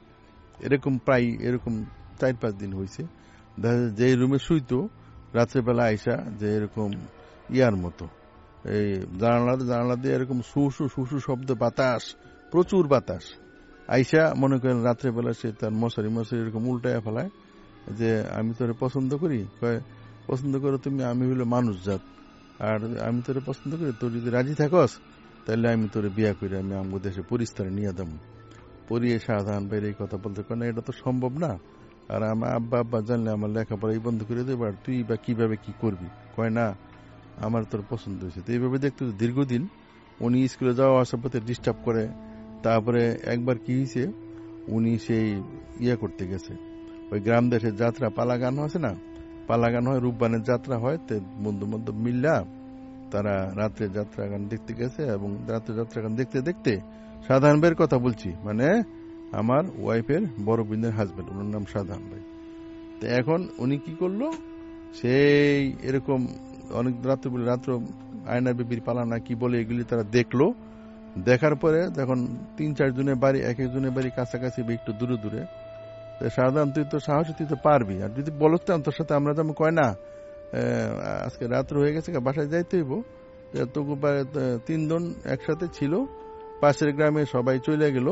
এরকম প্রায় এরকম চার পাঁচ দিন হয়েছে। দেখা যায় যে রুমে শুইতো রাত্রেবেলা আইসা যে এরকম ইয়ার মতো এই জানালা জানালা দিয়ে এরকম সুসু সুসু শব্দ, বাতাস, প্রচুর বাতাস আইসা মনে করেন রাত্রেবেলা সে তার মশারি মশারি এরকম উল্টায় ফেলায় যে আমি তোরে পছন্দ করি। কয় পছন্দ করো তুমি, আমি হলো মানুষ জাত, আর আমি তোরে পছন্দ করি, তোর যদি রাজি থাকস তাহলে আমি তোরে বিয়া করি, আমি আমার দেশে পরিস্তারে নিয়ে দেব। পরিয়ে শাহজাহান ভাইয়ের এই কথা বলতে কয় না, এটা তো সম্ভব না, আর আমার আব্বা আব্বা জানলে আমার লেখাপড়া বন্ধ করে দেবে, আর তুই বা কিভাবে কি করবি। কয় না আমার তোর পছন্দ হয়েছে। তো এইভাবে দেখতে দীর্ঘদিন উনি স্কুলে যাওয়া আসার পথে ডিস্টার্ব করে। তারপরে একবার কি হয়েছে, উনি সেই ইয়ে করতে গেছে, ওই গ্রাম দেশের যাত্রা পালা গান আছে না, পালা গান হয়, রূপবানের যাত্রা হয়, তো বন্ধু বান্ধব মিল্লা তারা রাত্রে যাত্রা গান দেখতে গেছে। এবং রাত্রে যাত্রা গান দেখতে দেখতে শাহজাহান ভাইয়ের কথা বলছি, মানে আমার ওয়াইফের বড় বোনের হাজবেন্ড, ওনার নাম শাহজাহান ভাই। তো এখন উনি কি করলো, সেই এরকম অনেক রাত্রে বলে রাত্র আয়না বেবির পালানা কি বলে এগুলি তারা দেখলো। দেখার পরে যখন তিন চারজনের বাড়ি, এক একজনের বাড়ি কাছাকাছি একটু দূরে দূরে, শাহজাহান তুই তো সাহস, তুই তো পারবি, আর যদি বলতাম তোর সাথে আমরা যেমন কয় না আজকে রাত্র হয়ে গেছে বাসায় যাইতে হইব, তবু তিনজন একসাথে ছিল, পাশের গ্রামে সবাই চলে গেল।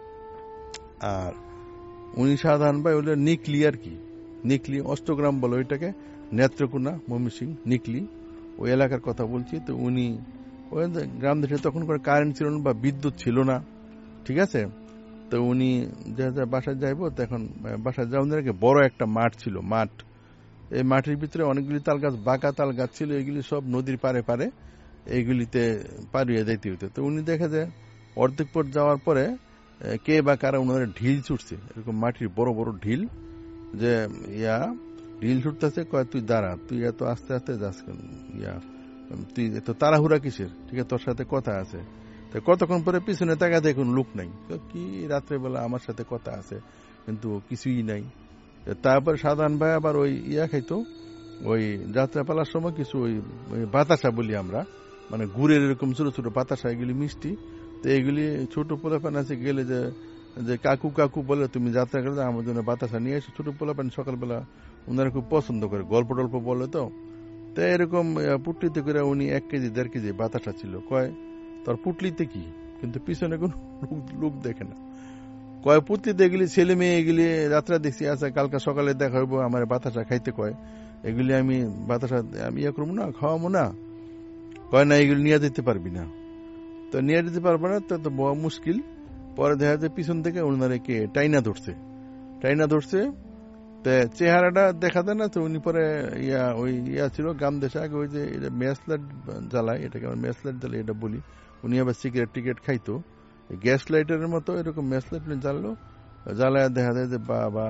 আর উনি শাহজাহান ভাই ওটা নিকলি আর কি, নিকলি অষ্টগ্রাম বলো ওইটাকে, নেত্রকোনা ময়মনসিং নিকলি ওই এলাকার কথা বলছি। তো উনি ওই গ্রাম দেশে তখন করে কারেন্ট ছিল না বা বিদ্যুৎ ছিল না, ঠিক আছে। তো উনি যা যা বাসায় যাইবো, তখন বাসায় যাওয়ার আগে বড় একটা মাঠ ছিল, মাঠ, এই মাঠের ভিতরে অনেকগুলি তাল গাছ, বাঁকা তাল গাছ ছিল, এগুলি সব নদীর পারে পারে এইগুলিতে পারিয়ে যাইতে হইতো। তো উনি দেখা যায় অর্ধেক পর যাওয়ার পরে কে বা কারা উনাদের ঢিল ছুটছে, এরকম মাটির বড় বড় ঢিল, যে ইয়া ঢিল ছুটতেছে, কয় তুই দাঁড়া, তুই এত আস্তে আস্তে যাস ইয়া, তুই এত তাড়াহুড়া কিসের, ঠিক আছে তোর সাথে কথা আছে। তো কতক্ষণ পরে পিছনে তাকা দেখুন লোক নাই, কি রাত্রেবেলা আমার সাথে কথা আছে কিন্তু কিছুই নাই। তারপর শাহজাহান ভাই আবার ওই ইয়া খাইতো, ওই যাত্রা পালার সময় কিছু ওই বাতাসা বলি আমরা, মানে গুড়ের এরকম ছোট ছোট বাতাসা, এগুলি মিষ্টি। তো এগুলি ছোট পোলাপান আছে গেলে যে যে কাকু কাকু বলে তুমি যাত্রা গেলে আমার জন্য বাতাসা নিয়ে এসো, ছোট পোলাপান সকালবেলা ওনারা খুব পছন্দ করে, গল্প টল্প বলে। তো তো এরকম পুটলিতে করে উনি এক কেজি দেড় কেজি বাতাসা ছিল। কয় তোর পুটলিতে কি, কিন্তু পিছনে কোন লোক দেখে না। কয় পুটলিতে এগুলি ছেলে মেয়ে এগুলি যাত্রা দেখছি, আচ্ছা কালকে সকালে দেখা হইব, আমার বাতাসা খাইতে কয়, এগুলি আমি বাতাসা আমি ইয়ে করবো না, খাওয়াবো না। কয় না এগুলি নিয়ে যেতে পারবি না। তো নিয়ে যেতে পারবো না, তো বড় মুশকিল। পরে দেখা যায় পিছন থেকে ওনারে কে টাইনা ধরছে, টাইনা ধরছে, তো চেহারাটা দেখা দেয় না। তো উনি পরে ইয়া ওই ইয়া ছিল গ্রাম দেশে আগে ওই যে ম্যাচ লাইট জ্বালায়, এটাকে আমরা ম্যাচ লাইট জ্বালাই এটা বলি। উনি আবার সিগারেট টিকেট খাইতো, গ্যাস লাইটের মতো এরকম ম্যাচ লাইট জ্বাললো, জ্বালায় দেখা যায় যে বাবা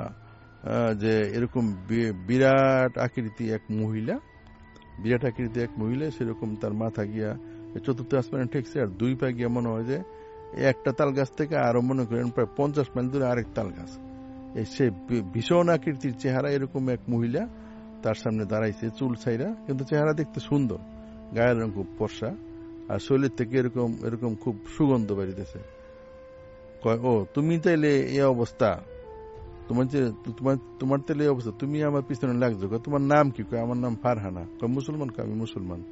যে এরকম বিরাট আকৃতি এক মহিলা, বিরাট আকৃতি এক মহিলা, সেরকম তার মাথা গিয়া চতুর্থ আসমানে ঠেকছে, আর দুই পা গিয়া মনে হয় যে একটা তাল গাছ থেকে আরো মনে করেন প্রায় পঞ্চাশ মাইল দূরে আরেক তাল গাছ। সে ভীষণ আকৃতির চেহারা, এরকম এক মহিলা তার সামনে দাঁড়াইছে, চুল ছাইরা, কিন্তু চেহারা দেখতে সুন্দর, গায়ের রং খুব ফর্সা, আর শরীর থেকে এরকম এরকম খুব সুগন্ধ বেরিতেছে। কয় ও তুমি তাইলে এই অবস্থা, তোমার যে তোমার তোমার তাইলে এই অবস্থা, তুমি আমার পিছনে লাগছো, তোমার নাম কি? কয় আমার নাম ফারহানা। কয় মুসলমান? কয় আমি মুসলমান।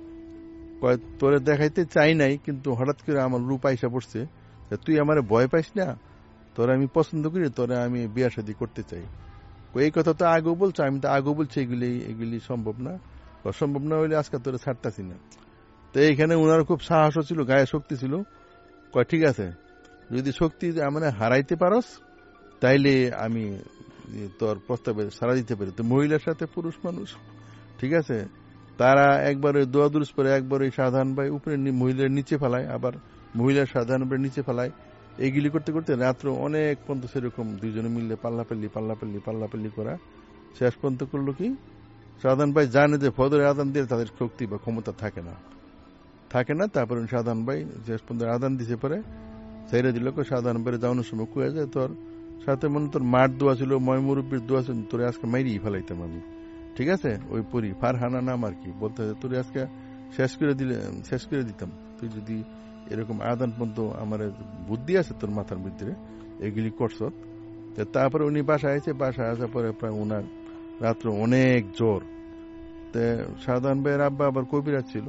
কয় তোরে দেখাইতে চাই নাই, কিন্তু হঠাৎ করে আমার রূপ আইসা পড়ছে, তুই আমারে ভয় পাইস না? তোরা আমি পছন্দ করি, তোরা আমি বিয়ে শাদী করতে চাই। এই কথা তো আগেও বলছো, আমি তো আগেও বলছি এগুলি এগুলি সম্ভব না, অসম্ভব না হইলে আজকে তোরা ছাড়তাছি না। তো এইখানে ওনার খুব সাহস ছিল, গায়ে শক্তি ছিল। কয় ঠিক আছে, যদি শক্তি মানে হারাইতে পারস তাইলে আমি তোর প্রস্তাবে সাড়া দিতে পারি। তো মহিলার সাথে পুরুষ মানুষ, ঠিক আছে, তারা একবার ওই দোয়া দুরুস পরে একবার ওই সাধারণ ভাই উপরে মহিলার নিচে ফেলায়, আবার মহিলার সাধারণ ভাই নিচে ফেলায়। এইগুলি করতে করতে রাত্র অনেক পর্যন্ত সেরকম দুইজনে মিললে পাল্লাপাল্লি পাল্লাপাল্লি পাল্লাপাল্লি করা শেষ পর্যন্ত করলো কি, সাধারণ ভাই জানে যে ফজরের আজান দিয়ে তাদের শক্তি বা ক্ষমতা থাকে না থাকে না তারপরে সাধারণ ভাই শেষ পর্যন্ত আজান দিছে পরে ছেড়ে দিল। সাধারণ ভাই যাওয়ানোর সময় কুয়ে যায়, তোর সাথে মনে তোর মাঠ দোয়া ছিল, ময় মুরব্বীর দোয়া ছিল, তোরে আজকে মাইরি ফেলাইতাম আমি, ঠিক আছে। ওই পরি ফারহানা নাম আর কি, বলতে তোরে আজকে শেষ করে দিলে শেষ করে দিতাম, তুই যদি এরকম আদান পর্যন্ত আমার বুদ্ধি আছে তোর মাথার ভিতরে এগুলি করছ। তারপরে উনি বাসায় আছে, বাসায় আসার পরে প্রায় ওনার রাত্র অনেক জ্বর। তো সাধারণ ভাইয়ের আব্বা আবার কবিরাজ ছিল,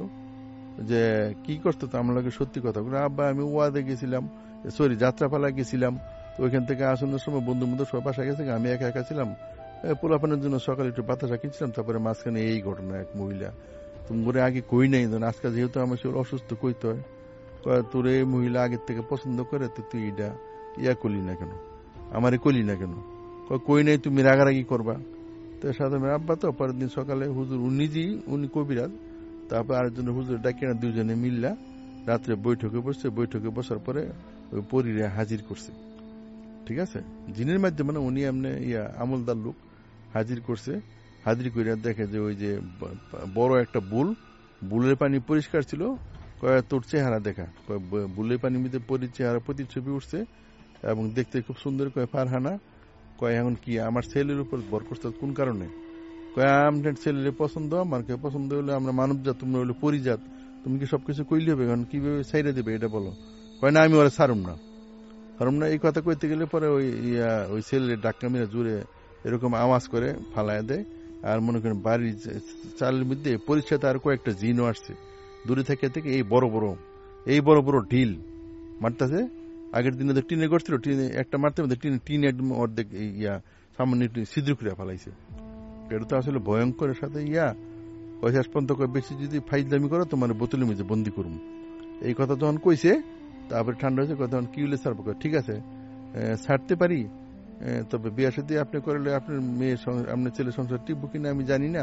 যে কি করতো তো আমার লাগে সত্যি কথা বলে, আব্বা আমি ওয়াদে গেছিলাম, সরি যাত্রাপালা গেছিলাম, তো ওইখান থেকে আসানোর সময় বন্ধু বন্ধু সব বাসা গেছে, আমি একা একা ছিলাম, পোলাপানের জন্য সকালে একটু বাতাসা কিনছিলাম, তারপরে মাঝখানে এই ঘটনা, এক মহিলা তুমি করে আগে কই নাই, আজকে যেহেতু আমার শরীর অসুস্থ কইতে হয়, তোর এই মহিলা আগের থেকে পছন্দ করে, তো তুই এটা ইয়া করলি না কেন, আমারে করলি না কেন, কই নাই তুমি রাগারাগি করবা। তো সাধারণ আব্বা তো পরের দিন সকালে হুজুর নিজেই, উনি কবিরাজ, তারপর আরেকজন হুজুর ডাকে না, দুইজনে মিল্লা রাত্রে বৈঠকে বসছে, বৈঠকে বসার পরে ওই পরীরে হাজির করছে, ঠিক আছে, জিনের মাধ্যমে না, উনি এমনি ইয়া আমলদার লোক হাজির করছে। হাজির করে দেখে যে ওই যে বড় একটা বুল, বুলের পানি পরিষ্কার ছিল, কয় তোর চেহারা দেখা, কয় বুলের পানির মধ্যে পরি চেহারা প্রতিচ্ছবি উঠছে এবং দেখতে খুব সুন্দর, কয় ফারহানা, কয় এখন কি আমার ছেলের উপর ভর করতে কোন কারণে, কয় আমার ছেলের পছন্দ, আমার পছন্দ হলে আমরা মানবজাত, তোমরা হলো পরিজাত, তুমি কি সবকিছু কইলে হবে, এখন কিভাবে ছাইড়ে দেবে এটা বলো। কয় না আমি ওরা ছাড়ুম না ছাড়ুম না এই কথা কইতে গেলে পরে ওই ইয়া ওই ছেলের ডাক্কা মেরে জুড়ে এরকম আওয়াজ করে ফালায় দেয়। আর মনে করেন বাড়ির চালের মধ্যে পরিচ্ছাতে আর কয়েকটা জিনও আসছে দূরে থেকে থেকে, এই বড় বড় এই বড় বড় ঢিল মারতেছে। আগের দিনে তো টিনে করছিল, টিনে একটা মারতে মধ্যে টিনে টিন একদম অর্ধেক ইয়া সামান্য ছিদ্র করে ফেলাইছে। এটা তো আসলে ভয়ঙ্করের সাথে ইয়া ওই শেষ পর্যন্ত বেশি যদি ফাইজলামি করো তোমার বোতলের মধ্যে বন্দি করুন, এই কথা যখন কইছে তারপরে ঠান্ডা হয়েছে, তখন কি হলে ছাড়বো, ঠিক আছে ছাড়তে পারি, তবে বিয়ে সাথে আপনি করলে আপনার মেয়ে আপনার ছেলে সংসার টিপবো কিনা আমি জানি না,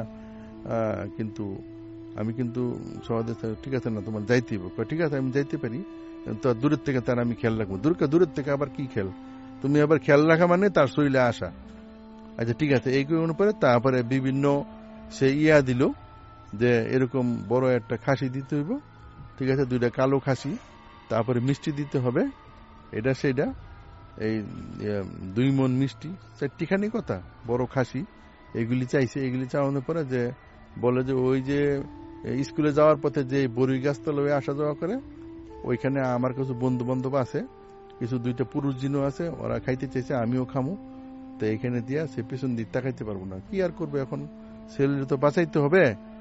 কিন্তু আমি কিন্তু সমাজে ঠিক আছে না তোমার যাইতে হবে, ঠিক আছে আমি যাইতে পারি, তো দূরের থেকে তার আমি খেয়াল রাখবো। দূর দূরের থেকে আবার কি খেয়াল, তুমি আবার খেয়াল রাখা মানে তার শরীরে আসা, আচ্ছা ঠিক আছে এই পরে তারপরে বিভিন্ন সে ইয়া দিল যে এরকম বড় একটা খাসি দিতে হইব, ঠিক আছে দুইটা কালো খাসি, তারপরে মিষ্টি দিতে হবে, এটা সেটা এই দুই মন মিষ্টি, চারটিখানি কথা বড় খাসি, এগুলি চাইছে। এগুলি চাওয়ানোর পরে যে বলে যে ওই যে স্কুলে যাওয়ার পথে যে বড়ি গাছতলা আসা যাওয়া করে, ওইখানে আমার কিছু বন্ধু বান্ধব আছে, কিছু দুইটা পুরুষ জিনও আছে, ওরা খাইতে চাইছে, আমিও খামু, তো এখানে দিয়া সে পিছন দিক তাকাইতে পারবো না, কি আর করবে এখন, ছেলের তো বাঁচাইতে হবে।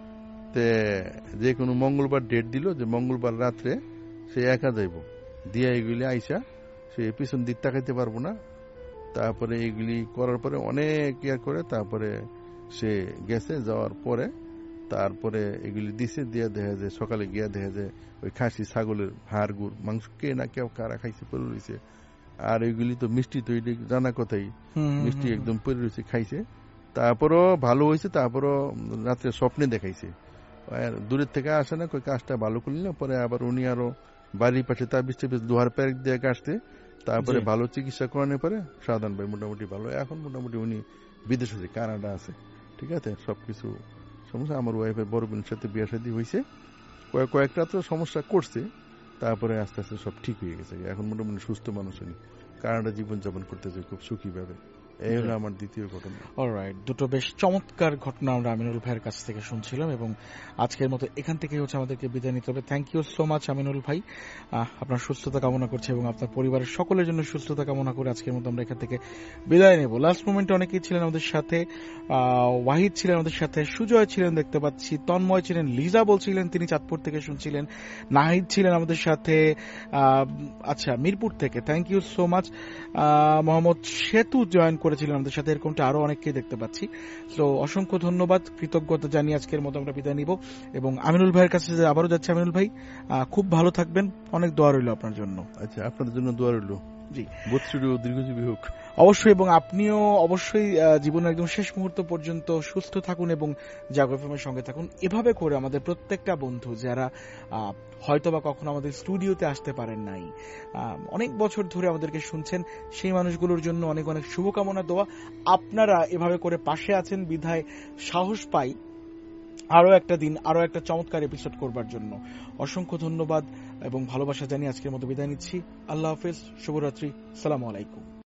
তে যে কোনো মঙ্গলবার ডেট দিল যে মঙ্গলবার রাত্রে সে একা যাইব, দিয়া এগুলি আইসা সে পিছন দিক তাকাইতে পারবো না। তারপরে এগুলি করার পরে অনেক ইয়ার করে তারপরে সে গেছে, যাওয়ার পরে তারপরে এগুলি দিছে, দিয়া দেখা যায় সকালে গিয়া দেখা যায় ওই খাসি ছাগলের হাড় গুড় মাংস কে না কেউ কারা খাইছে পড়ে রয়েছে, আর এগুলি তো মিষ্টি তো এটা জানা কথাই, মিষ্টি একদম পড়ে রয়েছে খাইছে। তারপরও ভালো হয়েছে, তারপরও রাত্রে স্বপ্নে দেখাইছে, দূরের থেকে আসে না, কাজটা ভালো করলি না, পরে আবার উনি আরো বাড়ির পাশে তার বৃষ্টি লোহার প্যাক দিয়ে কাটতে, তারপরে ভালো চিকিৎসা করানোর পরে সাধারণ ভাই মোটামুটি ভালো, এখন মোটামুটি উনি বিদেশ আছে, কানাডা আছে, ঠিক আছে সবকিছু সমস্যা। আমার ওয়াইফের বড় বোনের সাথে বিয়ে শাদী হয়েছে, কয়েক কয়েকটা তো সমস্যা করছে, তারপরে আস্তে আস্তে সব ঠিক হয়ে গেছে, এখন মোটামুটি সুস্থ মানুষ উনি কানাডা জীবনযাপন করতেছে খুব সুখী ভাবে। এই হলো আমার দ্বিতীয় ঘটনা। অলরাইট, দুটো বেশ চমৎকার ঘটনা আমরা আমিনুল ভাইয়ের কাছ থেকে শুনছিলাম এবং আজকের মতো এখান থেকে হচ্ছে আমাদেরকে বিদায় নিতে হবে। Thank you so much Aminul ভাই, আপনার সুস্থতা কামনা করছি এবং আপনার পরিবারের সকলের জন্য সুস্থতা কামনা করে আজকের মতো আমরা এখান থেকে বিদায় নেব। লাস্ট মোমেন্টে অনেকেই ছিলেন আমাদের সাথে, ওয়াহিদ ছিলেন আমাদের সাথে, সুজয় ছিলেন দেখতে পাচ্ছি, তন্ময় ছিলেন, লিজা বলছিলেন তিনি চাঁদপুর থেকে শুনছিলেন, নাহিদ ছিলেন আমাদের সাথে, আচ্ছা মিরপুর থেকে, thank you so much. Mohammad Setu join করেছিলেন আমাদের সাথে, এরকমটা আরো অনেককেই দেখতে পাচ্ছি। তো অসংখ্য ধন্যবাদ, কৃতজ্ঞতা জানিয়ে আজকের মতো আমরা বিদায় নিব এবং আমিনুল ভাইয়ের কাছে আবারও যাচ্ছে। আমিনুল ভাই খুব ভালো থাকবেন, অনেক দোয়া রইল আপনার জন্য। আচ্ছা, আপনাদের জন্য দোয়া রইল। জি, বৎসরীয় দীর্ঘজীবী হোক অবশ্যই, এবং আপনিও অবশ্যই জীবনের একদম শেষ মুহূর্ত পর্যন্ত সুস্থ থাকুন এবং জাগো এফএমের সঙ্গে থাকুন। এভাবে করে আমাদের প্রত্যেকটা বন্ধু যারা হয়তোবা কখনো আমাদের স্টুডিওতে আসতে পারেন নাই, অনেক বছর ধরে আমাদেরকে শুনছেন, সেই মানুষগুলোর জন্য অনেক অনেক শুভকামনা, দোয়া। আপনারা এভাবে করে পাশে আছেন বিধায় সাহস পাই আরো একটা দিন, আরো একটা চমৎকার এপিসোড করবার জন্য। অসংখ্য ধন্যবাদ এবং ভালোবাসা জানিয়ে আজকের মতো বিদায় নিচ্ছি। আল্লাহ হাফেজ, শুভরাত্রি, সালামু আলাইকুম।